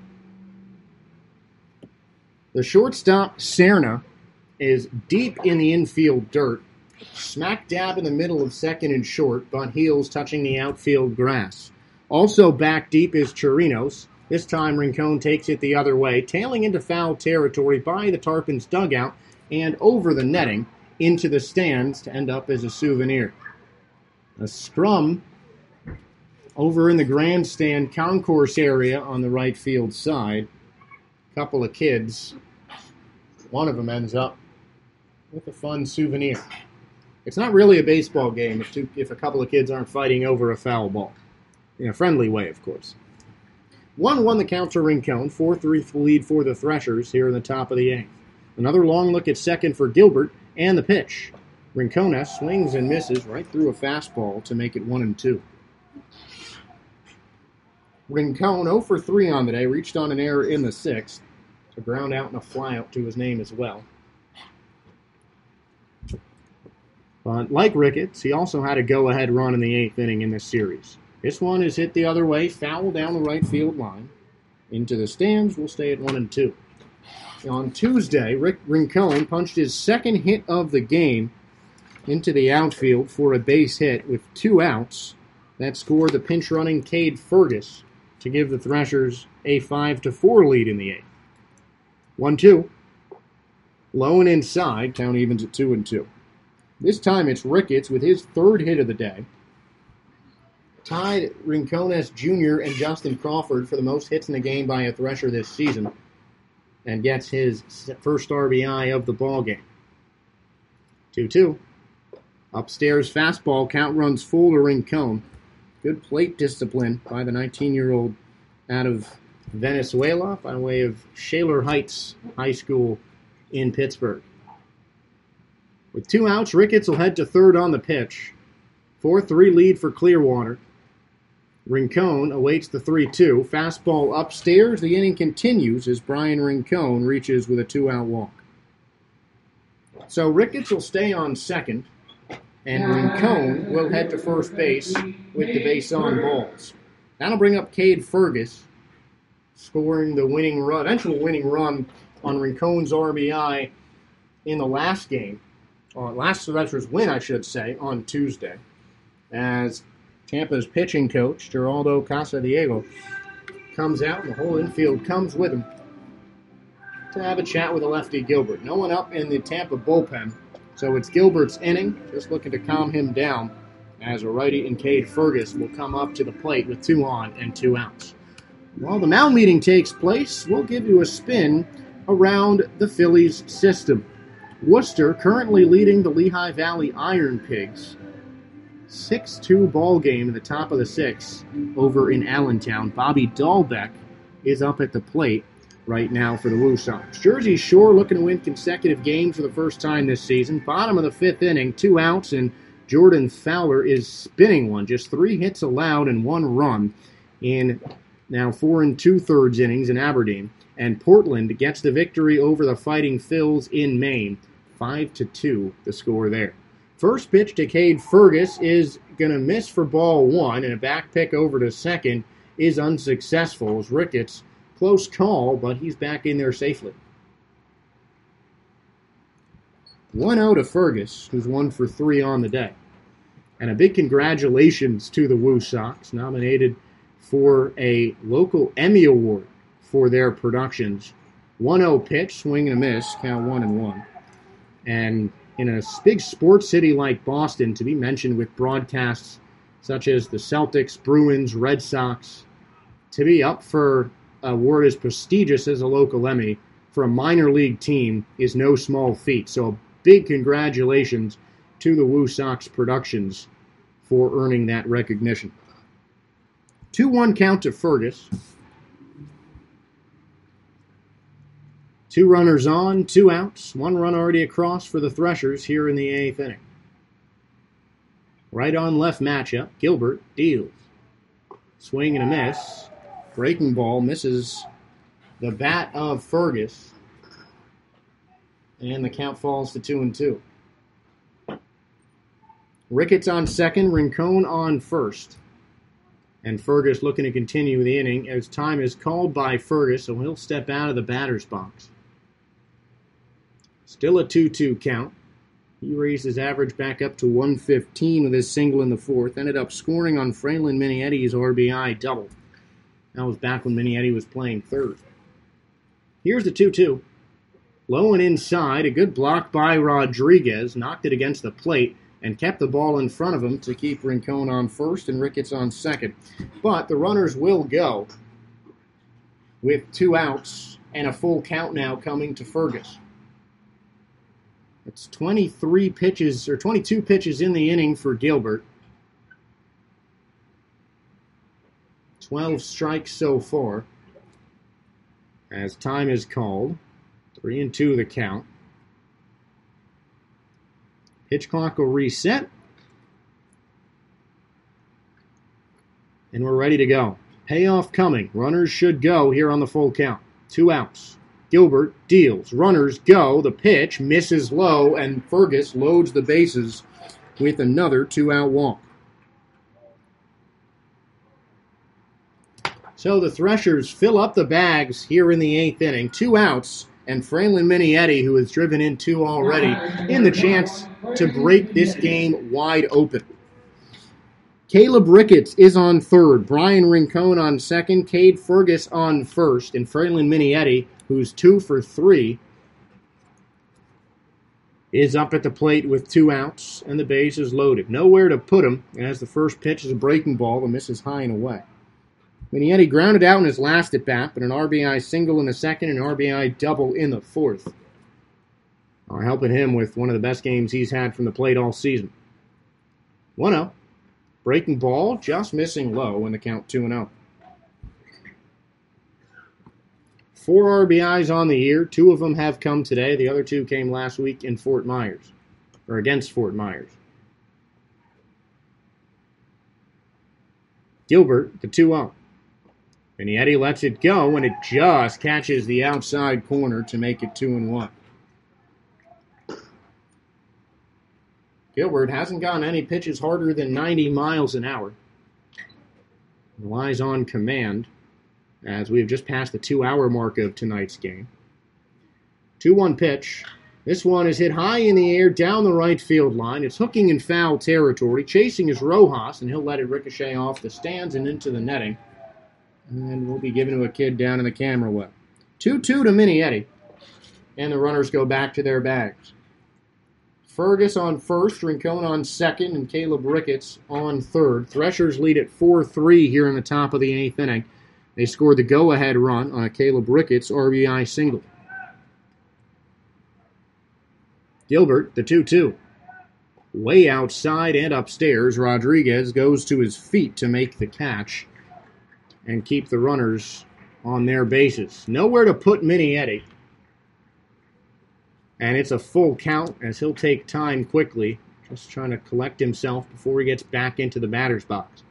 The shortstop, Serna, is deep in the infield dirt, smack dab in the middle of second and short, but heels touching the outfield grass. Also back deep is Chirinos. This time Rincon takes it the other way, tailing into foul territory by the Tarpons dugout and over the netting into the stands to end up as a souvenir. A scrum over in the grandstand concourse area on the right field side. A couple of kids. One of them ends up with a fun souvenir. It's not really a baseball game if, two, if a couple of kids aren't fighting over a foul ball. In a friendly way, of course. one one the count to Rincon, four three lead for the Threshers here in the top of the eighth. Another long look at second for Gilbert, and the pitch. Rincon swings and misses right through a fastball to make it one and two. Rincon oh for three on the day, reached on an error in the sixth. A ground out and a fly out to his name as well. But like Ricketts, he also had a go-ahead run in the eighth inning in this series. This one is hit the other way, foul down the right field line. Into the stands, we'll stay at one and two. On Tuesday, Rick Rincon punched his second hit of the game into the outfield for a base hit with two outs. That scored the pinch-running Cade Fergus to give the Threshers a five to four lead in the eighth. one two. Low and inside, count evens at two and two. This time it's Ricketts with his third hit of the day. Tied Rincones Junior and Justin Crawford for the most hits in the game by a Thresher this season, and gets his first R B I of the ballgame. two two. Upstairs fastball, count runs full to Rincon. Good plate discipline by the nineteen-year-old out of Venezuela by way of Shaler Heights High School in Pittsburgh. With two outs, Ricketts will head to third on the pitch. four three lead for Clearwater. Rincon awaits the three two. Fastball upstairs. The inning continues as Brian Rincon reaches with a two-out walk. So Ricketts will stay on second, and Rincon will head to first base with the base on balls. That'll bring up Cade Fergus, scoring the winning run, eventual winning run on Rincon's R B I in the last game, or last Thresher's win, I should say, on Tuesday, as Tampa's pitching coach, Geraldo Casadiego, comes out, and the whole infield comes with him to have a chat with the lefty Gilbert. No one up in the Tampa bullpen So it's Gilbert's inning, just looking to calm him down, as a righty in Cade Fergus will come up to the plate with two on and two outs. While the mound meeting takes place, we'll give you a spin around the Phillies system. Worcester currently leading the Lehigh Valley Iron Pigs. six two ball game in the top of the sixth over in Allentown. Bobby Dahlbeck is up at the plate right now for the Woo Sox. Jersey Shore looking to win consecutive games for the first time this season. Bottom of the fifth inning, two outs, and Jordan Fowler is spinning one. Just three hits allowed and one run in now four and two-thirds innings in Aberdeen. And Portland gets the victory over the Fighting Phils in Maine. five to two the score there. First pitch to Cade Fergus is going to miss for ball one, and a back pick over to second is unsuccessful as Ricketts, close call, but he's back in there safely. one oh to Fergus, who's one for three on the day. And a big congratulations to the Woo Sox, nominated for a local Emmy Award for their productions. one oh pitch, swing and a miss, count one and one. And in a big sports city like Boston, to be mentioned with broadcasts such as the Celtics, Bruins, Red Sox, to be up for an award as prestigious as a local Emmy for a minor league team is no small feat. So a big congratulations to the Woo Sox Productions for earning that recognition. two one count to Fergus. Two runners on, two outs, one run already across for the Threshers here in the eighth inning. Right on left matchup, Gilbert deals. Swing and a miss. Breaking ball misses the bat of Fergus. And the count falls to two and two. Ricketts on second, Rincon on first. And Fergus looking to continue the inning as time is called by Fergus, so he'll step out of the batter's box. Still a two two count. He raised his average back up to one fifteen with his single in the fourth. Ended up scoring on Fraylin Minietti's R B I double. That was back when Minietti was playing third. Here's the two two. Low and inside. A good block by Rodriguez. Knocked it against the plate and kept the ball in front of him to keep Rincon on first and Ricketts on second. But the runners will go with two outs and a full count now coming to Fergus. It's twenty-three pitches, or twenty-two pitches in the inning for Gilbert. twelve strikes so far. As time is called. Three and two the count. Pitch clock will reset. And we're ready to go. Payoff coming. Runners should go here on the full count. Two outs. Gilbert deals. Runners go. The pitch misses low, and Fergus loads the bases with another two-out walk. So the Threshers fill up the bags here in the eighth inning. Two outs, and Fraylin Minietti, who has driven in two already, in the chance to break this game wide open. Caleb Ricketts is on third. Brian Rincon on second. Cade Fergus on first. And Fraylin Minietti, who's two for three, is up at the plate with two outs, and the base is loaded. Nowhere to put him, as the first pitch is a breaking ball that misses high and away. Minietti grounded out in his last at-bat, but an R B I single in the second and an R B I double in the fourth are helping him with one of the best games he's had from the plate all season. one oh. Breaking ball, just missing low in the count two and oh. Four R B Is on the year. Two of them have come today. The other two came last week in Fort Myers, or against Fort Myers. Gilbert, the two oh. Minietti lets it go, and it just catches the outside corner to make it two and one. Gilbert hasn't gotten any pitches harder than ninety miles an hour. Lies on command, as we've just passed the two-hour mark of tonight's game. two one pitch. This one is hit high in the air down the right field line. It's hooking in foul territory. Chasing is Rojas, and he'll let it ricochet off the stands and into the netting. And we'll be given to a kid down in the camera well. two two to Minietti. And the runners go back to their bags. Fergus on first, Rincon on second, and Caleb Ricketts on third. Threshers lead at four three here in the top of the eighth inning. They scored the go-ahead run on a Caleb Ricketts R B I single. Gilbert, the two two. Way outside and upstairs, Rodriguez goes to his feet to make the catch and keep the runners on their bases. Nowhere to put Minietti. And it's a full count as he'll take time quickly, just trying to collect himself before he gets back into the batter's box.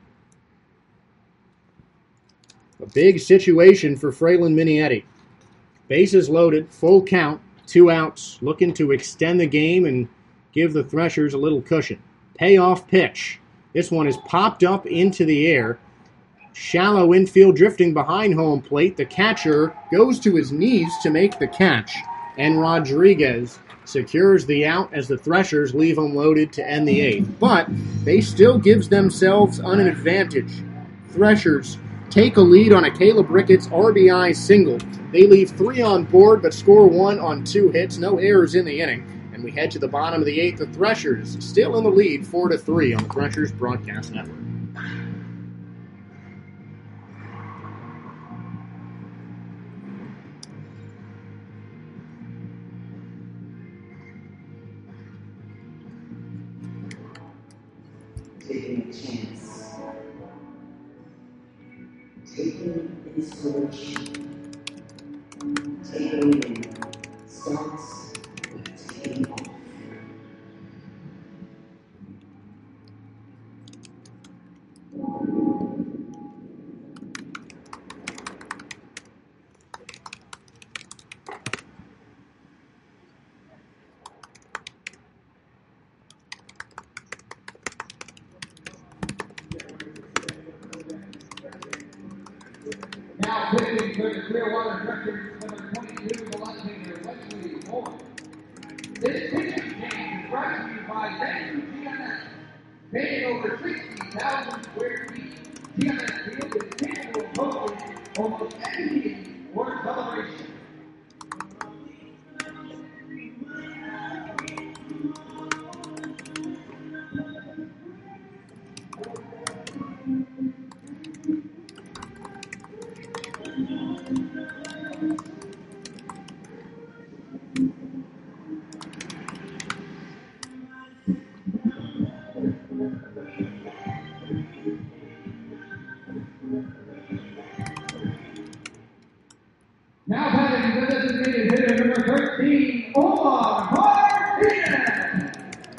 A big situation for Fralin Minietti. Bases loaded, full count, two outs, looking to extend the game and give the Threshers a little cushion. Payoff pitch. This one is popped up into the air. Shallow infield drifting behind home plate. The catcher goes to his knees to make the catch. And Rodriguez secures the out as the Threshers leave him loaded to end the eighth. But they still gives themselves an advantage. Threshers take a lead on a Caleb Ricketts R B I single. They leave three on board but score one on two hits. No errors in the inning. And we head to the bottom of the eighth. The Threshers still in the lead four to three on the Threshers Broadcast Network. Taking a chance, taking inspiration, taking starts with taking off. Now pitching for the Clearwater Threshers, number twenty-two, the left-hander, Wesley Moore. This pitching game is brought to you by Venue G M S. Paying over sixty thousand square feet, G M S Field is capable of hosting almost any meeting or celebration. Now batting the designated hitter, number thirteen, Omar Martinez.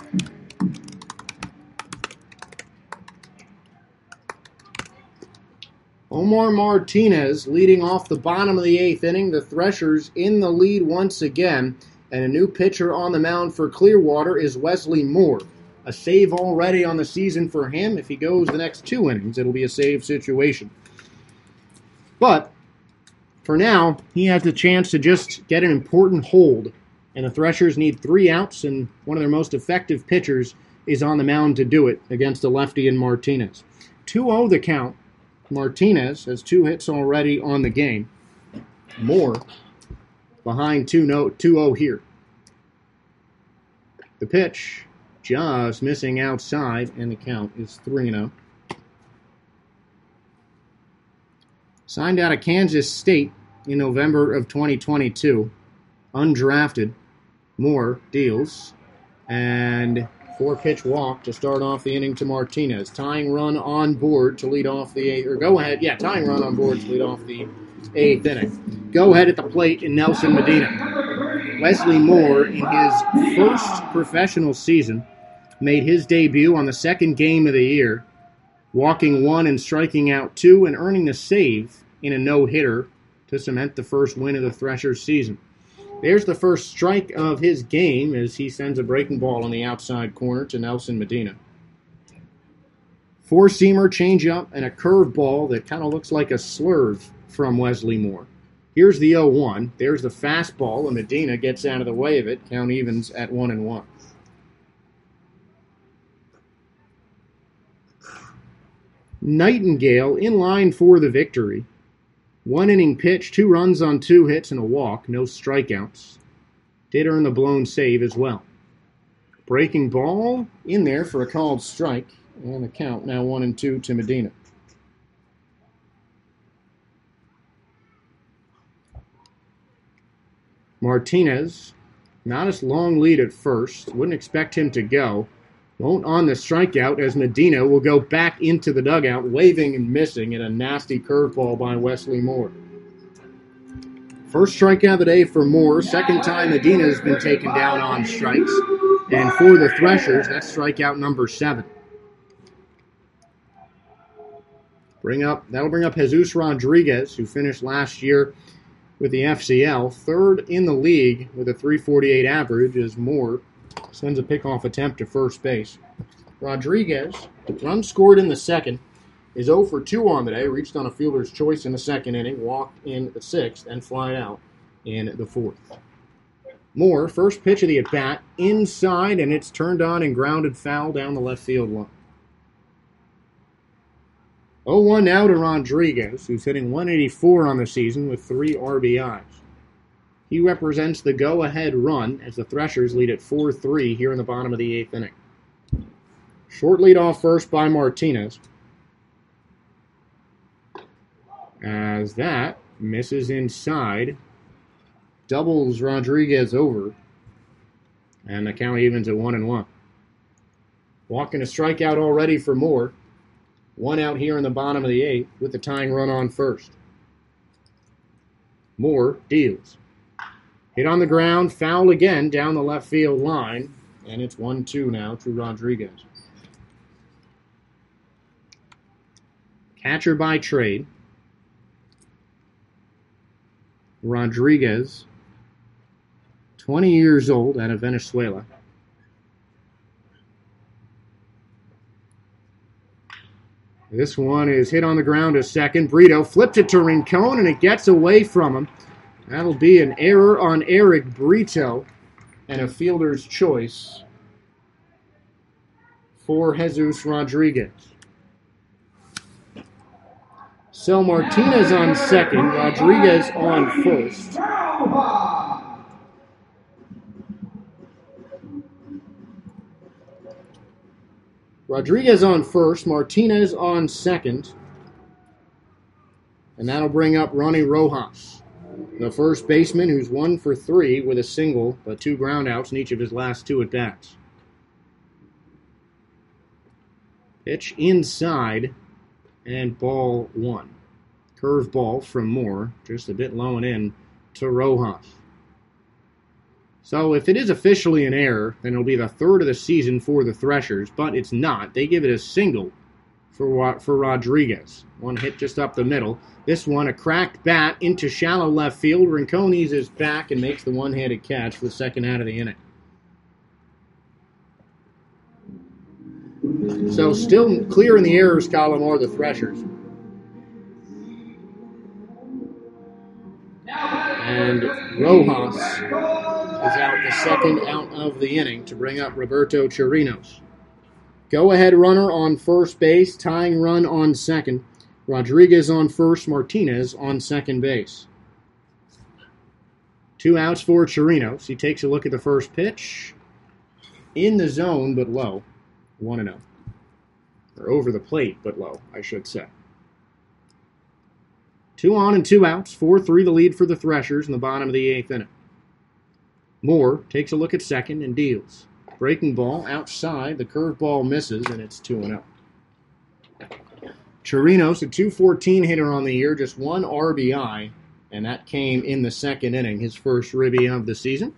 Omar Martinez leading off the bottom of the eighth inning. The Threshers in the lead once again. And a new pitcher on the mound for Clearwater is Wesley Moore. A save already on the season for him. If he goes the next two innings, it'll be a save situation. But for now, he has the chance to just get an important hold. And the Threshers need three outs, and one of their most effective pitchers is on the mound to do it against a lefty in Martinez. two oh the count. Martinez has two hits already on the game. Moore behind two oh here. The pitch just missing outside, and the count is three oh. Signed out of Kansas State in November of twenty twenty-two. Undrafted. Moore deals. And four-pitch walk to start off the inning to Martinez. Tying run on board to lead off the eighth. Or go ahead. Yeah, tying run on board to lead off the eighth inning. Go ahead at the plate in Nelson Medina. Wesley Moore, in his first professional season, made his debut on the second game of the year, walking one and striking out two, and earning a save in a no-hitter to cement the first win of the Threshers season. There's the first strike of his game as he sends a breaking ball on the outside corner to Nelson Medina. Four-seamer, changeup, and a curveball that kind of looks like a slurve from Wesley Moore. Here's the oh one. There's the fastball, and Medina gets out of the way of it. Count evens at one and one. Nightingale in line for the victory. One inning pitch, two runs on two hits and a walk, no strikeouts. Did earn the blown save as well. Breaking ball in there for a called strike. And the count now one and two to Medina. Martinez, not as long lead at first. Wouldn't expect him to go. Won't on the strikeout as Medina will go back into the dugout, waving and missing at a nasty curveball by Wesley Moore. First strikeout of the day for Moore. Second time Medina has been taken down on strikes. And for the Threshers, that's strikeout number seven. Bring up that'll bring up Jesus Rodriguez, who finished last year with the F C L, third in the league with a three forty-eight average, as Moore sends a pickoff attempt to first base. Rodriguez, run scored in the second, is oh for two on the day, reached on a fielder's choice in the second inning, walked in the sixth, and fly out in the fourth. Moore, first pitch of the at-bat, inside, and it's turned on and grounded foul down the left field line. oh one now to Rodriguez, who's hitting one eighty-four on the season with three R B Is. He represents the go-ahead run as the Threshers lead at four three here in the bottom of the eighth inning. Short lead off first by Martinez. As that misses inside, doubles Rodriguez over, and the count evens at one and one. Walking a strikeout already for Moore. One out here in the bottom of the eighth with the tying run on first. Moore deals. Hit on the ground, foul again down the left field line, and it's one two now to Rodriguez. Catcher by trade. Rodriguez, twenty years old, out of Venezuela. This one is hit on the ground a second. Brito flipped it to Rincon, and it gets away from him. That'll be an error on Eric Brito and a fielder's choice for Jesus Rodriguez. So Martinez on second, Rodriguez on first. Rodriguez on first, Martinez on second. And that'll bring up Ronnie Rojas, the first baseman who's one for three with a single, but two groundouts in each of his last two at-bats. Pitch inside, and ball one. Curve ball from Moore, just a bit low and in to Rojas. So if it is officially an error, then it'll be the third of the season for the Threshers, but it's not. They give it a single for, for Rodriguez. One hit just up the middle. This one, a cracked bat into shallow left field. Rincones is back and makes the one-handed catch for the second out of the inning. So still clear in the errors column are the Threshers. And Rojas is out the second out of the inning to bring up Roberto Chirinos. Go-ahead runner on first base, tying run on second. Rodriguez on first, Martinez on second base. Two outs for Chirinos. He takes a look at the first pitch. In the zone, but low. one and oh. Or over the plate, but low, I should say. Two on and two outs. four three the lead for the Threshers in the bottom of the eighth inning. Moore takes a look at second and deals. Breaking ball outside. The curveball misses, and it's two and oh. Chirinos, a two fourteen hitter on the year, just one R B I, and that came in the second inning, his first ribby of the season.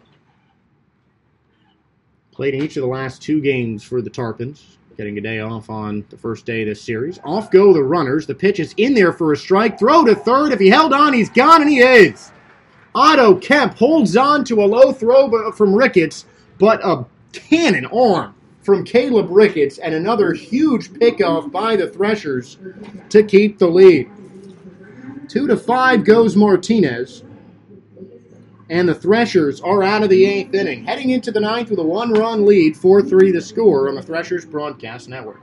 Played in each of the last two games for the Tarpons, getting a day off on the first day of this series. Off go the runners. The pitch is in there for a strike. Throw to third. If he held on, he's gone, and he is. Otto Kemp holds on to a low throw from Ricketts, but a cannon arm from Caleb Ricketts and another huge pickoff by the Threshers to keep the lead. Two to five goes Martinez, and the Threshers are out of the eighth inning, heading into the ninth with a one-run lead, four three the score on the Threshers Broadcast Network.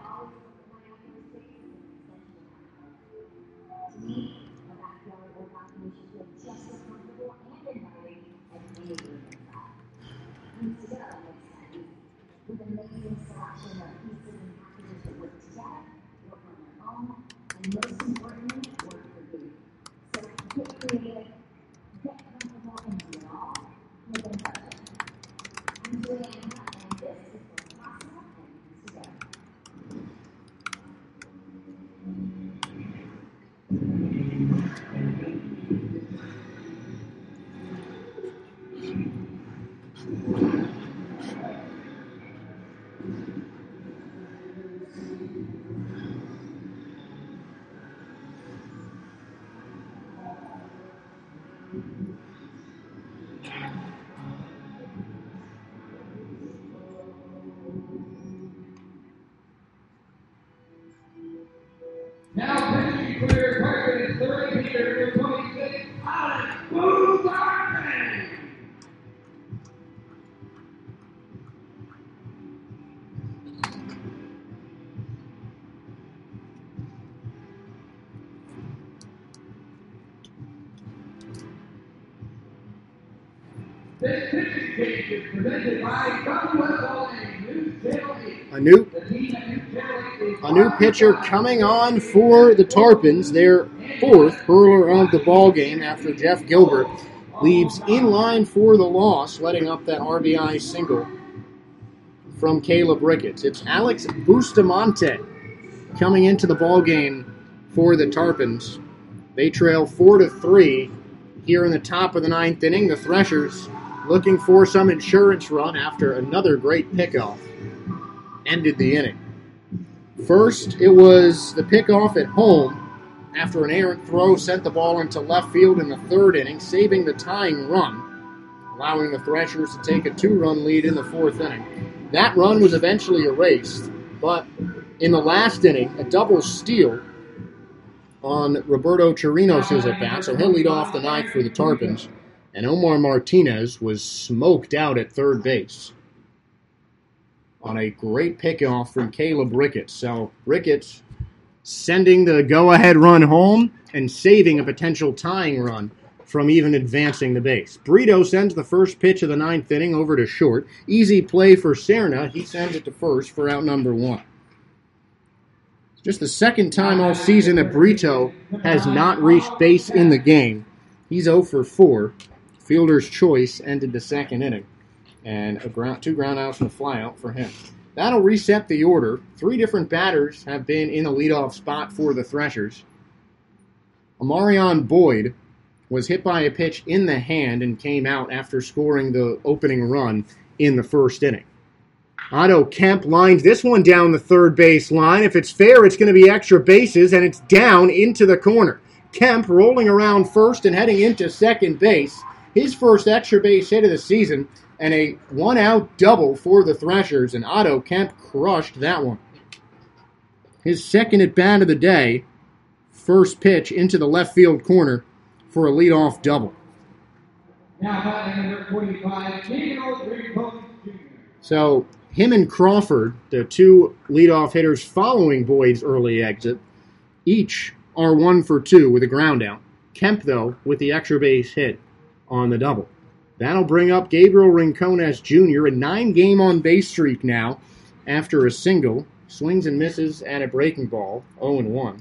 clear target is thirty meters, twenty-six, Alex Boogarden. This pitching change is presented by W S L A New Channel eight. A new, The team at New Channel eight is a new pitcher coming on for the Tarpons, their fourth hurler of the ball game after Jeff Gilbert leaves in line for the loss, letting up that R B I single from Caleb Ricketts. It's Alex Bustamante coming into the ball game for the Tarpons. They trail four to three here in the top of the ninth inning. The Threshers looking for some insurance run after another great pickoff ended the inning. First, it was the pickoff at home after an errant throw sent the ball into left field in the third inning, saving the tying run, allowing the Threshers to take a two-run lead in the fourth inning. That run was eventually erased, but in the last inning, a double steal on Roberto Chirinos' at-bat, so he'll lead off the ninth for the Tarpons, and Omar Martinez was smoked out at third base on a great pickoff from Caleb Ricketts. So Ricketts sending the go-ahead run home and saving a potential tying run from even advancing the base. Brito sends the first pitch of the ninth inning over to short. Easy play for Serna. He sends it to first for out number one. It's just the second time all season that Brito has not reached base in the game. He's oh for four. Fielder's choice ended the second inning. And a ground, two groundouts and a flyout for him. That'll reset the order. Three different batters have been in the leadoff spot for the Threshers. Amarion Boyd was hit by a pitch in the hand and came out after scoring the opening run in the first inning. Otto Kemp lines this one down the third base line. If it's fair, it's going to be extra bases, and it's down into the corner. Kemp rolling around first and heading into second base. His first extra base hit of the season, and a one-out double for the Threshers, and Otto Kemp crushed that one. His second at-bat of the day, first pitch into the left field corner for a leadoff double. Now batting number twenty-five, Daniel Rincon Junior So him and Crawford, the two leadoff hitters following Boyd's early exit, each are one for two with a ground out. Kemp, though, with the extra base hit on the double. That'll bring up Gabriel Rincones Junior, a nine-game on-base streak now after a single. Swings and misses at a breaking ball, oh and one.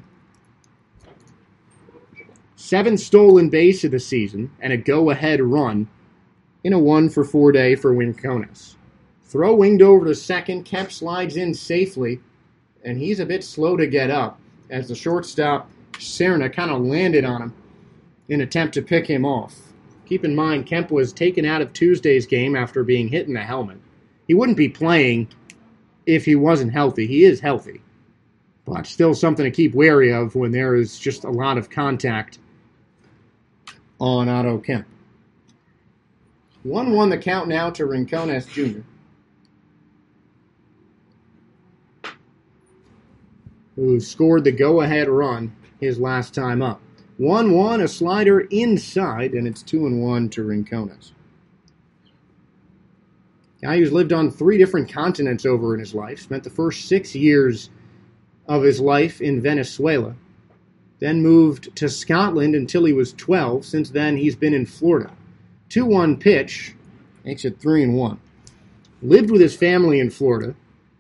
Seven stolen base of the season and a go-ahead run in a one for four day for Rincones. Throw winged over to second. Kemp slides in safely, and he's a bit slow to get up as the shortstop, Serna, kind of landed on him in an attempt to pick him off. Keep in mind, Kemp was taken out of Tuesday's game after being hit in the helmet. He wouldn't be playing if he wasn't healthy. He is healthy, but still something to keep wary of when there is just a lot of contact on Otto Kemp. one one the count now to Rincones Junior, who scored the go-ahead run his last time up. one one, a slider inside, and it's two and one to Rincones. Guy who's lived on three different continents over in his life, spent the first six years of his life in Venezuela, then moved to Scotland until he was twelve. Since then, he's been in Florida. two one pitch, makes it three and one. Lived with his family in Florida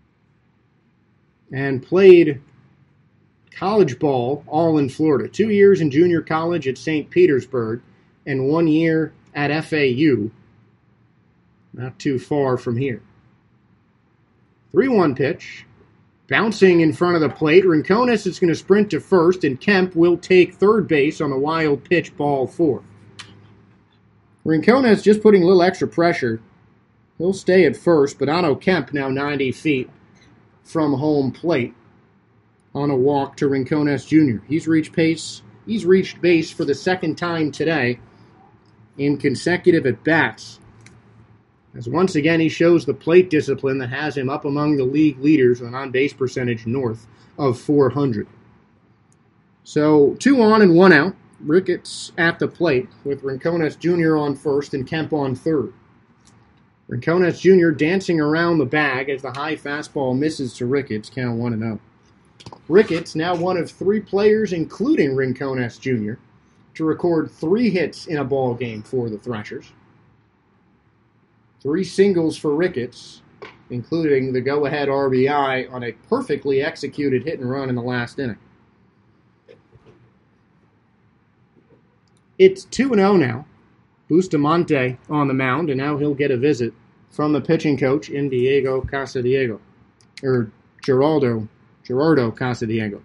and played college ball all in Florida. Two years in junior college at Saint Petersburg and one year at F A U, not too far from here. three one pitch, bouncing in front of the plate. Rincones is going to sprint to first, and Kemp will take third base on the wild pitch, ball four. Rincones just putting a little extra pressure. He'll stay at first, but Otto Kemp now ninety feet from home plate on a walk to Rincones Junior He's reached pace. He's reached base for the second time today in consecutive at-bats, as once again he shows the plate discipline that has him up among the league leaders with an on-base percentage north of four hundred. So two on and one out. Ricketts at the plate with Rincones Junior on first and Kemp on third. Rincones Junior dancing around the bag as the high fastball misses to Ricketts, count one and oh. Ricketts, now one of three players, including Rincones Junior, to record three hits in a ball game for the Threshers. Three singles for Ricketts, including the go-ahead R B I on a perfectly executed hit and run in the last inning. It's two and oh now. Bustamante on the mound, and now he'll get a visit from the pitching coach in Diego Casadiego, or Geraldo, Gerardo Casadiego.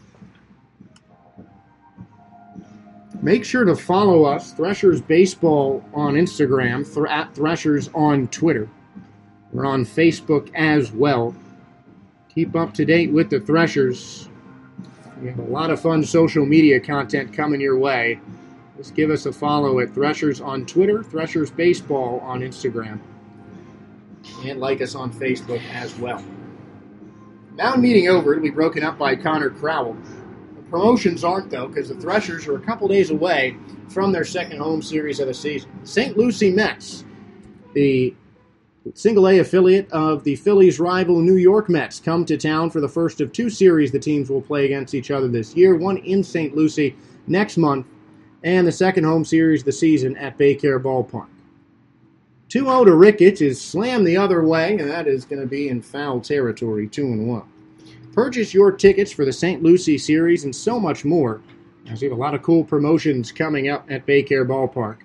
Make sure to follow us, Threshers Baseball, on Instagram, th- at Threshers on Twitter. We're on Facebook as well. Keep up to date with the Threshers. We have a lot of fun social media content coming your way. Just give us a follow at Threshers on Twitter, Threshers Baseball on Instagram, and like us on Facebook as well. Mound meeting over. It'll be broken up by Connor Crowell. The promotions aren't, though, because the Threshers are a couple days away from their second home series of the season. Saint Lucie Mets, the single-A affiliate of the Phillies' rival New York Mets, come to town for the first of two series the teams will play against each other this year, one in Saint Lucie next month, and the second home series of the season at Baycare Ballpark. two oh to Ricketts is slammed the other way, and that is going to be in foul territory, two and one. Purchase your tickets for the Saint Lucie series and so much more, as we have a lot of cool promotions coming up at Baycare Ballpark.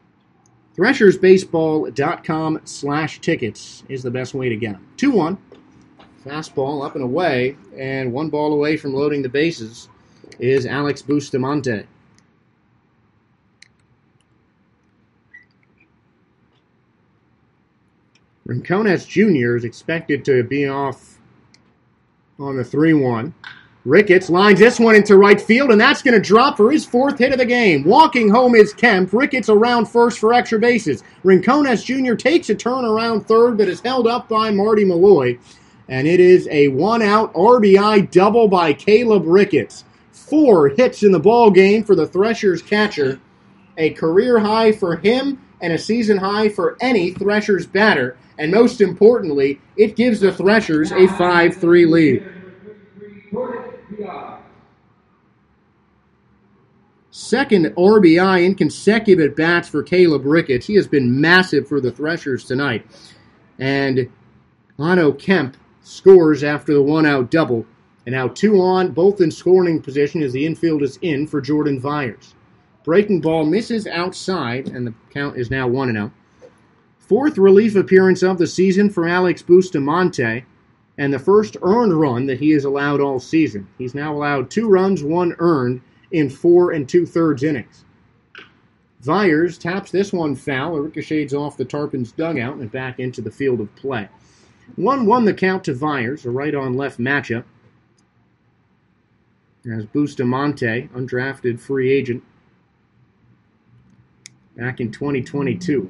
Threshersbaseball.com slash tickets is the best way to get them. two one. Fastball up and away, and one ball away from loading the bases is Alex Bustamante. Rincones Junior is expected to be off on the three one. Ricketts lines this one into right field, and that's going to drop for his fourth hit of the game. Walking home is Kemp. Ricketts around first for extra bases. Rincones Junior takes a turn around third, but is held up by Marty Malloy. And it is a one-out R B I double by Caleb Ricketts. Four hits in the ball game for the Threshers catcher. A career high for him and a season high for any Threshers batter. And most importantly, it gives the Threshers a five three lead. Second R B I in consecutive bats for Caleb Ricketts. He has been massive for the Threshers tonight. And Lano Kemp scores after the one-out double. And now two on, both in scoring position as the infield is in for Jordan Vyers. Breaking ball misses outside, and the count is now one and oh. Fourth relief appearance of the season for Alex Bustamante, and the first earned run that he has allowed all season. He's now allowed two runs, one earned, in four and two-thirds innings. Vyers taps this one foul. It ricochets off the Tarpons dugout and back into the field of play. one one the count to Vyers, a right-on-left matchup. As Bustamante, undrafted free agent, back in twenty twenty-two.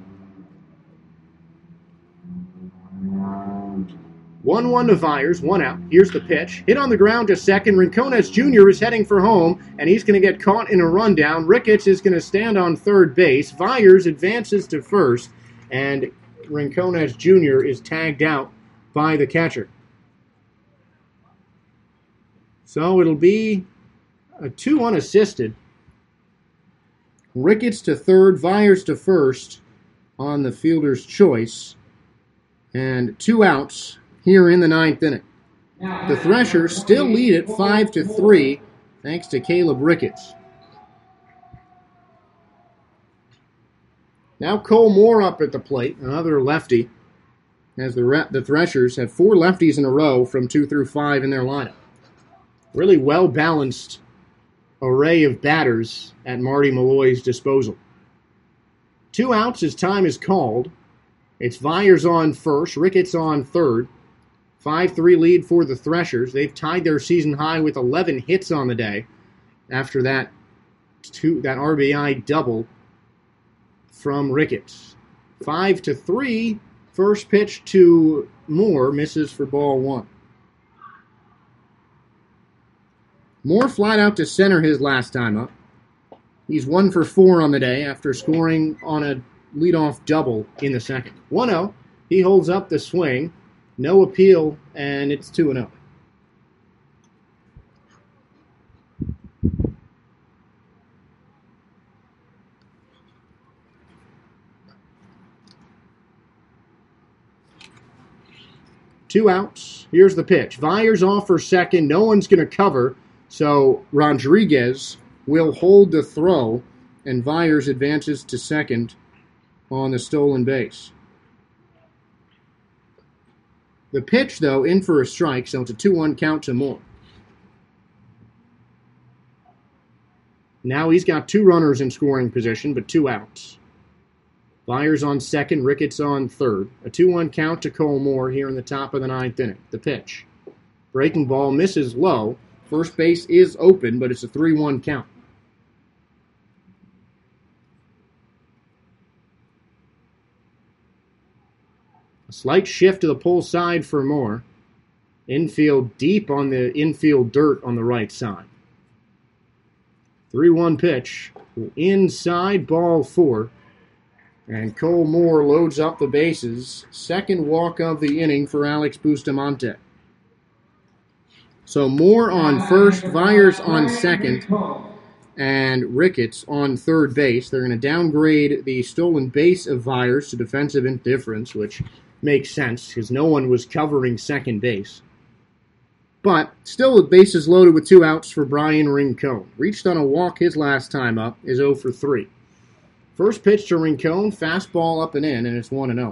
one one to Vyers, one out. Here's the pitch. Hit on the ground to second. Rincones Junior is heading for home, and he's going to get caught in a rundown. Ricketts is going to stand on third base. Vyers advances to first, and Rincones Junior is tagged out by the catcher. So it'll be a two unassisted. Ricketts to third, Vyers to first on the fielder's choice, and two outs here in the ninth inning. The Threshers still lead it five to three, thanks to Caleb Ricketts. Now Cole Moore up at the plate, another lefty, as the re- the Threshers have four lefties in a row from two through five in their lineup. Really well-balanced array of batters at Marty Malloy's disposal. Two outs as time is called. It's Vyers on first, Ricketts on third. five three lead for the Threshers. They've tied their season high with eleven hits on the day after that two, that R B I double from Ricketts. five to three, first pitch to Moore, misses for ball one. Moore flat out to center his last time up. He's one for four on the day after scoring on a leadoff double in the second. one oh. He holds up the swing. No appeal, and it's two and oh. Two outs. Here's the pitch. Vyers off for second. No one's going to cover, so Rodriguez will hold the throw, and Vyers advances to second on the stolen base. The pitch, though, in for a strike, so it's a two one count to Moore. Now he's got two runners in scoring position, but two outs. Vyers on second, Ricketts on third. A two one count to Cole Moore here in the top of the ninth inning. The pitch. Breaking ball misses low. First base is open, but it's a three one count. A slight shift to the pull side for Moore. Infield deep on the infield dirt on the right side. three one pitch. Inside, ball four. And Cole Moore loads up the bases. Second walk of the inning for Alex Bustamante. So Moore on first, Vyers on second, and Ricketts on third base. They're going to downgrade the stolen base of Vyers to defensive indifference, which makes sense because no one was covering second base. But still with bases loaded with two outs for Brian Rincon. Reached on a walk his last time up, is oh for three. First pitch to Rincon, fastball up and in, and it's one and oh.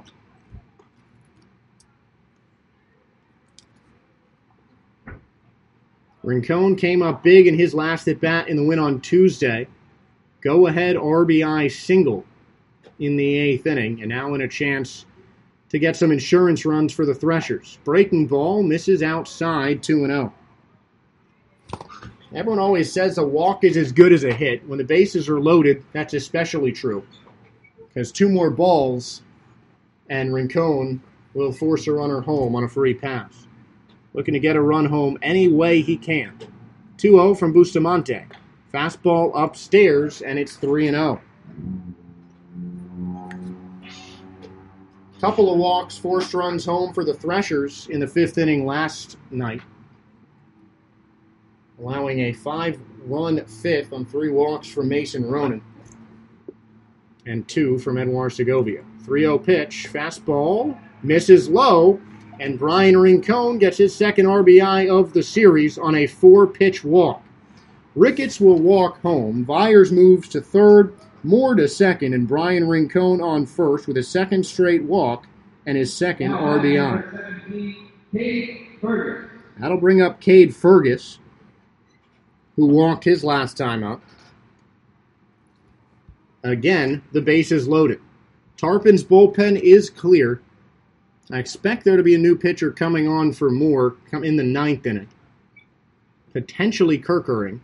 Rincon came up big in his last at-bat in the win on Tuesday. Go-ahead R B I single in the eighth inning, and now in a chance to get some insurance runs for the Threshers. Breaking ball misses outside, two and oh. Everyone always says a walk is as good as a hit. When the bases are loaded, that's especially true. Because two more balls, and Rincon will force a runner home on a free pass. Looking to get a run home any way he can. two oh from Bustamante. Fastball upstairs, and it's three and oh. Couple of walks, forced runs home for the Threshers in the fifth inning last night, allowing a five-run fifth on three walks from Mason Ronan and two from Edouard Segovia. three oh pitch, fastball, misses low, and Brian Rincon gets his second R B I of the series on a four-pitch walk. Ricketts will walk home. Vyers moves to third, Moore to second, and Brian Rincon on first with a second straight walk and his second Now, R B I. number seventeen, Cade Fergus. That'll bring up Cade Fergus, who walked his last time up. Again, the base is loaded. Tarpon's bullpen is clear. I expect there to be a new pitcher coming on for Moore come in the ninth inning. Potentially Kirkering,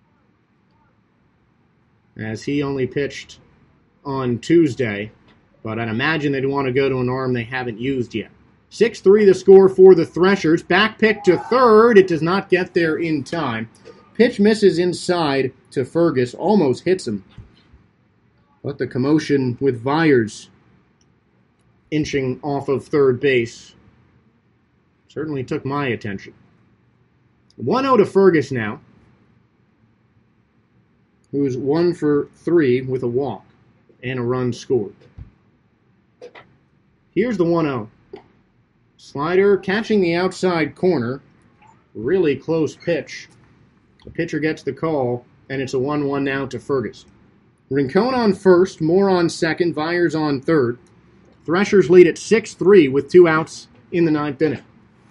as he only pitched on Tuesday, but I'd imagine they'd want to go to an arm they haven't used yet. six three the score for the Threshers. Back pick to third. It does not get there in time. Pitch misses inside to Fergus. Almost hits him. But the commotion with Vyers inching off of third base certainly took my attention. one oh to Fergus now, who's one for three with a walk and a run scored. Here's the one oh. Slider catching the outside corner. Really close pitch. The pitcher gets the call, and it's a one one now to Fergus. Rincon on first, Moore on second, Vyers on third. Threshers lead at six three with two outs in the ninth inning.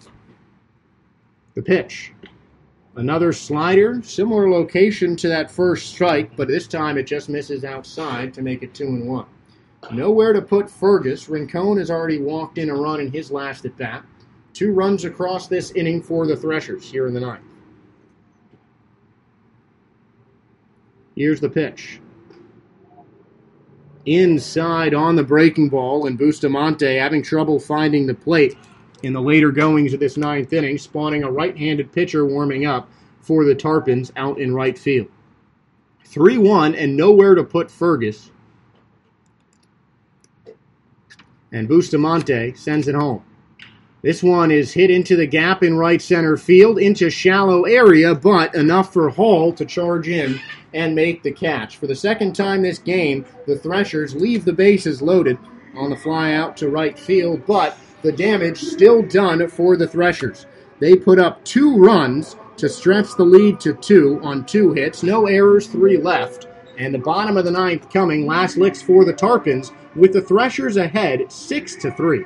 The pitch. Another slider, similar location to that first strike, but this time it just misses outside to make it two and one. Nowhere to put Fergus. Rincon has already walked in a run in his last at bat. Two runs across this inning for the Threshers here in the ninth. Here's the pitch. Inside on the breaking ball, and Bustamante having trouble finding the plate in the later goings of this ninth inning, spawning a right-handed pitcher warming up. for the Tarpons out in right field. three one and nowhere to put Fergus. And Bustamante sends it home. This one is hit into the gap in right center field, into shallow area, but enough for Hall to charge in and make the catch. For the second time this game, the Threshers leave the bases loaded on the fly out to right field, but the damage still done for the Threshers. They put up two runs to stretch the lead to two on two hits, no errors, three left, and the bottom of the ninth coming, last licks for the Tarpons, with the Threshers ahead six to three.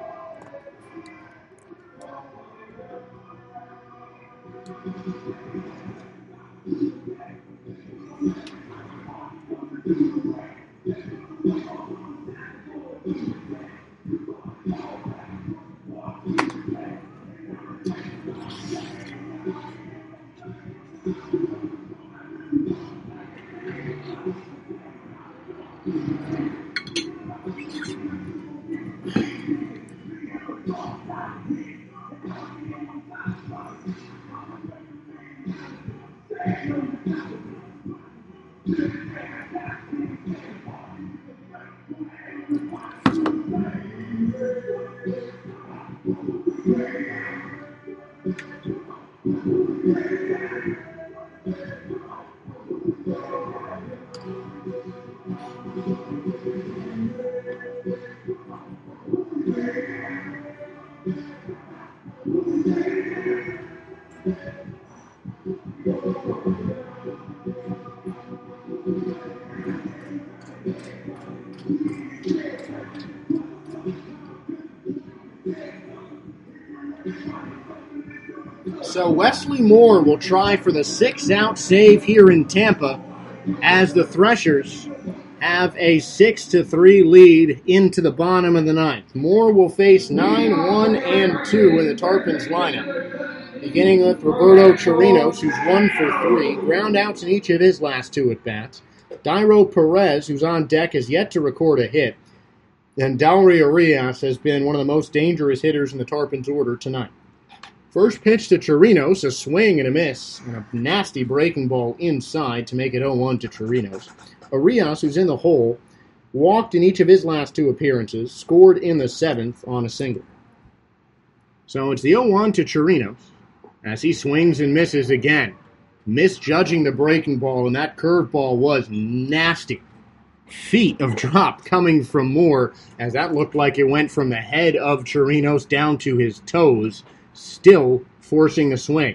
So Wesley Moore will try for the six-out save here in Tampa as the Threshers have a six to three lead into the bottom of the ninth. Moore will face nine, one, and two in the Tarpons lineup, beginning with Roberto Chirinos, who's one for three, ground outs in each of his last two at-bats. Dairo Perez, who's on deck, has yet to record a hit. And Dauri Arias has been one of the most dangerous hitters in the Tarpons order tonight. First pitch to Chirinos, a swing and a miss, and a nasty breaking ball inside to make it oh one to Chirinos. Arias, who's in the hole, walked in each of his last two appearances, scored in the seventh on a single. So it's the oh one to Chirinos as he swings and misses again, misjudging the breaking ball, and that curveball was nasty. Feet of drop coming from Moore, as that looked like it went from the head of Chirinos down to his toes, still forcing the swing.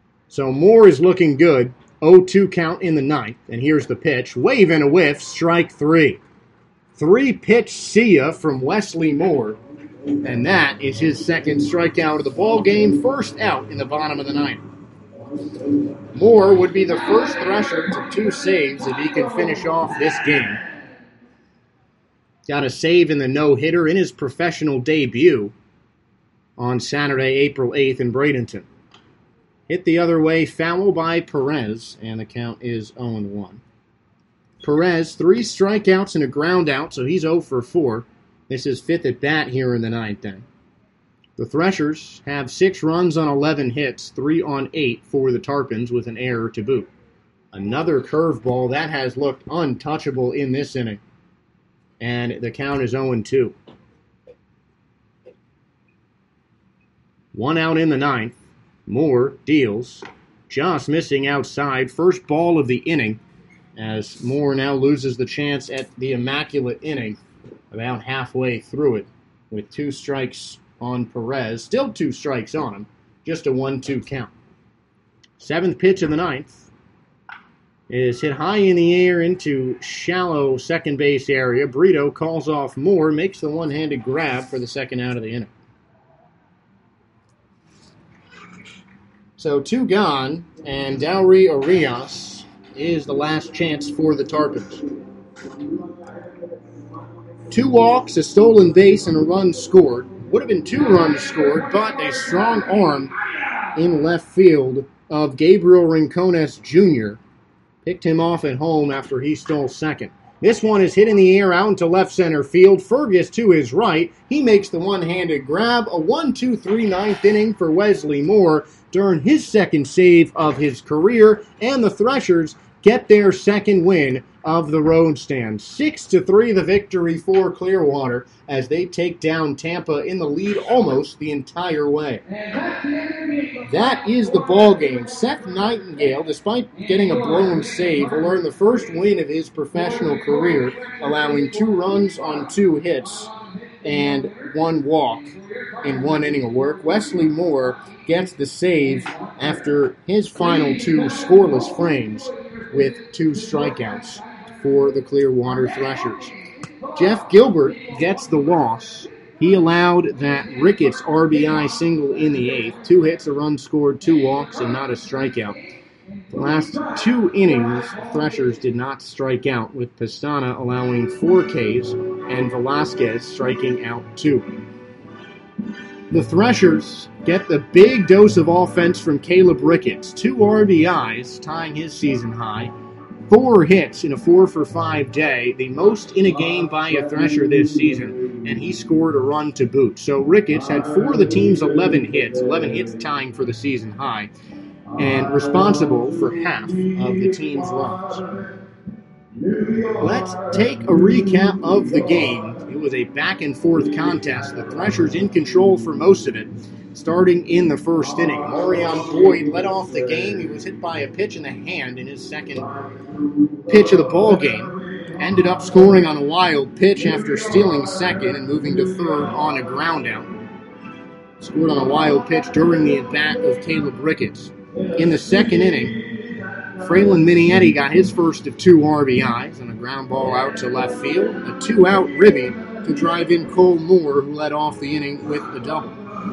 So Moore is looking good. oh two count in the ninth, and here's the pitch. Wave and a whiff, strike three. Three-pitch see ya from Wesley Moore, and that is his second strikeout of the ball game, first out in the bottom of the ninth. Moore would be the first Thresher to two saves if he can finish off this game. Got a save in the no-hitter in his professional debut on Saturday, April eighth in Bradenton. Hit the other way, foul by Perez, and the count is oh one. Perez, three strikeouts and a ground out, so he's oh for four. This is fifth at bat here in the ninth inning. The Threshers have six runs on eleven hits, three on eight for the Tarpons with an error to boot. Another curveball that has looked untouchable in this inning, and the count is oh two. One out in the ninth. Moore deals, just missing outside. First ball of the inning, as Moore now loses the chance at the immaculate inning about halfway through it with two strikes on Perez. Still two strikes on him, just a one two count. Seventh pitch of the ninth is hit high in the air into shallow second base area. Brito calls off Moore, makes the one-handed grab for the second out of the inning. So two gone, and Dauri Arias is the last chance for the Tarpons. Two walks, a stolen base, and a run scored. Would have been two runs scored, but a strong arm in left field of Gabriel Rincones Junior picked him off at home after he stole second. This one is hit in the air out into left center field. Fergus to his right. He makes the one-handed grab. A one two three ninth inning for Wesley Moore. to earn his second save of his career, and the Threshers get their second win of the road stand. Six to three, the victory for Clearwater as they take down Tampa in the lead almost the entire way. That is the ball game. Seth Nightingale, despite getting a blown save, will earn the first win of his professional career, allowing two runs on two hits and one walk in one inning of work. Wesley Moore gets the save after his final two scoreless frames with two strikeouts for the Clearwater Threshers. Jeff Gilbert gets the loss. He allowed that Ricketts R B I single in the eighth. Two hits, a run scored, two walks, and not a strikeout. The last two innings, the Threshers did not strike out, with Pestana allowing four Ks and Velasquez striking out two. The Threshers get the big dose of offense from Caleb Ricketts. Two R B Is, tying his season high. Four hits in a four for five day, the most in a game by a Thresher this season, and he scored a run to boot. So Ricketts had four of the team's eleven hits, eleven hits tying for the season high, and responsible for half of the team's runs. Let's take a recap of the game. It was a back-and-forth contest. The Threshers in control for most of it, starting in the first inning. Marion Boyd led off the game. He was hit by a pitch in the hand in his second pitch of the ball game. Ended up scoring on a wild pitch after stealing second and moving to third on a groundout. Scored on a wild pitch during the at-bat of Caleb Ricketts. In the second inning, Fraylin Minietti got his first of two R B Is on a ground ball out to left field. A two-out ribby to drive in Cole Moore, who led off the inning with the double.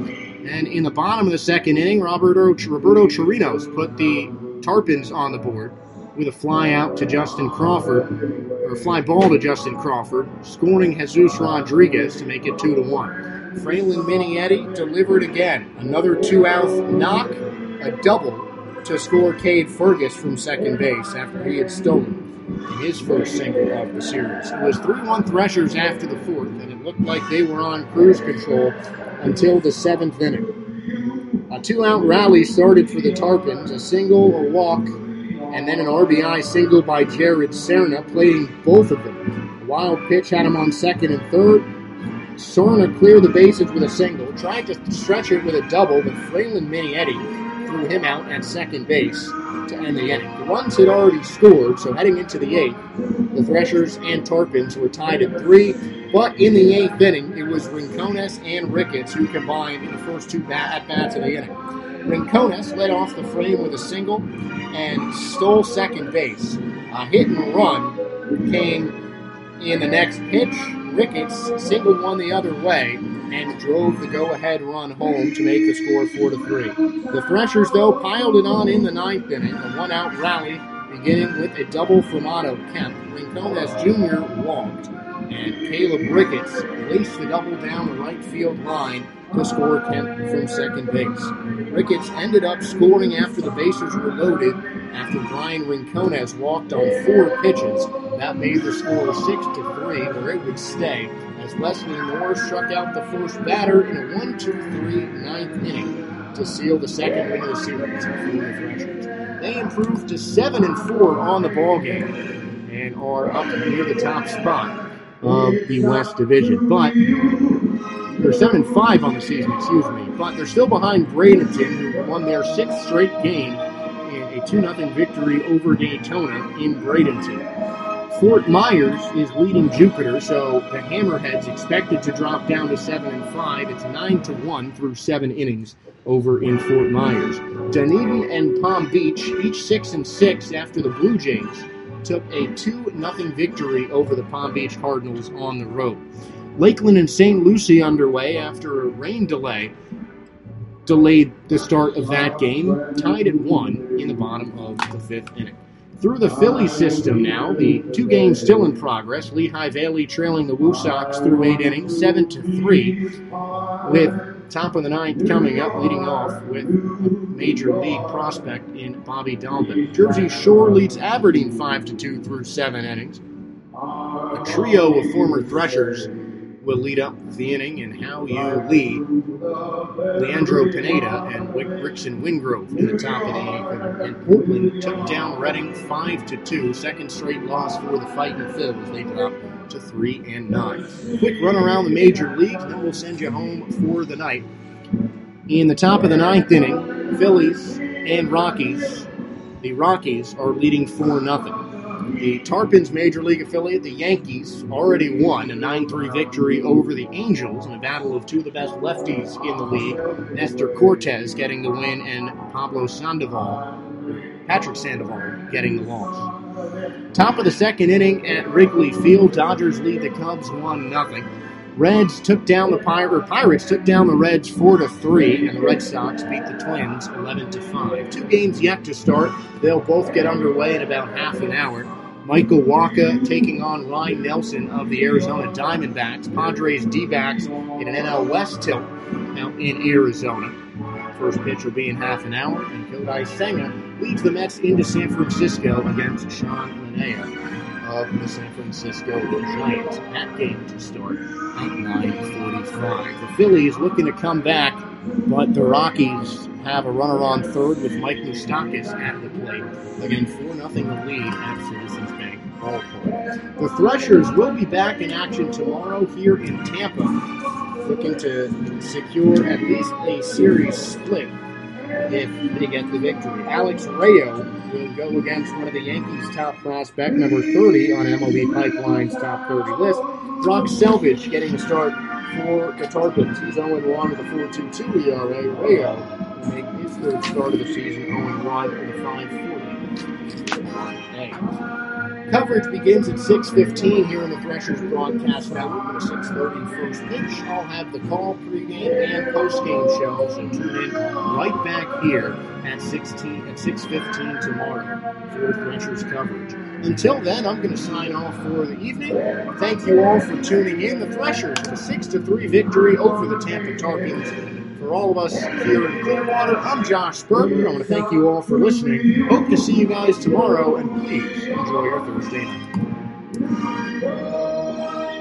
And in the bottom of the second inning, Roberto, Roberto Chirinos put the Tarpons on the board with a fly out to Justin Crawford, or a fly ball to Justin Crawford, scoring Jesus Rodriguez to make it two to one. Fraylin Minietti delivered again. Another two-out knock, a double to score Cade Fergus from second base after he had stolen his first single of the series. It was three one Threshers after the fourth, and it looked like they were on cruise control until the seventh inning. A two-out rally started for the Tarpons, a single, a walk, and then an R B I single by Jared Serna, playing both of them. A wild pitch had him on second and third. Serna cleared the bases with a single, tried to stretch it with a double, but Fraylin Minietti threw him out at second base to end the inning. The runs had already scored, so heading into the eighth, the Threshers and Tarpons were tied at three, but in the eighth inning, it was Rincones and Ricketts who combined in the first two bat- at-bats of the inning. Rincones led off the frame with a single and stole second base. A hit and run came in the next pitch. Ricketts singled one the other way and drove the go-ahead run home to make the score four to three. The Threshers, though, piled it on in the ninth inning, a one-out rally beginning with a double from Otto Kemp. Rincones Junior walked, and Caleb Ricketts laced the double down the right field line to score Kemp from second base. Ricketts ended up scoring after the bases were loaded after Brian Rincones walked on four pitches. That made the score six to three, where it would stay as Wesley Moore struck out the first batter in a one two three ninth inning to seal the second win of the series for the Threshers. They improved to seven and four on the ballgame and are up near the top spot of the West Division. But they're seven and five on the season, excuse me. But they're still behind Bradenton, who won their sixth straight game in a two nothing victory over Daytona in Bradenton. Fort Myers is leading Jupiter, so the Hammerheads expected to drop down to seven and five. It's nine to one through seven innings over in Fort Myers. Dunedin and Palm Beach, each six and six after the Blue Jays took a two nothing victory over the Palm Beach Cardinals on the road. Lakeland and Saint Lucie underway after a rain delay delayed the start of that game, tied at one in the bottom of the fifth inning. Through the Philly system now, the two games still in progress. Lehigh Valley trailing the Woo Sox through eight innings, seven to three, with top of the ninth coming up, leading off with a major league prospect in Bobby Dalbec. Jersey Shore leads Aberdeen five to two through seven innings. A trio of former Threshers will lead up the inning and how you lead Leandro Pineda and Rickson Wingrove in the top of the eighth. And Portland took down Reading five to two, second straight loss for the Fightin' Phil as they drop to three and nine. Quick run around the major leagues, then we'll send you home for the night. In the top of the ninth inning, Phillies and Rockies. The Rockies are leading four nothing. The Tarpons Major League affiliate, the Yankees, already won a nine three victory over the Angels in a battle of two of the best lefties in the league. Nestor Cortez getting the win and Pablo Sandoval, Patrick Sandoval, getting the loss. Top of the second inning at Wrigley Field, Dodgers lead the Cubs one nothing. Reds took down the Pirates. Pirates took down the Reds four to three, and the Red Sox beat the Twins eleven to five. Two games yet to start. They'll both get underway in about half an hour. Michael Wacha taking on Ryan Nelson of the Arizona Diamondbacks. Padres D-backs in an N L West tilt now in Arizona. First pitch will be in half an hour, and Kodai Senga leads the Mets into San Francisco against Sean Linnea of the San Francisco Giants. That game to start at nine forty-five. The Phillies looking to come back, but the Rockies have a runner on third with Mike Moustakas at the plate. Again, four nothing the lead at Citizens Bank Ballpark. The Threshers will be back in action tomorrow here in Tampa, looking to secure at least a series split if they get the victory. Alex Rayo will go against one of the Yankees' top prospect, number thirty on M L B Pipeline's top thirty list. Brock Selvage getting a start for the Tarpons. He's oh and one with a four two two E R A. Rayo will make his third start of the season, oh and one with a five forty. Coverage begins at six fifteen here in the Threshers Broadcast Network with a six thirty first pitch. I'll have the call, pregame, and postgame show, so tune in right back here at sixteen at six fifteen tomorrow for Threshers coverage. Until then, I'm going to sign off for the evening. Thank you all for tuning in. The Threshers with a six to three victory over the Tampa Tarpons. For all of us here in Clearwater, I'm Josh Spurgeon. I want to thank you all for listening. Hope to see you guys tomorrow, and please enjoy your Thursday night.